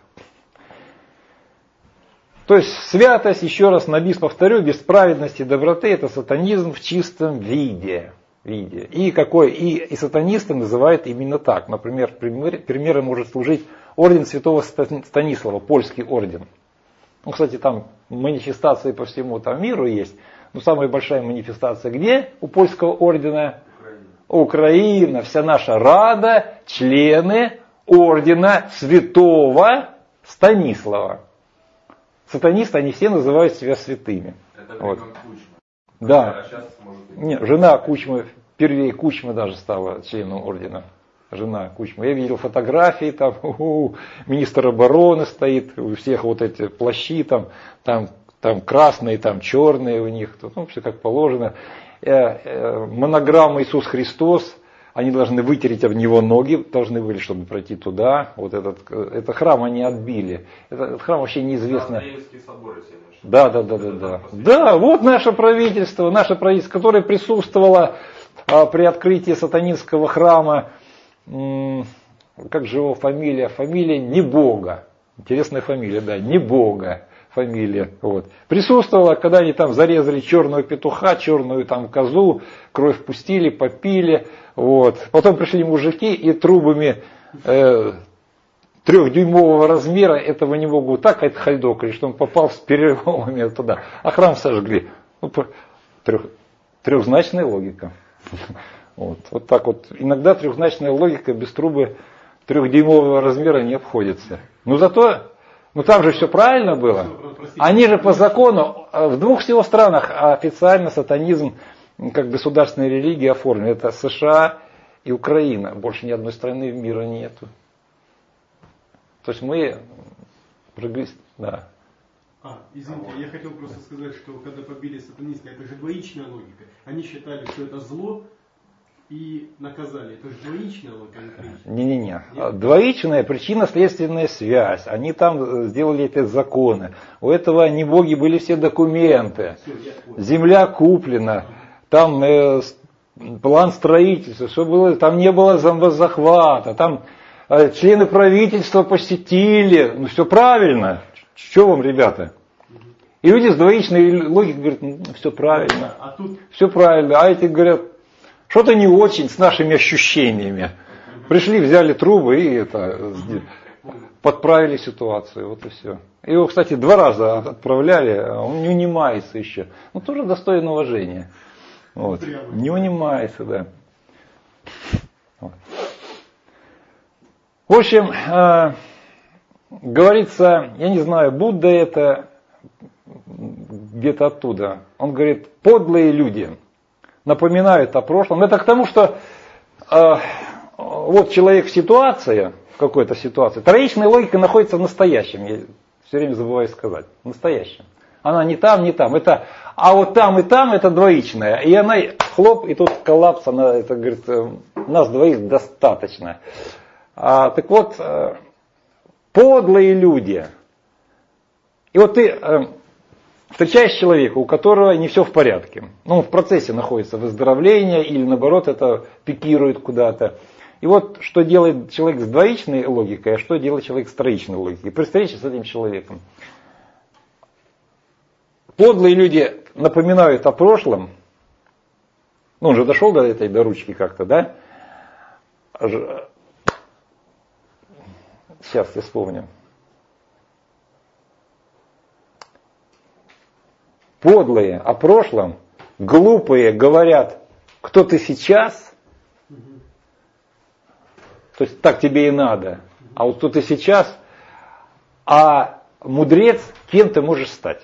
[SPEAKER 1] То есть святость, еще раз на бис повторю, без праведности и доброты это сатанизм в чистом виде. виде. И какой? И, и сатанисты называют именно так. Например, пример, примером может служить орден святого Станислава, польский орден. Ну, кстати, там манифестации по всему там миру есть. Но самая большая манифестация где у польского ордена? Украина. Украина. Вся наша рада, члены ордена святого Станислава. Сатанисты, они все называют себя святыми.
[SPEAKER 4] Это
[SPEAKER 1] вот.
[SPEAKER 4] Кучма.
[SPEAKER 1] Да.
[SPEAKER 4] А сейчас, может быть...
[SPEAKER 1] Нет, жена Кучмы, впервые Кучма даже стала членом ордена. Жена Кучмы. Я видел фотографии, там у-у, министр обороны стоит, у всех вот эти плащи, там, там, там красные, там черные у них, ну, все как положено. Э, э, монограмма Иисус Христос, они должны вытереть об него ноги, должны были, чтобы пройти туда. Вот этот, этот храм они отбили. Этот храм вообще неизвестно. Да, да, да, да, да. Да, вот наше правительство, наше правительство, которое присутствовало а, при открытии сатанинского храма. М- как же его фамилия? Фамилия Небога. Интересная фамилия, да, Небога. Фамилия. Вот. Присутствовала, когда они там зарезали черного петуха, черную там козу, кровь пустили, попили. Вот. Потом пришли мужики и трубами э, трехдюймового размера этого не могут так отхальдокали, что он попал с переломами туда. А храм сожгли. Ну, трех, трехзначная логика. Вот. Вот так вот. Иногда трехзначная логика без трубы трехдюймового размера не обходится. Но зато, ну там же все правильно было. Они же по закону, в двух всего странах официально сатанизм как государственная религия оформлена. Это США и Украина. Больше ни одной страны в мире нету. То есть мы прогресс... Да.
[SPEAKER 3] А, извините, я хотел просто сказать, что когда побили сатанисты, это же двоичная логика. Они считали, что это зло и наказали. Это же двоичная логика.
[SPEAKER 1] Не-не-не. Двоичная причинно-следственная связь. Они там сделали эти законы. У этого не боги были все документы. Все, земля куплена. Там э, план строительства. Все было, там не было зомбозахвата. Там э, члены правительства посетили. Ну все правильно. Что вам, ребята? И люди с двоичной логикой говорят, ну, все правильно.
[SPEAKER 3] А тут...
[SPEAKER 1] Все правильно. А эти говорят, что-то не очень с нашими ощущениями. Пришли, взяли трубы и это, подправили ситуацию. Вот и все. Его, кстати, два раза отправляли, он не унимается еще. Ну, тоже достойно уважения. Вот. Не унимается, да. Вот. В общем, э, говорится, я не знаю, Будда это где-то оттуда. Он говорит, подлые люди напоминают о прошлом. Это к тому, что э, вот человек в ситуации, в какой-то ситуации, троичная логика находится в настоящем. Я все время забываю сказать. В настоящем. Она не там, не там. Это, а вот там и там это двоичная. И она хлоп, и тут коллапс. Она это говорит, нас двоих достаточно. А, так вот, э, подлые люди. И вот ты э, встречаешь человека, у которого не все в порядке. Ну, он в процессе находится выздоровления или наоборот это пикирует куда-то. И вот что делает человек с двоичной логикой, а что делает человек с троичной логикой. При встрече с этим человеком. Подлые люди напоминают о прошлом. Ну, он же дошел до этой до ручки как-то, да? Сейчас я вспомню. Подлые о прошлом, глупые говорят, кто ты сейчас, то есть так тебе и надо, а вот кто ты сейчас, а мудрец, кем ты можешь стать.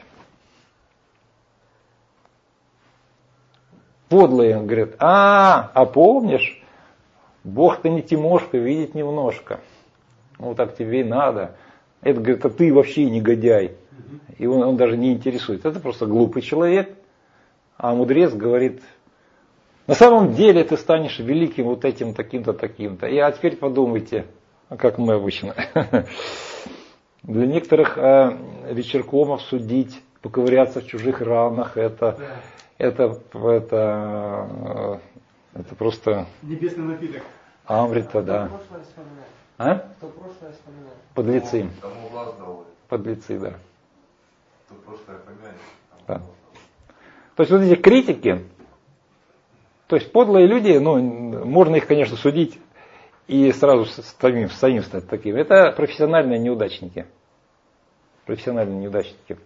[SPEAKER 1] Подлые говорят, а, а помнишь, Бог-то не Тимошка, видит немножко. Ну так тебе и надо. Это говорит, а ты вообще негодяй. И он, он даже не интересует. Это просто глупый человек. А мудрец говорит, На самом деле ты станешь великим вот этим, таким-то, таким-то. И а теперь подумайте, как мы обычно. Для некоторых э, вечеркомов судить, поковыряться в чужих ранах, это, это, это, это просто...
[SPEAKER 3] Небесный напиток.
[SPEAKER 1] Амрита, да.
[SPEAKER 2] Кто прошлое вспоминает?
[SPEAKER 1] А?
[SPEAKER 2] Кто прошлое вспоминает?
[SPEAKER 1] Подлецы.
[SPEAKER 4] Тому глаз дал.
[SPEAKER 1] Подлецы, да.
[SPEAKER 4] Тут прошлое помянет.
[SPEAKER 1] Да. То есть вот эти критики, то есть подлые люди, ну, можно их, конечно, судить и сразу самим, самим стать такими. Это профессиональные неудачники. Профессиональные неудачники.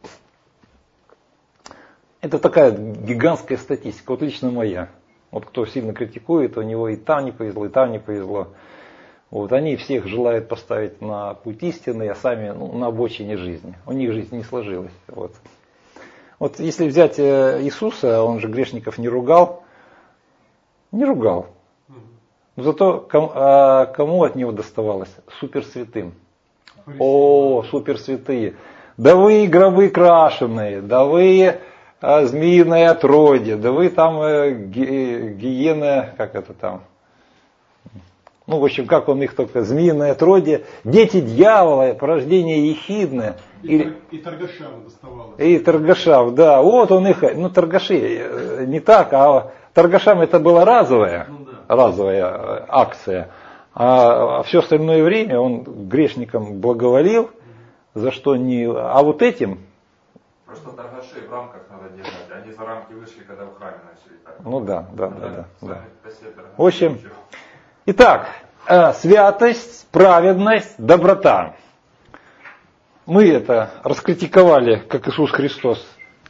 [SPEAKER 1] Это такая гигантская статистика, вот лично моя. Вот кто сильно критикует, у него и там не повезло, и там не повезло. Вот, они всех желают поставить на путь истины, а сами ну, на обочине жизни. У них жизнь не сложилась. Вот. Вот если взять Иисуса, он же грешников не ругал. Не ругал. Но зато кому, а кому от него доставалось? Суперсвятым. О, суперсвятые. Да вы гробы крашеные, да вы а, змеиное отродье, да вы там э, ги, гиена, как это там? Ну, в общем, как он их только, змеиное отродье, дети дьявола, порождение ехидное.
[SPEAKER 3] И,
[SPEAKER 1] Или,
[SPEAKER 3] и торгашам доставалось.
[SPEAKER 1] и торгашам, да, вот он их, ну, торгаши, не так, а торгашам это была разовая,
[SPEAKER 3] Ну, да.
[SPEAKER 1] разовая акция. А все остальное время он грешникам благоволил, за что не... А вот этим...
[SPEAKER 4] Просто торгашей в рамках надо держать. Они за рамки вышли, когда в храме начали. Так.
[SPEAKER 1] Ну да, да, да, да. да.
[SPEAKER 4] да.
[SPEAKER 1] В общем, итак, святость, праведность, доброта. Мы это раскритиковали, как Иисус Христос.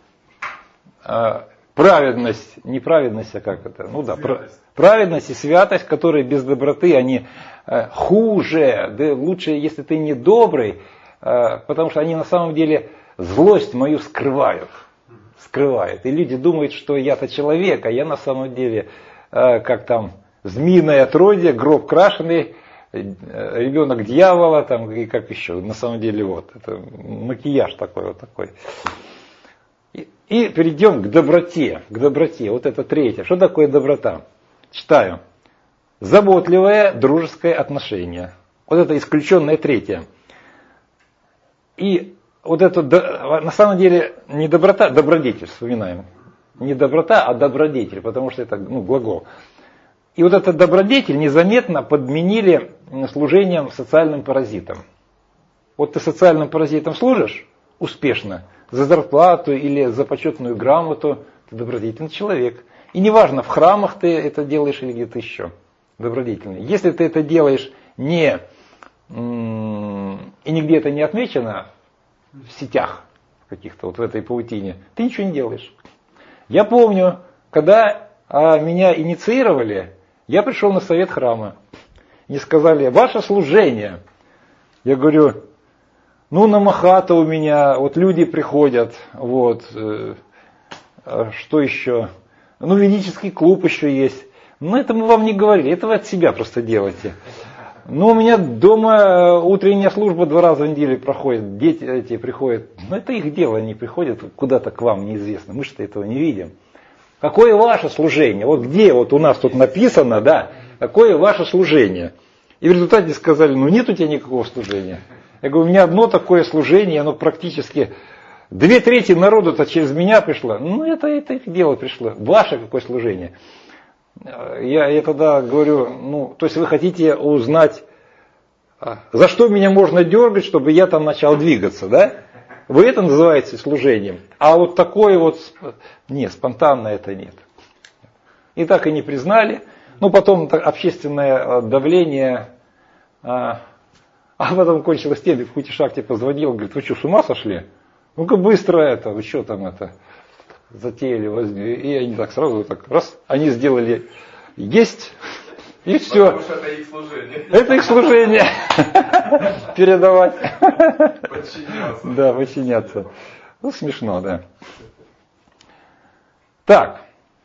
[SPEAKER 1] Праведность, не праведность, а как это? Ну да,
[SPEAKER 3] Святость.
[SPEAKER 1] праведность и святость, которые без доброты, они э, хуже. Да лучше, если ты не добрый, э, потому что они на самом деле злость мою скрывают. Скрывают. И люди думают, что я-то человек, а я на самом деле, э, как там, змеиное отродье, гроб крашеный, э, ребенок дьявола, там, и как еще. На самом деле вот, это макияж такой вот такой. И перейдем к доброте, к доброте. Вот это третье. Что такое доброта? Читаю. Заботливое дружеское отношение. Вот это исключенное третье. И вот это, на самом деле, не доброта, добродетель, вспоминаем. Не доброта, а добродетель, потому что это ну, глагол. И вот этот добродетель незаметно подменили служением социальным паразитам. Вот ты социальным паразитам служишь успешно, за зарплату или за почетную грамоту, ты добродетельный человек. И неважно, в храмах ты это делаешь или где-то еще. Добродетельный. Если ты это делаешь не, и нигде это не отмечено в сетях каких-то, вот в этой паутине, ты ничего не делаешь. Я помню, когда а, меня инициировали, я пришел на совет храма. Мне сказали, ваше служение. Я говорю, ну, на Махата у меня, вот люди приходят, вот, э, что еще? Ну, ведический клуб еще есть. Ну, это мы вам не говорили, это вы от себя просто делаете. Ну, у меня дома утренняя служба два раза в неделю проходит, дети эти приходят. Ну, это их дело, они приходят куда-то к вам, неизвестно, мы что этого не видим. Какое ваше служение? Вот где вот у нас тут написано, да, какое ваше служение? И в результате сказали, ну, нет у тебя никакого служения. Я говорю, у меня одно такое служение, оно практически две трети народу-то через меня пришло. Ну, это, это их дело пришло. Ваше какое служение? Я, я тогда говорю, ну, то есть вы хотите узнать, за что меня можно дергать, чтобы я там начал двигаться, да? Вы это называете служением. А вот такое вот, нет, спонтанно это нет. И так и не признали. Ну, потом общественное давление... А потом кончилось тем, в Кути-Шахте позвонил, говорит, вы что, с ума сошли? Ну-ка быстро это, вы что там это, затеяли, возьми. И они так сразу, так раз, они сделали есть, и все.
[SPEAKER 4] Потому что это их служение.
[SPEAKER 1] Это их служение. Передавать.
[SPEAKER 4] Подчиняться.
[SPEAKER 1] Да, подчиняться. Ну, смешно, да. Так.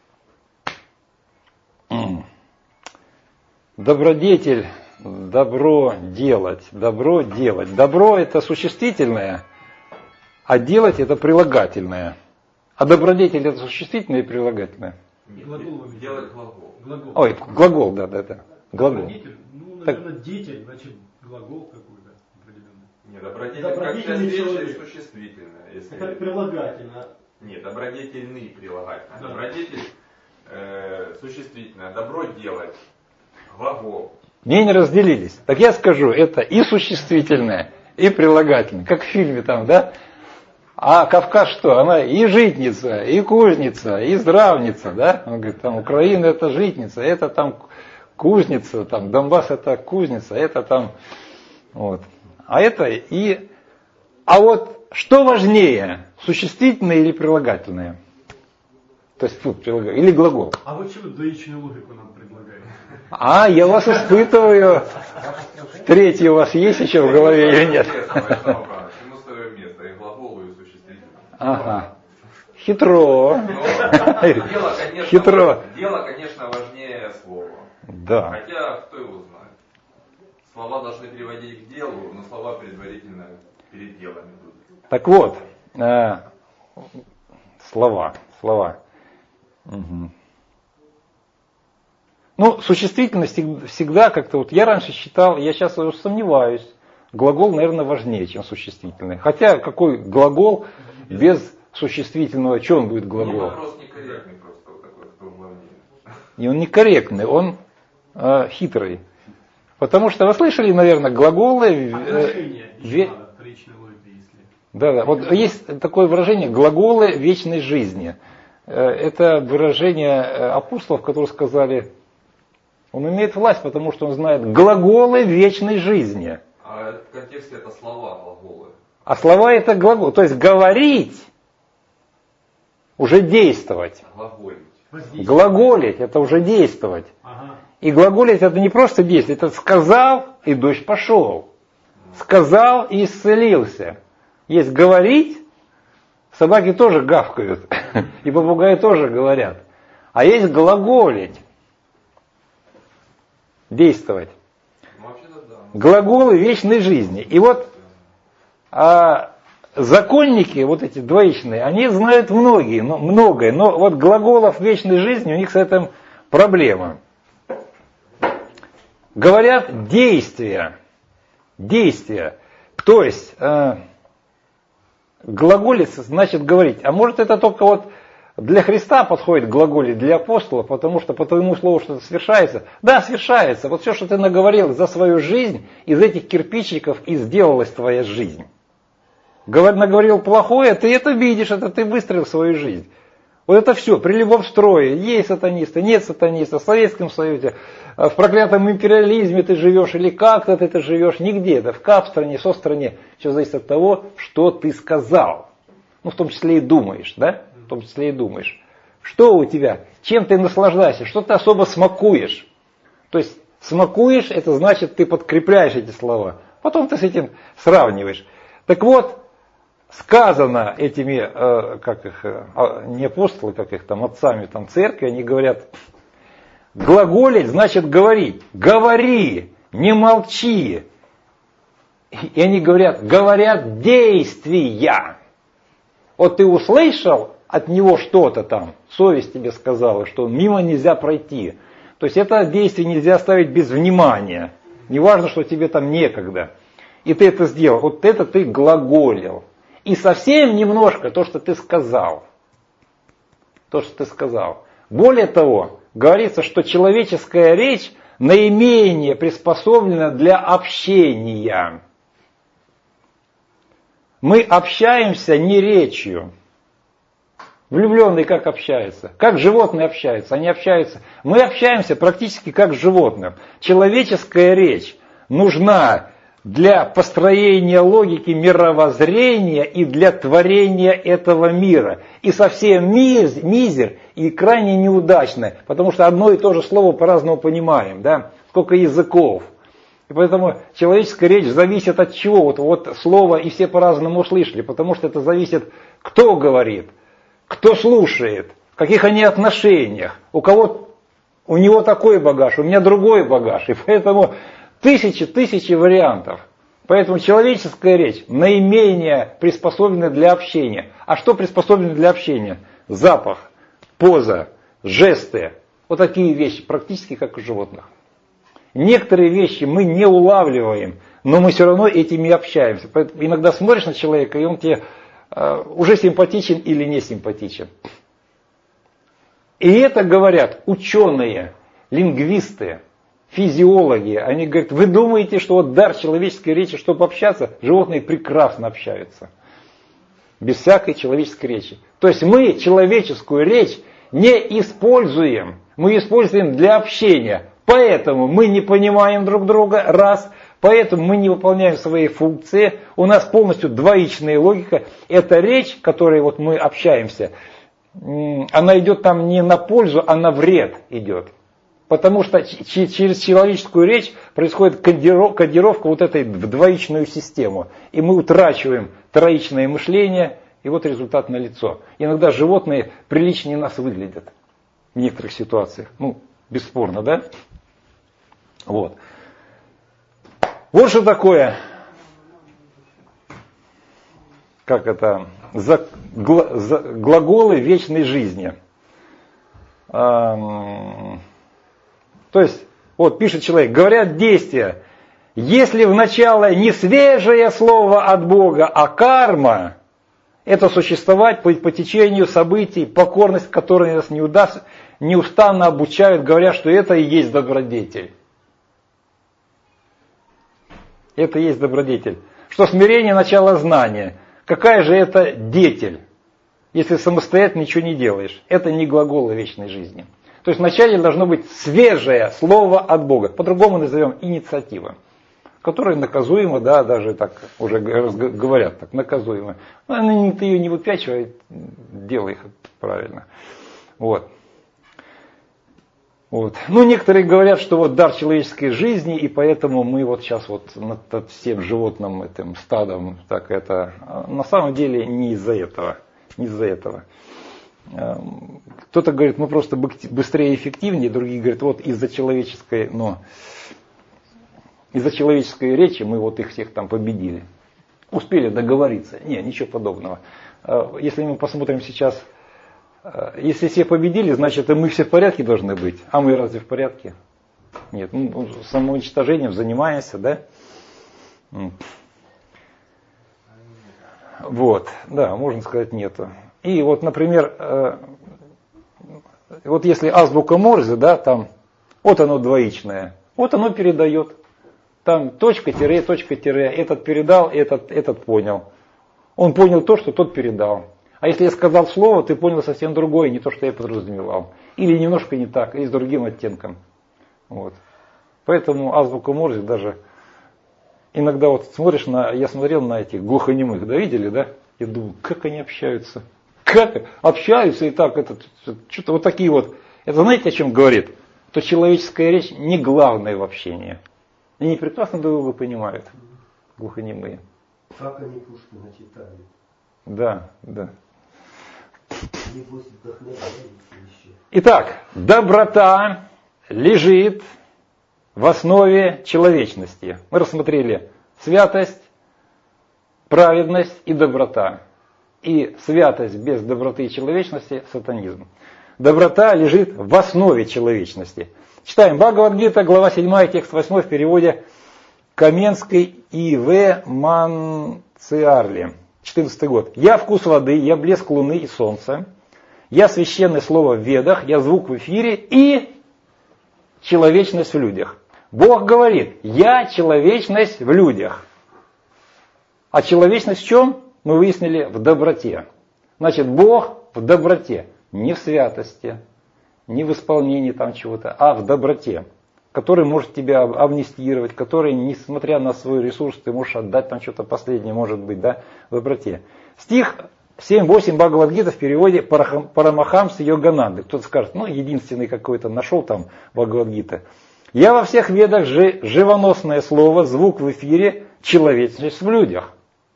[SPEAKER 1] Добродетель. Добро делать, добро делать. Добро это существительное, а делать это прилагательное. А добродетель это существительное и прилагательное.
[SPEAKER 4] Нет,
[SPEAKER 3] Глагол вы
[SPEAKER 4] делать глагол.
[SPEAKER 3] Глагол.
[SPEAKER 1] Ой, глагол, да, да, да. Глагол.
[SPEAKER 3] Добродетель, ну,
[SPEAKER 1] Так.
[SPEAKER 3] наверное, деятель, значит, глагол какой-то определенный.
[SPEAKER 4] Нет, добродетель
[SPEAKER 3] Добродетельный
[SPEAKER 4] как часть речи
[SPEAKER 3] человек.
[SPEAKER 4] существительное. Если...
[SPEAKER 3] Это прилагательно.
[SPEAKER 4] Нет, добродетельный прилагательное.
[SPEAKER 3] Да.
[SPEAKER 4] Добродетель э, существительное. Добро делать. Глагол.
[SPEAKER 1] Мнения разделились. Так я скажу, это и существительное, и прилагательное. Как в фильме там, да? А Кавказ что? Она и житница, и кузница, и здравница, да? Он говорит, там Украина это житница, это там кузница, там Донбасс это кузница, это там вот. А это и... А вот что важнее, существительное или прилагательное? То есть фу, прилаг... или глагол?
[SPEAKER 3] А вы чего двоичную логику нам предлагаете?
[SPEAKER 1] А, я вас испытываю. Третий у вас есть еще в голове или нет?
[SPEAKER 4] Ему свое место, и глаголу, и существительное.
[SPEAKER 1] Ага. Хитро.
[SPEAKER 4] Но дело, конечно,
[SPEAKER 1] Хитро.
[SPEAKER 4] дело, конечно, важнее слова.
[SPEAKER 1] Да.
[SPEAKER 4] Хотя, кто его знает. Слова должны переводить к делу, но слова предварительно перед делом идут.
[SPEAKER 1] Так вот, э, слова, слова. Угу. Ну, существительно всегда как-то, вот я раньше считал, я сейчас уже сомневаюсь, глагол, наверное, важнее, чем существительный. Хотя какой глагол без существительного, что он будет
[SPEAKER 4] Ну,
[SPEAKER 1] глагол?
[SPEAKER 4] вопрос некорректный просто, вот такой, кто главнее.
[SPEAKER 1] И он некорректный, он э, хитрый. Потому что вы слышали, наверное, глаголы... э,
[SPEAKER 3] Отношения еще
[SPEAKER 1] ве-
[SPEAKER 3] надо, вторичной логике, если.
[SPEAKER 1] Да, да. Вот есть такое выражение глаголы вечной жизни. Э, Это выражение э, апостолов, которые сказали, он имеет власть, потому что он знает глаголы вечной жизни.
[SPEAKER 4] А в контексте это слова, глаголы.
[SPEAKER 1] А слова это глагол. То есть говорить, уже действовать.
[SPEAKER 4] Глаголить.
[SPEAKER 3] Воздействие.
[SPEAKER 1] Глаголить это уже действовать.
[SPEAKER 3] Ага.
[SPEAKER 1] И глаголить это не просто действие, это сказал и дождь пошел. Сказал и исцелился. Есть говорить, собаки тоже гавкают, и попугаи тоже говорят. А есть глаголить, действовать.
[SPEAKER 4] Ну, вообще-то да.
[SPEAKER 1] Глаголы вечной жизни. И вот а, законники, вот эти двоичные, они знают многие, но, многое, но вот глаголов вечной жизни у них с этим проблема. Говорят действия. Действия. То есть э, глаголить значит говорить. А может это только вот для Христа подходит глаголить, для апостола, потому что по твоему слову что-то совершается. Да, совершается. Вот все, что ты наговорил за свою жизнь, из этих кирпичиков и сделалась твоя жизнь. Говор, наговорил плохое, ты это видишь, это ты выстроил свою жизнь. Вот это все, при любом строе, есть сатанисты, нет сатанистов, в Советском Союзе, в проклятом империализме ты живешь или как-то ты живешь, нигде, да в кап-стране, со-стране, все зависит от того, что ты сказал. Ну, в том числе и думаешь, да? В том числе и думаешь. Что у тебя? Чем ты наслаждаешься? Что ты особо смакуешь? То есть смакуешь, это значит, ты подкрепляешь эти слова. Потом ты с этим сравниваешь. Так вот, сказано этими, э, как их, э, не апостолы, как их там, отцами там, церкви, они говорят, глаголить значит говорить. Говори, не молчи. И они говорят, говорят действия. Вот ты услышал от него что-то там, совесть тебе сказала, что мимо нельзя пройти. То есть это действие нельзя оставить без внимания. Неважно, что тебе там некогда. И ты это сделал. Вот это ты глаголил. И совсем немножко то, что ты сказал. То, что ты сказал. Более того, говорится, что человеческая речь наименее приспособлена для общения. Мы общаемся не речью. Влюбленные как общаются? Как животные общаются? Они общаются. Мы общаемся практически как животные. Человеческая речь нужна для построения логики мировоззрения и для творения этого мира. И совсем миз, мизер и крайне неудачно, потому что одно и то же слово по-разному понимаем, да? Сколько языков. И поэтому человеческая речь зависит от чего? Вот, вот слово и все по-разному услышали, потому что это зависит, кто говорит, кто слушает, в каких они отношениях, у кого, у него такой багаж, у меня другой багаж. И поэтому тысячи, тысячи вариантов. Поэтому человеческая речь наименее приспособлена для общения. А что приспособлено для общения? Запах, поза, жесты. Вот такие вещи, практически как у животных. Некоторые вещи мы не улавливаем, но мы все равно этими общаемся. Поэтому иногда смотришь на человека, и он тебе э, уже симпатичен или не симпатичен. И это говорят ученые, лингвисты, физиологи. Они говорят, вы думаете, что вот дар человеческой речи, чтобы общаться, животные прекрасно общаются. Без всякой человеческой речи. То есть мы человеческую речь не используем. Мы используем для общения. Поэтому мы не понимаем друг друга, раз. Поэтому мы не выполняем свои функции. У нас полностью двоичная логика. Это речь, которой вот мы общаемся, она идет там не на пользу, а на вред идет. Потому что через человеческую речь происходит кодировка вот этой в двоичную систему. И мы утрачиваем троичное мышление, и вот результат налицо. Иногда животные приличнее нас выглядят в некоторых ситуациях. Ну, бесспорно, да? Вот. Вот что такое, как это, за, гла, за, глаголы вечной жизни. Эм, то есть, вот пишет человек, говорят действия, если вначале не свежее слово от Бога, а карма, это существовать по, по течению событий, покорность, которой нас не удаст, неустанно обучают, говоря, что это и есть добродетель. Это и есть добродетель. Что смирение – начало знания. Какая же это детель, если самостоятельно ничего не делаешь? Это не глаголы вечной жизни. То есть вначале должно быть свежее слово от Бога. По-другому назовем инициатива, которая наказуема, да, даже так уже говорят, так, наказуема. Но ты ее не выпячивай, делай их правильно. Вот. Вот. Ну, некоторые говорят, что вот дар человеческой жизни, и поэтому мы вот сейчас вот над всем животным этим стадом, так это, на самом деле не из-за этого, не из-за этого. Кто-то говорит, мы просто быстрее и эффективнее, другие говорят, вот из-за человеческой, но из-за человеческой речи мы вот их всех там победили. Успели договориться. Не, ничего подобного. Если мы посмотрим сейчас, если все победили, значит и мы все в порядке должны быть. А мы разве в порядке? Нет, ну, самоуничтожением занимаемся, да? Вот, да, можно сказать нету. И вот, например, вот если азбука Морзе, да, там, вот оно двоичное, вот оно передает. Там точка, тире, точка, тире, этот передал, этот, этот понял. Он понял то, что тот передал. А если я сказал слово, ты понял совсем другое, не то, что я подразумевал. Или немножко не так, или с другим оттенком. Вот. Поэтому азбука Морзе даже иногда вот смотришь на, я смотрел на этих глухонемых, да, видели, да? Я думаю, как они общаются? Как общаются и так, это, что-то вот такие вот. Это знаете, о чем говорит? То человеческая речь не главное в общении. Они прекрасно друг друга понимают, глухонемые.
[SPEAKER 2] Как они Пушкина читали?
[SPEAKER 1] Да, да. Итак, доброта лежит в основе человечности. Мы рассмотрели святость, праведность и доброта. И святость без доброты и человечности – сатанизм. Доброта лежит в основе человечности. Читаем Бхагавад-гита, глава седьмая, текст восьмой в переводе Каменской И В Манциарли. четырнадцатый год. Я вкус воды, я блеск луны и солнца, я священное слово в ведах, я звук в эфире и человечность в людях. Бог говорит, я человечность в людях. А человечность в чем? Мы выяснили, в доброте. Значит, Бог в доброте, не в святости, не в исполнении там чего-то, а в доброте, который может тебя амнистировать, который, несмотря на свой ресурс, ты можешь отдать там что-то последнее, может быть, да, в доброте. Стих семь восемь Бхагавад-гита в переводе Парамахамса Йогананды. Кто-то скажет, ну, единственный какой-то нашел там Бхагавад-гита. Я во всех ведах же живоносное слово, звук в эфире, человечность в людях.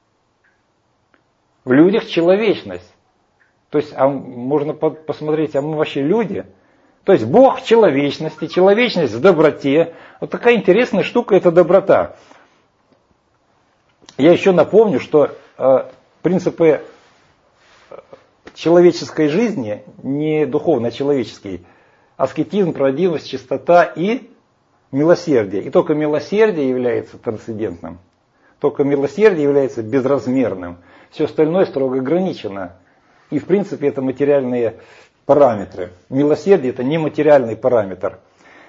[SPEAKER 1] В людях человечность. То есть, а можно посмотреть, а мы вообще люди? То есть Бог в человечности, человечность в доброте. Вот такая интересная штука – это доброта. Я еще напомню, что э, принципы человеческой жизни, не духовно-человеческий, аскетизм, правдивость, чистота и милосердие. И только милосердие является трансцендентным. Только милосердие является безразмерным. Все остальное строго ограничено. И в принципе это материальные параметры. Милосердие это нематериальный параметр.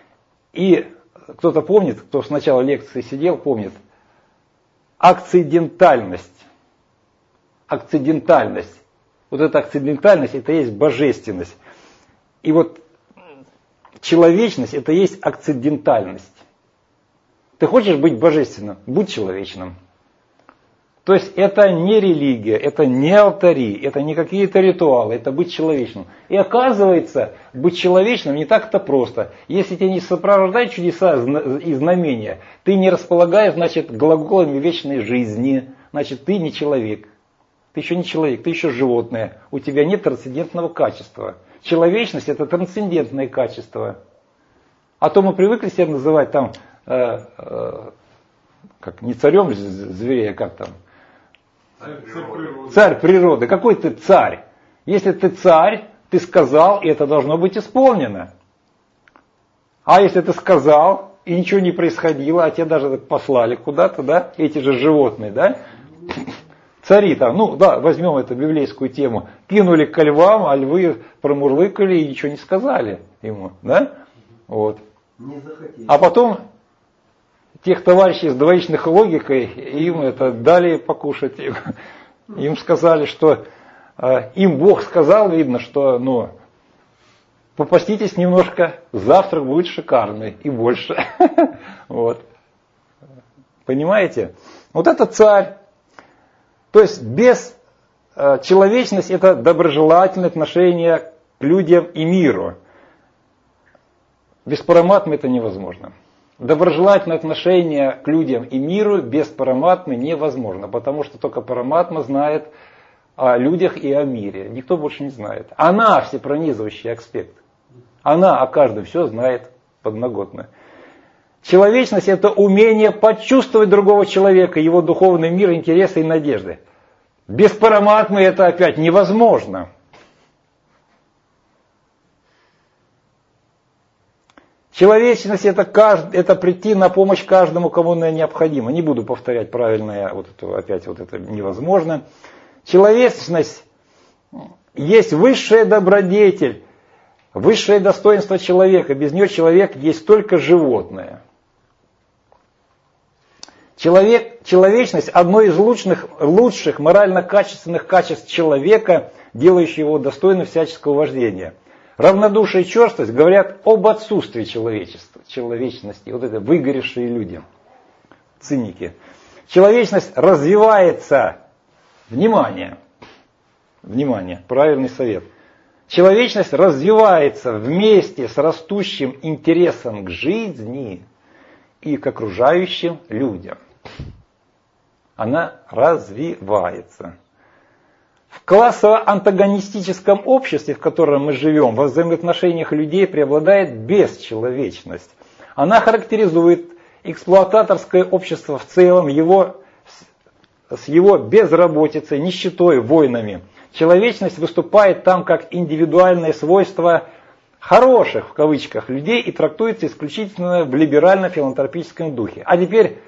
[SPEAKER 1] И кто-то помнит, кто с начала лекции сидел, помнит, акцидентальность. Акцидентальность. Вот эта акцидентальность это есть божественность. И вот человечность это есть акцидентальность. Ты хочешь быть божественным? Будь человечным. То есть это не религия, это не алтари, это не какие-то ритуалы, это быть человечным. И оказывается, быть человечным не так-то просто. Если тебя не сопровождают чудеса и знамения, ты не располагаешь, значит, глаголами вечной жизни, значит, ты не человек. Ты еще не человек, ты еще животное. У тебя нет трансцендентного качества. Человечность это трансцендентное качество. А то мы привыкли себя называть там, э, э, как не царем зверей, а как там?
[SPEAKER 3] Царь природы.
[SPEAKER 1] Царь природы. Какой ты царь? Если ты царь, ты сказал, и это должно быть исполнено. А если ты сказал, и ничего не происходило, а тебя даже послали куда-то, да, эти же животные, да, цари там, ну да, возьмем эту библейскую тему, кинули ко львам, а львы промурлыкали и ничего не сказали ему, да, вот.
[SPEAKER 2] Не захотели.
[SPEAKER 1] А потом тех товарищей с двоичной логикой, им это дали покушать. Им, им сказали, что э, им Бог сказал, видно, что ну, попаститесь немножко, завтрак будет шикарный и больше. Вот. Понимаете? Вот это царь. То есть без э, человечности это доброжелательное отношение к людям и миру. Без параматмы это невозможно. Доброжелательное отношение к людям и миру без параматмы невозможно, потому что только параматма знает о людях и о мире. Никто больше не знает. Она всепронизывающий аспект. Она о каждом все знает подноготно. Человечность это умение почувствовать другого человека, его духовный мир, интересы и надежды. Без параматмы это опять невозможно. Человечность это, кажд... это прийти на помощь каждому, кому она необходима. Не буду повторять правильное, вот это, опять вот это невозможно. Человечность есть высшая добродетель, высшее достоинство человека. Без нее человек есть только животное. Человек, человечность одно из лучших, лучших морально-качественных качеств человека, делающих его достойным всяческого вождения. Равнодушие и черствость говорят об отсутствии человечества, человечности, вот это выгоревшие люди, циники. Человечность развивается, внимание, внимание, правильный совет. Человечность развивается вместе с растущим интересом к жизни и к окружающим людям. Она развивается. В классово-антагонистическом обществе, в котором мы живем, во взаимоотношениях людей преобладает бесчеловечность. Она характеризует эксплуататорское общество в целом, его, с его безработицей, нищетой, войнами. Человечность выступает там как индивидуальное свойство хороших, в кавычках, людей и трактуется исключительно в либерально-филантропическом духе. А теперь...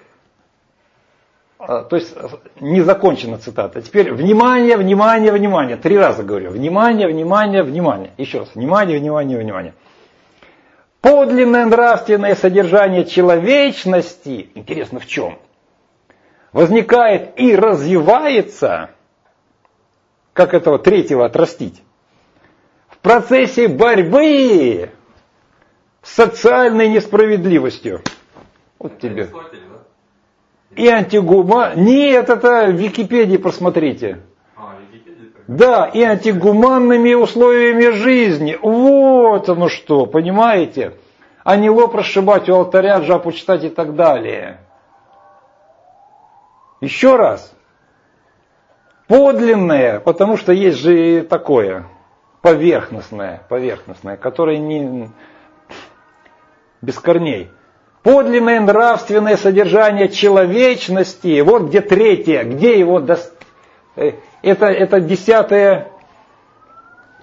[SPEAKER 1] То есть не закончена цитата. Теперь внимание, внимание, внимание. Три раза говорю. Внимание, внимание, внимание. Еще раз. Внимание, внимание, внимание. Подлинное нравственное содержание человечности, интересно в чем, возникает и развивается, как этого третьего отрастить, в процессе борьбы с социальной несправедливостью. Вот тебе. И антигума... Нет, это в Википедии посмотрите.
[SPEAKER 4] А, Википедия?
[SPEAKER 1] Да, и антигуманными условиями жизни. Вот оно что, понимаете? А не лоб расшибать у алтаря, жабу читать и так далее. Еще раз. Подлинное, потому что есть же и такое, поверхностное, поверхностное, которое не без корней. Подлинное нравственное содержание человечности, вот где третье, где его... До... Это, это десятое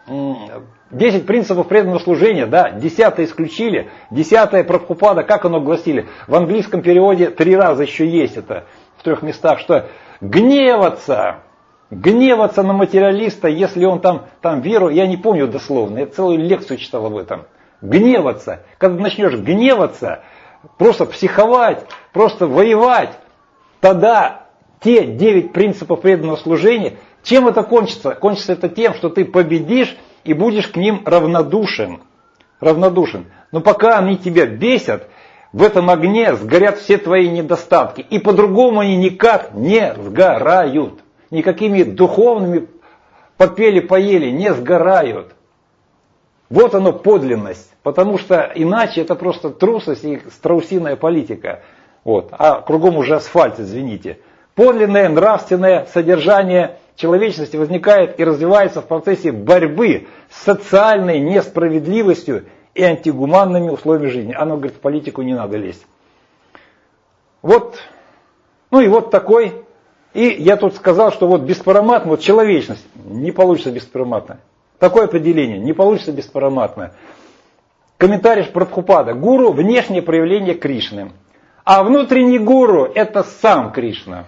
[SPEAKER 1] десять принципов преданного служения, да, десятое исключили, десятое Прабхупада, как оно гласили? В английском переводе три раза еще есть это, в трех местах, что гневаться, гневаться на материалиста, если он там, там веру, я не помню дословно, я целую лекцию читал об этом. Гневаться, когда начнешь гневаться, просто психовать, просто воевать, тогда те девять принципов преданного служения, чем это кончится? Кончится это тем, что ты победишь и будешь к ним равнодушен. Равнодушен. Но пока они тебя бесят, в этом огне сгорят все твои недостатки. И по-другому они никак не сгорают. Никакими духовными попели-поели не сгорают. Вот оно подлинность. Потому что иначе это просто трусость и страусиная политика. Вот. А кругом уже асфальт, извините. Подлинное нравственное содержание человечности возникает и развивается в процессе борьбы с социальной несправедливостью и антигуманными условиями жизни. Оно говорит, в политику не надо лезть. Вот, ну и вот такой. И я тут сказал, что вот беспараматно, вот человечность не получится беспараматно. Такое определение не получится беспараматно. Комментарий Прабхупада. Гуру – внешнее проявление Кришны. А внутренний гуру – это сам Кришна.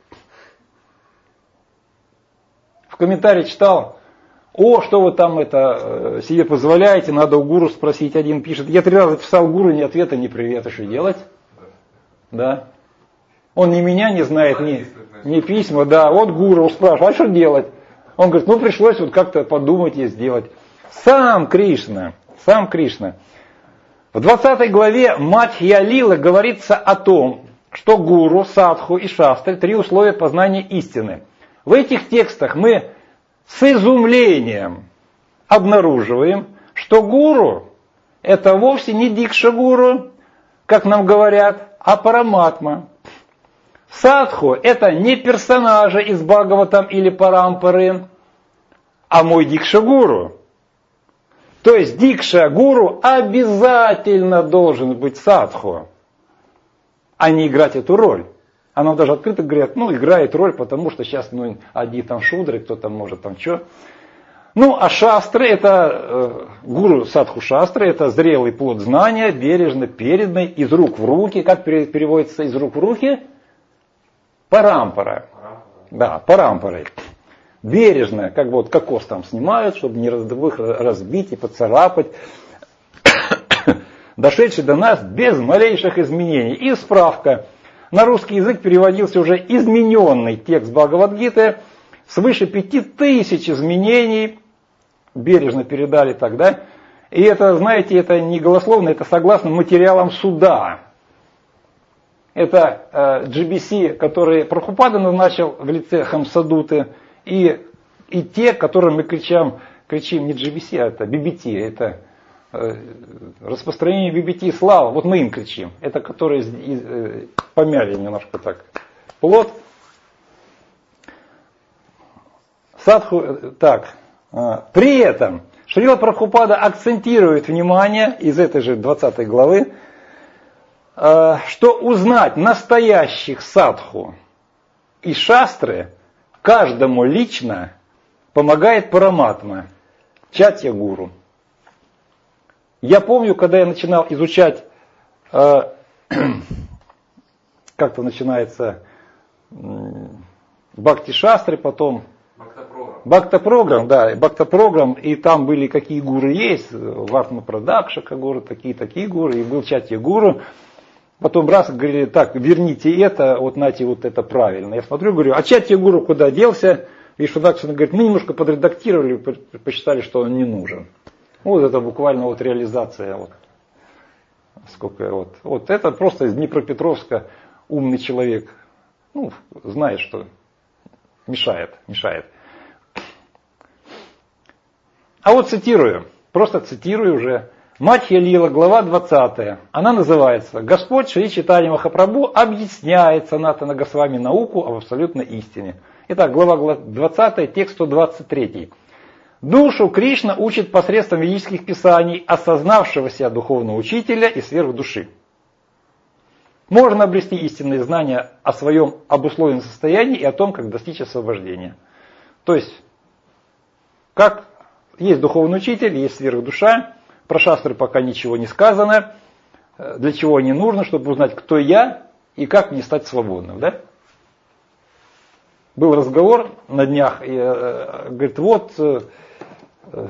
[SPEAKER 1] В комментарии читал, о, что вы там это себе позволяете, надо у гуру спросить. Один пишет, я три раза писал гуру, ни ответа, ни привета, что делать? Да. Он ни меня не знает, ни, ни письма, да. Вот гуру спрашивает, а что делать? Он говорит, ну пришлось вот как-то подумать и сделать. Сам Кришна, сам Кришна. В двадцатой главе Мадхья-лила говорится о том, что гуру, садху и шастры – три условия познания истины. В этих текстах мы с изумлением обнаруживаем, что гуру – это вовсе не дикша-гуру, как нам говорят, а параматма. Садху – это не персонажи из Бхагаватам или Парампары, а мой дикша-гуру. То есть дикша-гуру обязательно должен быть садху, а не играть эту роль. А нам даже открыто говорят, ну, играет роль, потому что сейчас ну, одни там шудры, кто там может там что. Ну, а шастры, это э, гуру садху шастры, это зрелый плод знания, бережно переданный, из рук в руки. Как переводится из рук в руки? Парампара. Да, парампарой. Бережно, как бы вот кокос там снимают, чтобы не разбить и поцарапать. Дошедший до нас без малейших изменений. И справка. На русский язык переводился уже измененный текст Бхагавад-гиты, свыше пяти тысяч изменений, бережно передали тогда. И это, знаете, это не голословно, это согласно материалам суда. Это э, джи би си, который Прабхупада назначил в лице Хамсадуты, и, и те, которым мы кричим, кричим не джи би си, а это би би ти, это э, распространение би би ти слава, вот мы им кричим, это которые из, из, э, помяли немножко так плод. Садху, так, э, при этом Шрила Прабхупада акцентирует внимание из этой же двадцатой главы, э, что узнать настоящих садху и шастры каждому лично помогает Параматма, Чатья Гуру. Я помню, когда я начинал изучать, э, как-то начинается э, Бхакти-шастры, потом
[SPEAKER 4] Бхакта-программ.
[SPEAKER 1] Бхакта-программ, да, Бхакта-программ, и там были какие гуры есть, Вартма Прадакшака гуру, такие-такие гуры, и был Чатья Гуру. Потом раз говорили, так, верните это, вот нате вот это правильно. Я смотрю, говорю, а Чатья Гуру куда делся? И Шудакшина говорит, мы немножко подредактировали, посчитали, что он не нужен. Вот это буквально вот реализация. Вот. Сколько вот. Вот это просто из Днепропетровска умный человек. Ну, знает, что мешает, мешает. А вот цитирую, просто цитирую уже. Мадхья-лила, глава двадцатая. Она называется «Господь Шри Чайтанья Махапрабху объясняет Санатана Госвами науку об абсолютной истине». Итак, глава двадцатая, текст сто двадцать три. Душу Кришна учит посредством ведических писаний осознавшегося духовного учителя и сверхдуши. Можно обрести истинные знания о своем обусловленном состоянии и о том, как достичь освобождения. То есть, как есть духовный учитель, есть сверхдуша. Про шастры пока ничего не сказано. Для чего они нужны, чтобы узнать, кто я и как мне стать свободным. Да? Был разговор на днях, и, э, говорит, вот, э, э,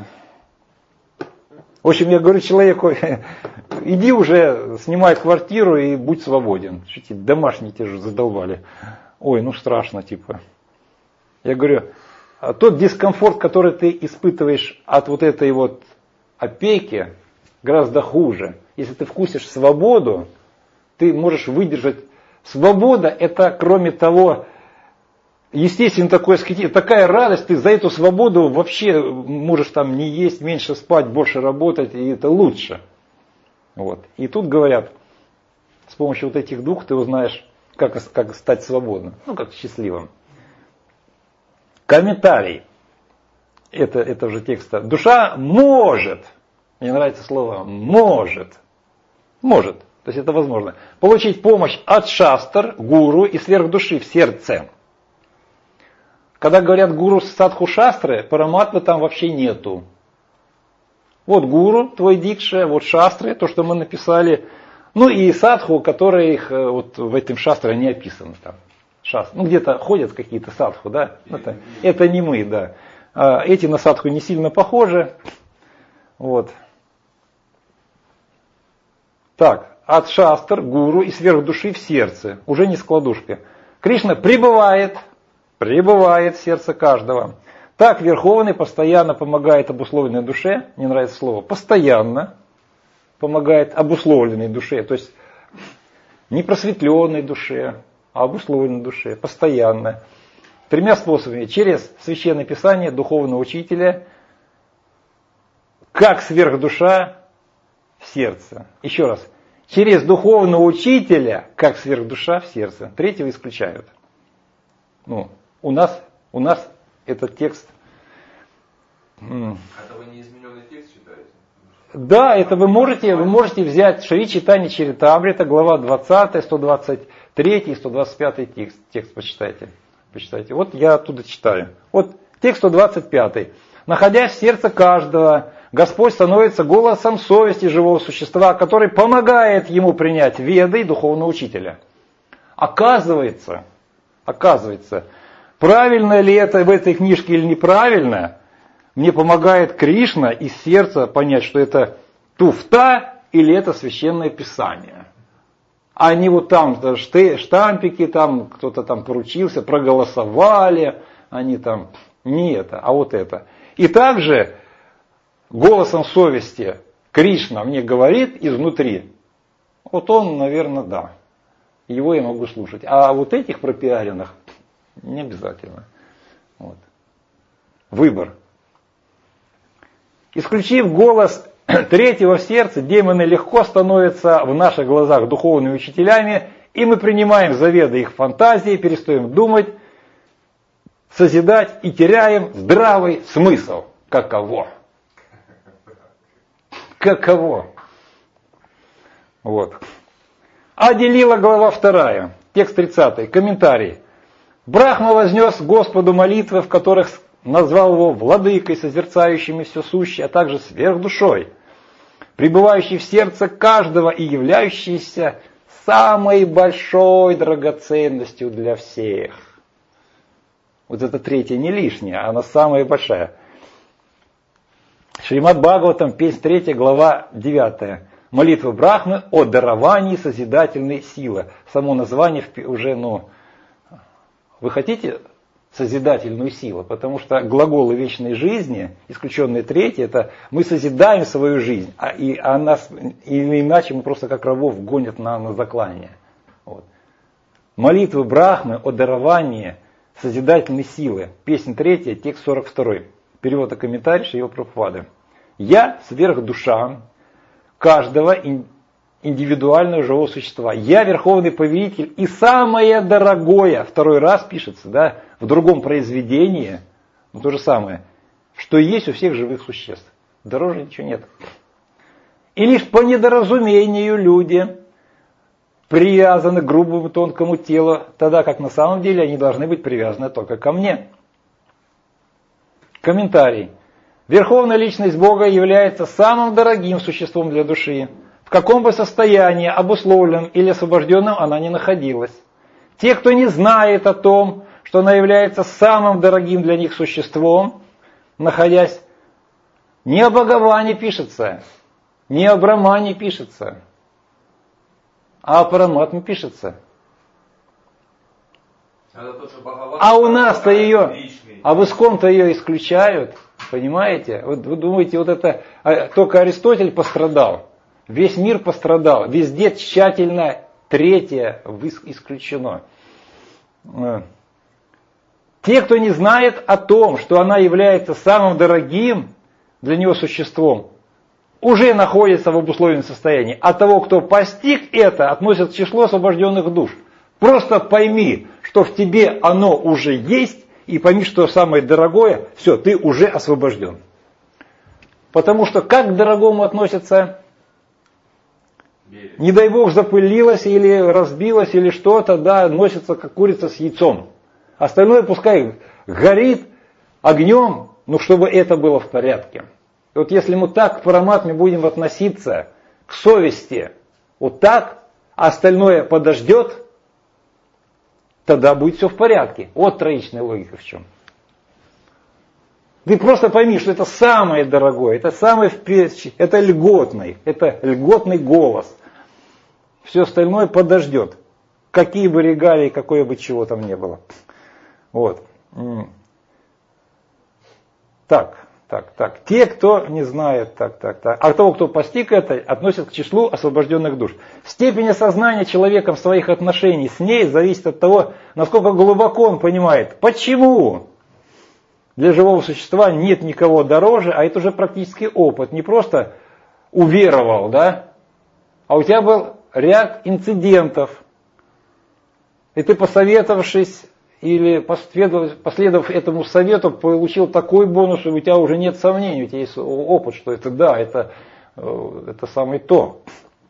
[SPEAKER 1] в общем, я говорю человеку, иди уже, снимай квартиру и будь свободен. Что-то домашние те же задолбали. Ой, ну страшно, типа. Я говорю, тот дискомфорт, который ты испытываешь от вот этой вот опеки, гораздо хуже. Если ты вкусишь свободу, ты можешь выдержать. Свобода, это, кроме того, естественно, такое, такая радость, ты за эту свободу вообще можешь там не есть, меньше спать, больше работать, и это лучше. Вот. И тут говорят, с помощью вот этих двух ты узнаешь, как, как стать свободным, ну, как счастливым. Комментарий. Это, это же текста. Душа может, мне нравится слово может, может, то есть это возможно, получить помощь от шастр, гуру и сверхдуши в сердце. Когда говорят гуру садху шастры, параматмы там вообще нету. Вот гуру, твой дикша, вот шастры, то, что мы написали. Ну и садху, которые их вот в этом шастре не описаны там. Шастр. Ну где-то ходят какие-то садху, да? Это, это не мы, да. А эти на садху не сильно похожи. Вот. Так, от шастр, гуру и сверхдуши в сердце. Уже не складушка. Кришна пребывает, пребывает в сердце каждого. Так Верховный постоянно помогает обусловленной душе, мне нравится слово, постоянно помогает обусловленной душе, то есть не просветленной душе, а обусловленной душе, постоянно. Тремя способами. Через Священное Писание, духовного учителя, как сверхдуша в сердце. Еще раз. Через духовного учителя, как сверхдуша в сердце. Третьего исключают. Ну, у нас, у нас этот текст...
[SPEAKER 4] Это вы неизмененный текст читаете?
[SPEAKER 1] Да, это вы можете, вы можете взять Шри Чайтанья Чаритамрита, глава двадцатая, сто двадцать третий и сто двадцать пятый текст, текст почитайте. почитайте. Вот я оттуда читаю. Вот текст сто двадцать пятый. Находясь в сердце каждого, Господь становится голосом совести живого существа, который помогает ему принять веды и духовного учителя. Оказывается, оказывается, правильно ли это в этой книжке или неправильно, мне помогает Кришна из сердца понять, что это туфта или это священное писание. А не вот там штампики, там кто-то там поручился, проголосовали, они там не это, а вот это. И также голосом совести Кришна мне говорит изнутри. Вот он, наверное, да. Его я могу слушать. А вот этих пропиаренных не обязательно. Вот. Выбор. Исключив голос третьего в сердце, демоны легко становятся в наших глазах духовными учителями, и мы принимаем заведы их фантазии, перестаем думать, созидать и теряем здравый смысл. Каково? Каково? Вот. Аделила, глава вторая, текст тридцатый, комментарий. Брахма вознес Господу молитвы, в которых назвал его владыкой, созерцающим все сущее, а также сверхдушой, пребывающей в сердце каждого и являющейся самой большой драгоценностью для всех. Вот это третья не лишняя, она самая большая. Шримад Бхагаватам, песня третья, глава девятая. Молитва Брахмы о даровании созидательной силы. Само название уже, ну, вы хотите созидательную силу? Потому что глаголы вечной жизни, исключенные третьи, это мы созидаем свою жизнь, а, и, а нас, или иначе мы просто как рабов гонят на, на заклание. Вот. Молитва Брахмы о даровании созидательной силы. Песня третья, текст сорок второй. Перевод и комментарий Шрила Прабхупады. Я сверхдуша каждого индивидуального живого существа. Я верховный повелитель и самое дорогое, второй раз пишется, да, в другом произведении, но то же самое, что есть у всех живых существ. Дороже ничего нет. И лишь по недоразумению люди привязаны к грубому тонкому телу, тогда как на самом деле они должны быть привязаны только ко мне. Комментарий. Верховная личность Бога является самым дорогим существом для души. В каком бы состоянии, обусловленном или освобожденном, она ни находилась. Те, кто не знает о том, что она является самым дорогим для них существом, находясь, не о Бхагаване пишется, не о Брахмане пишется, а о Параматме пишется. А у нас-то ее, а в Искон-то ее исключают, понимаете? Вот вы думаете, вот это только Аристотель пострадал, весь мир пострадал, везде тщательно третье исключено. Те, кто не знает о том, что она является самым дорогим для него существом, уже находятся в обусловленном состоянии. А того, кто постиг это, относят к числу освобожденных душ. Просто пойми, что в тебе оно уже есть, и пойми, что самое дорогое, все, ты уже освобожден. Потому что как к дорогому относятся? Не дай Бог запылилось или разбилось или что-то, да, носится как курица с яйцом. Остальное пускай горит огнем, но чтобы это было в порядке. И вот если мы так к Параматме будем относиться, к совести, вот так, а остальное подождет, тогда будет все в порядке. Вот троичная логика в чем. Ты просто пойми, что это самое дорогое, это самое, это льготный, это льготный голос. Все остальное подождет. Какие бы регалии, какое бы чего там не было. Вот. Так, так, так. Те, кто не знает, так, так, так. А того, кто постиг это, относят к числу освобожденных душ. Степень осознания человеком своих отношений с ней зависит от того, насколько глубоко он понимает, почему для живого существа нет никого дороже, а это уже практический опыт. Не просто уверовал, да, а у тебя был ряд инцидентов. И ты, посоветовавшись или последовав, последовав этому совету, получил такой бонус, что у тебя уже нет сомнений, у тебя есть опыт, что это да, это, это самое то.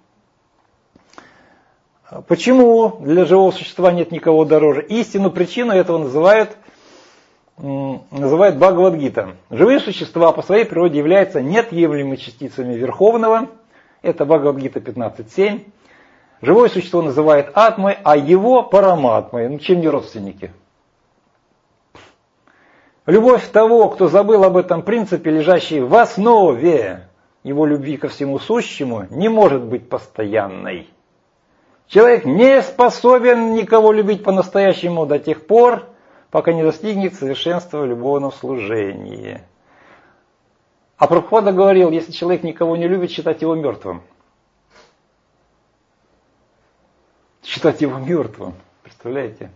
[SPEAKER 1] Почему для живого существа нет никого дороже? Истинную причину этого называют, называют Бхагавад-гита. Живые существа по своей природе являются неотъемлемыми частицами Верховного. Это Бхагавад-гита пятнадцать семь. Живое существо называет атмой, а его параматмой. Ну, чем не родственники? Любовь того, кто забыл об этом принципе, лежащей в основе его любви ко всему сущему, не может быть постоянной. Человек не способен никого любить по-настоящему до тех пор, пока не достигнет совершенства в любовном служении. А Прабхупада говорил, если человек никого не любит, считать его мертвым. Считать его мертвым. Представляете?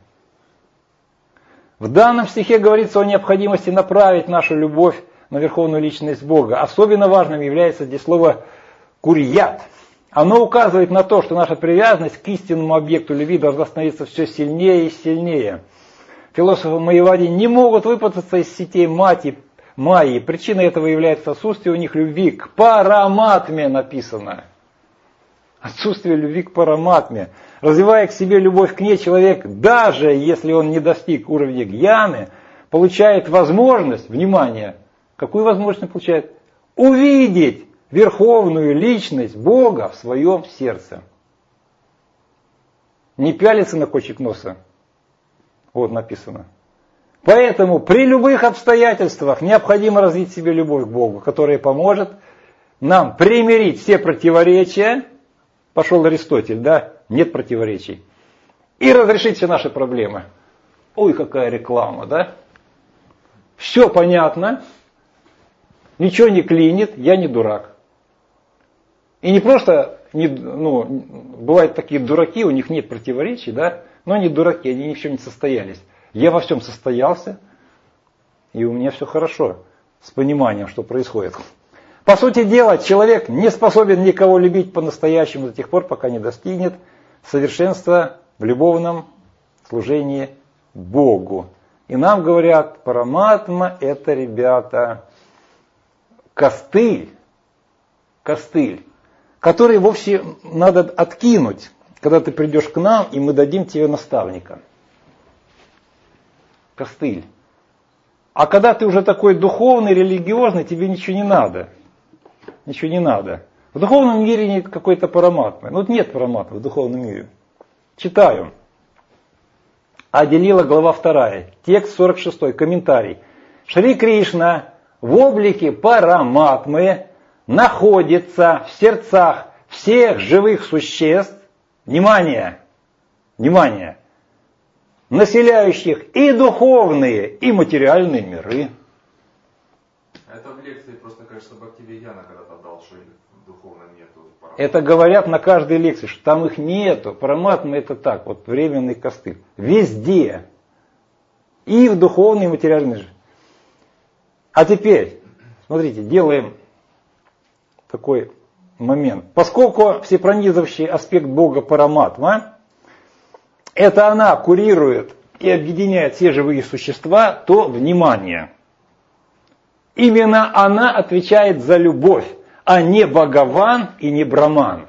[SPEAKER 1] В данном стихе говорится о необходимости направить нашу любовь на верховную личность Бога. Особенно важным является здесь слово «курьят». Оно указывает на то, что наша привязанность к истинному объекту любви должна становиться все сильнее и сильнее. Философы Майявади не могут выпутаться из сетей мати, майи. Причиной этого является отсутствие у них любви к параматме, написано. Отсутствие любви к параматме. Развивая к себе любовь к ней, человек, даже если он не достиг уровня гьяны, получает возможность, внимание, какую возможность он получает? Увидеть верховную личность Бога в своем сердце. Не пялиться на кончик носа. Вот написано. Поэтому при любых обстоятельствах необходимо развить в себе любовь к Богу, которая поможет нам примирить все противоречия. Пошел Аристотель, да? Нет противоречий. И разрешить все наши проблемы. Ой, какая реклама, да? Все понятно. Ничего не клинит, я не дурак. И не просто, не, ну, бывают такие дураки, у них нет противоречий, да? Но они дураки, они ни в чем не состоялись. Я во всем состоялся, и у меня все хорошо с пониманием, что происходит. По сути дела, человек не способен никого любить по-настоящему до тех пор, пока не достигнет совершенства в любовном служении Богу. И нам говорят, параматма это, ребята, костыль, костыль, который вовсе надо откинуть, когда ты придешь к нам, и мы дадим тебе наставника. Костыль. А когда ты уже такой духовный, религиозный, тебе ничего не надо. Ничего не надо. В духовном мире нет какой-то параматмы. Ну вот нет параматмы в духовном мире. Читаю. Аделила, глава вторая, текст сорок шестой, комментарий. Шри Кришна в облике параматмы находится в сердцах всех живых существ, внимание, внимание, населяющих и духовные, и материальные миры.
[SPEAKER 4] Это в лекции просто, кажется, Бхактивидьяна когда-то дал, что в духовном нету параматмы.
[SPEAKER 1] Это говорят на каждой лекции, что там их нету. Параматма это так, вот временный костыль. Везде. И в духовной, и материальной жизни. А теперь, смотрите, делаем такой момент. Поскольку всепронизывающий аспект Бога Параматма, это она курирует и объединяет все живые существа, то, внимание, именно она отвечает за любовь, а не Бхагаван и не Браман.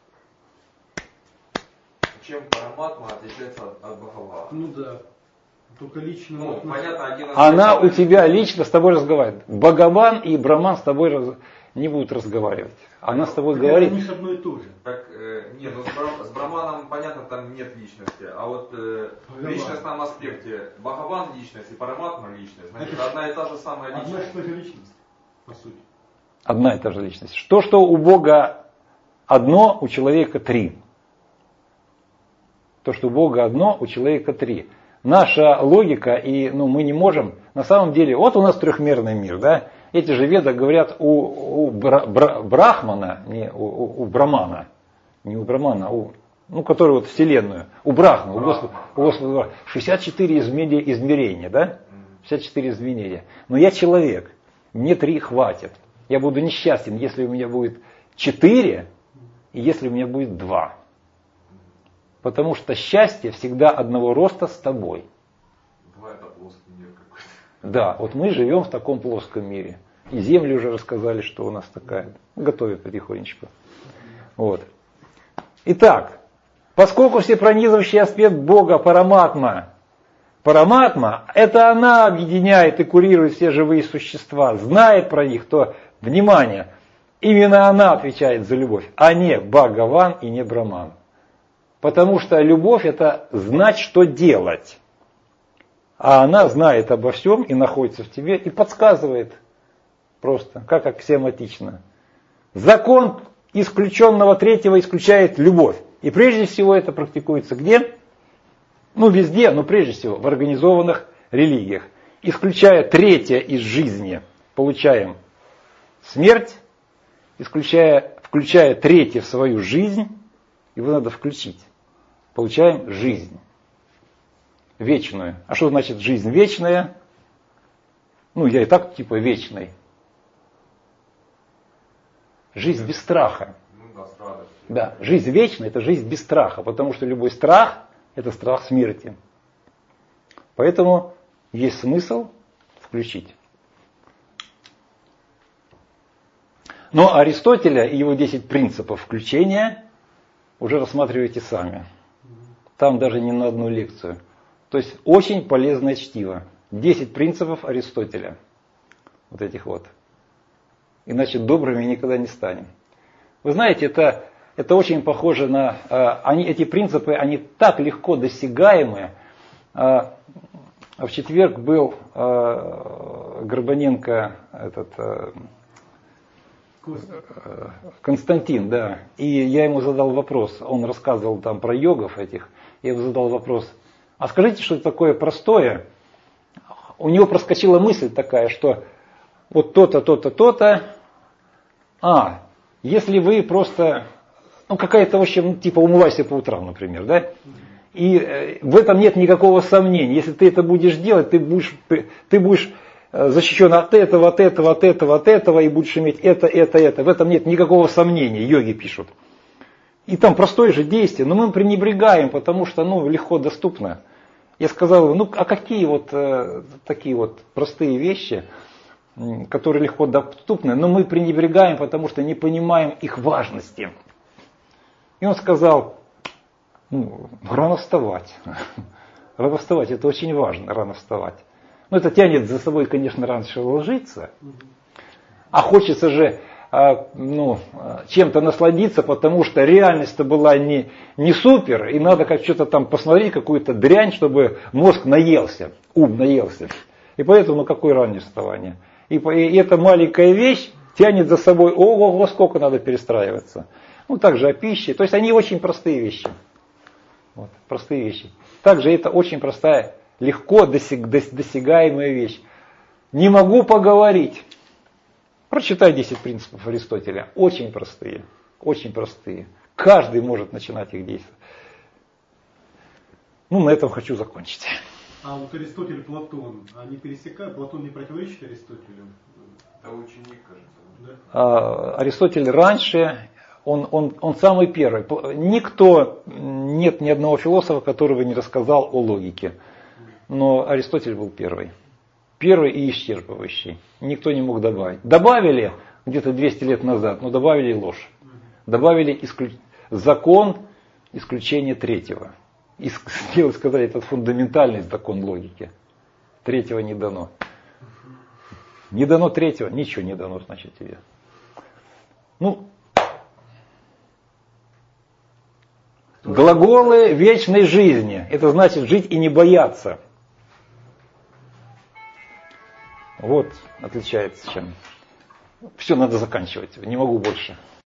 [SPEAKER 4] Чем Параматма отличается от, от Бхагавана?
[SPEAKER 3] Ну да. Только лично.
[SPEAKER 4] Ну, понятно, один аспект.
[SPEAKER 1] Она у тебя лично с тобой разговаривает. Бхагаван и Браман с тобой раз... не будут разговаривать. Она с тобой
[SPEAKER 3] Так
[SPEAKER 1] говорит.
[SPEAKER 3] это не одно и то же.
[SPEAKER 4] Так, э, не, ну с, Брам- с Браманом, понятно, там нет личности. А вот э, в
[SPEAKER 3] Бхагаван.
[SPEAKER 4] личностном аспекте Бхагаван личность и Параматма личность. Значит,
[SPEAKER 3] Это
[SPEAKER 4] одна и та же самая
[SPEAKER 3] Одна и
[SPEAKER 4] личность.
[SPEAKER 3] та же личность, по сути.
[SPEAKER 1] Одна и та же личность. То, что у Бога одно, у человека три. То, что у Бога одно, у человека три. Наша логика, и ну, мы не можем, на самом деле, вот у нас трехмерный мир, да? Эти же веды говорят у, у бра, бра, Брахмана, не у, у, у Брамана, не у Брамана, у, ну, который вот Вселенную, у Брахмана, у Господа, у Господа шестьдесят четыре измерения, измерения, да? шестьдесят четыре изменения. Но я человек, мне три хватит. Я буду несчастен, если у меня будет четыре, и если у меня будет два. Потому что счастье всегда одного роста с тобой.
[SPEAKER 4] Два это плоский мир какой-то.
[SPEAKER 1] Да, вот мы живем в таком плоском мире. И земли уже рассказали, что у нас такая. Готовят потихонечку. Вот. Итак, поскольку всепронизывающий аспект Бога Параматма, Параматма, это она объединяет и курирует все живые существа, знает про них, то, внимание, именно она отвечает за любовь, а не Бхагаван и не Браман. Потому что любовь это знать, что делать. А она знает обо всем и находится в тебе и подсказывает просто, как аксиоматично. Закон исключенного третьего исключает любовь. И прежде всего это практикуется где? Ну везде, но прежде всего в организованных религиях. Исключая третье из жизни, получаем смерть, исключая, включая третье в свою жизнь, его надо включить. Получаем жизнь вечную. А что значит жизнь вечная? Ну, я и так типа вечной. Жизнь без страха.
[SPEAKER 4] Ну да, с радостью.
[SPEAKER 1] Да, жизнь вечная – это жизнь без страха, потому что любой страх – это страх смерти. Поэтому есть смысл включить. Но Аристотеля и его десять принципов включения уже рассматривайте сами. Там даже не на одну лекцию. То есть очень полезное чтиво. десять принципов Аристотеля. Вот этих вот. Иначе добрыми никогда не станем. Вы знаете, это, это очень похоже на... Они, эти принципы, они так легко досягаемые. В четверг был Горбаненко, этот, Константин, да. И я ему задал вопрос. Он рассказывал там про йогов этих. Я ему задал вопрос. А скажите, что такое простое? У него проскочила мысль такая, что вот то-то, то-то, то-то. А, если вы просто, ну какая-то, в общем, типа умывайся по утрам, например, да? И э, в этом нет никакого сомнения. Если ты это будешь делать, ты будешь, ты будешь защищен от этого, от этого, от этого, от этого, и будешь иметь это, это, это. В этом нет никакого сомнения, йоги пишут. И там простое же действие, но мы пренебрегаем, потому что ну, легко доступно. Я сказал, ну а какие вот э, такие вот простые вещи, которые легко доступны, но мы пренебрегаем, потому что не понимаем их важности. И он сказал, ну, рано вставать. Рано вставать, это очень важно, рано вставать. Ну, это тянет за собой, конечно, раньше ложиться. А хочется же ну, чем-то насладиться, потому что реальность-то была не, не супер, и надо как что-то там посмотреть, какую-то дрянь, чтобы мозг наелся, ум наелся. И поэтому, ну какое раннее вставание. И, и эта маленькая вещь тянет за собой, ого, сколько надо перестраиваться. Ну, также о пище. То есть они очень простые вещи. Вот, простые вещи. Также это очень простая, легко досяг, досягаемая вещь. Не могу поговорить. Прочитай десять принципов Аристотеля. Очень простые. Очень простые. Каждый может начинать их действовать. Ну, на этом хочу закончить.
[SPEAKER 3] А вот Аристотель, Платон, они пересекают? Платон не противоречит Аристотелю?
[SPEAKER 4] Это ученик, кажется.
[SPEAKER 3] Да?
[SPEAKER 1] А, Аристотель раньше, он, он, он самый первый. Никто, нет ни одного философа, который бы не рассказал о логике. Но Аристотель был первый. Первый и исчерпывающий. Никто не мог добавить. Добавили где-то двести лет назад, но добавили ложь. Добавили исклю... закон исключения третьего. И сделать, сказать, этот фундаментальный закон логики. Третьего не дано. Не дано третьего, ничего не дано, значит, тебе. Ну, глаголы вечной жизни. Это значит жить и не бояться. Вот отличается чем. Все, надо заканчивать. Не могу больше.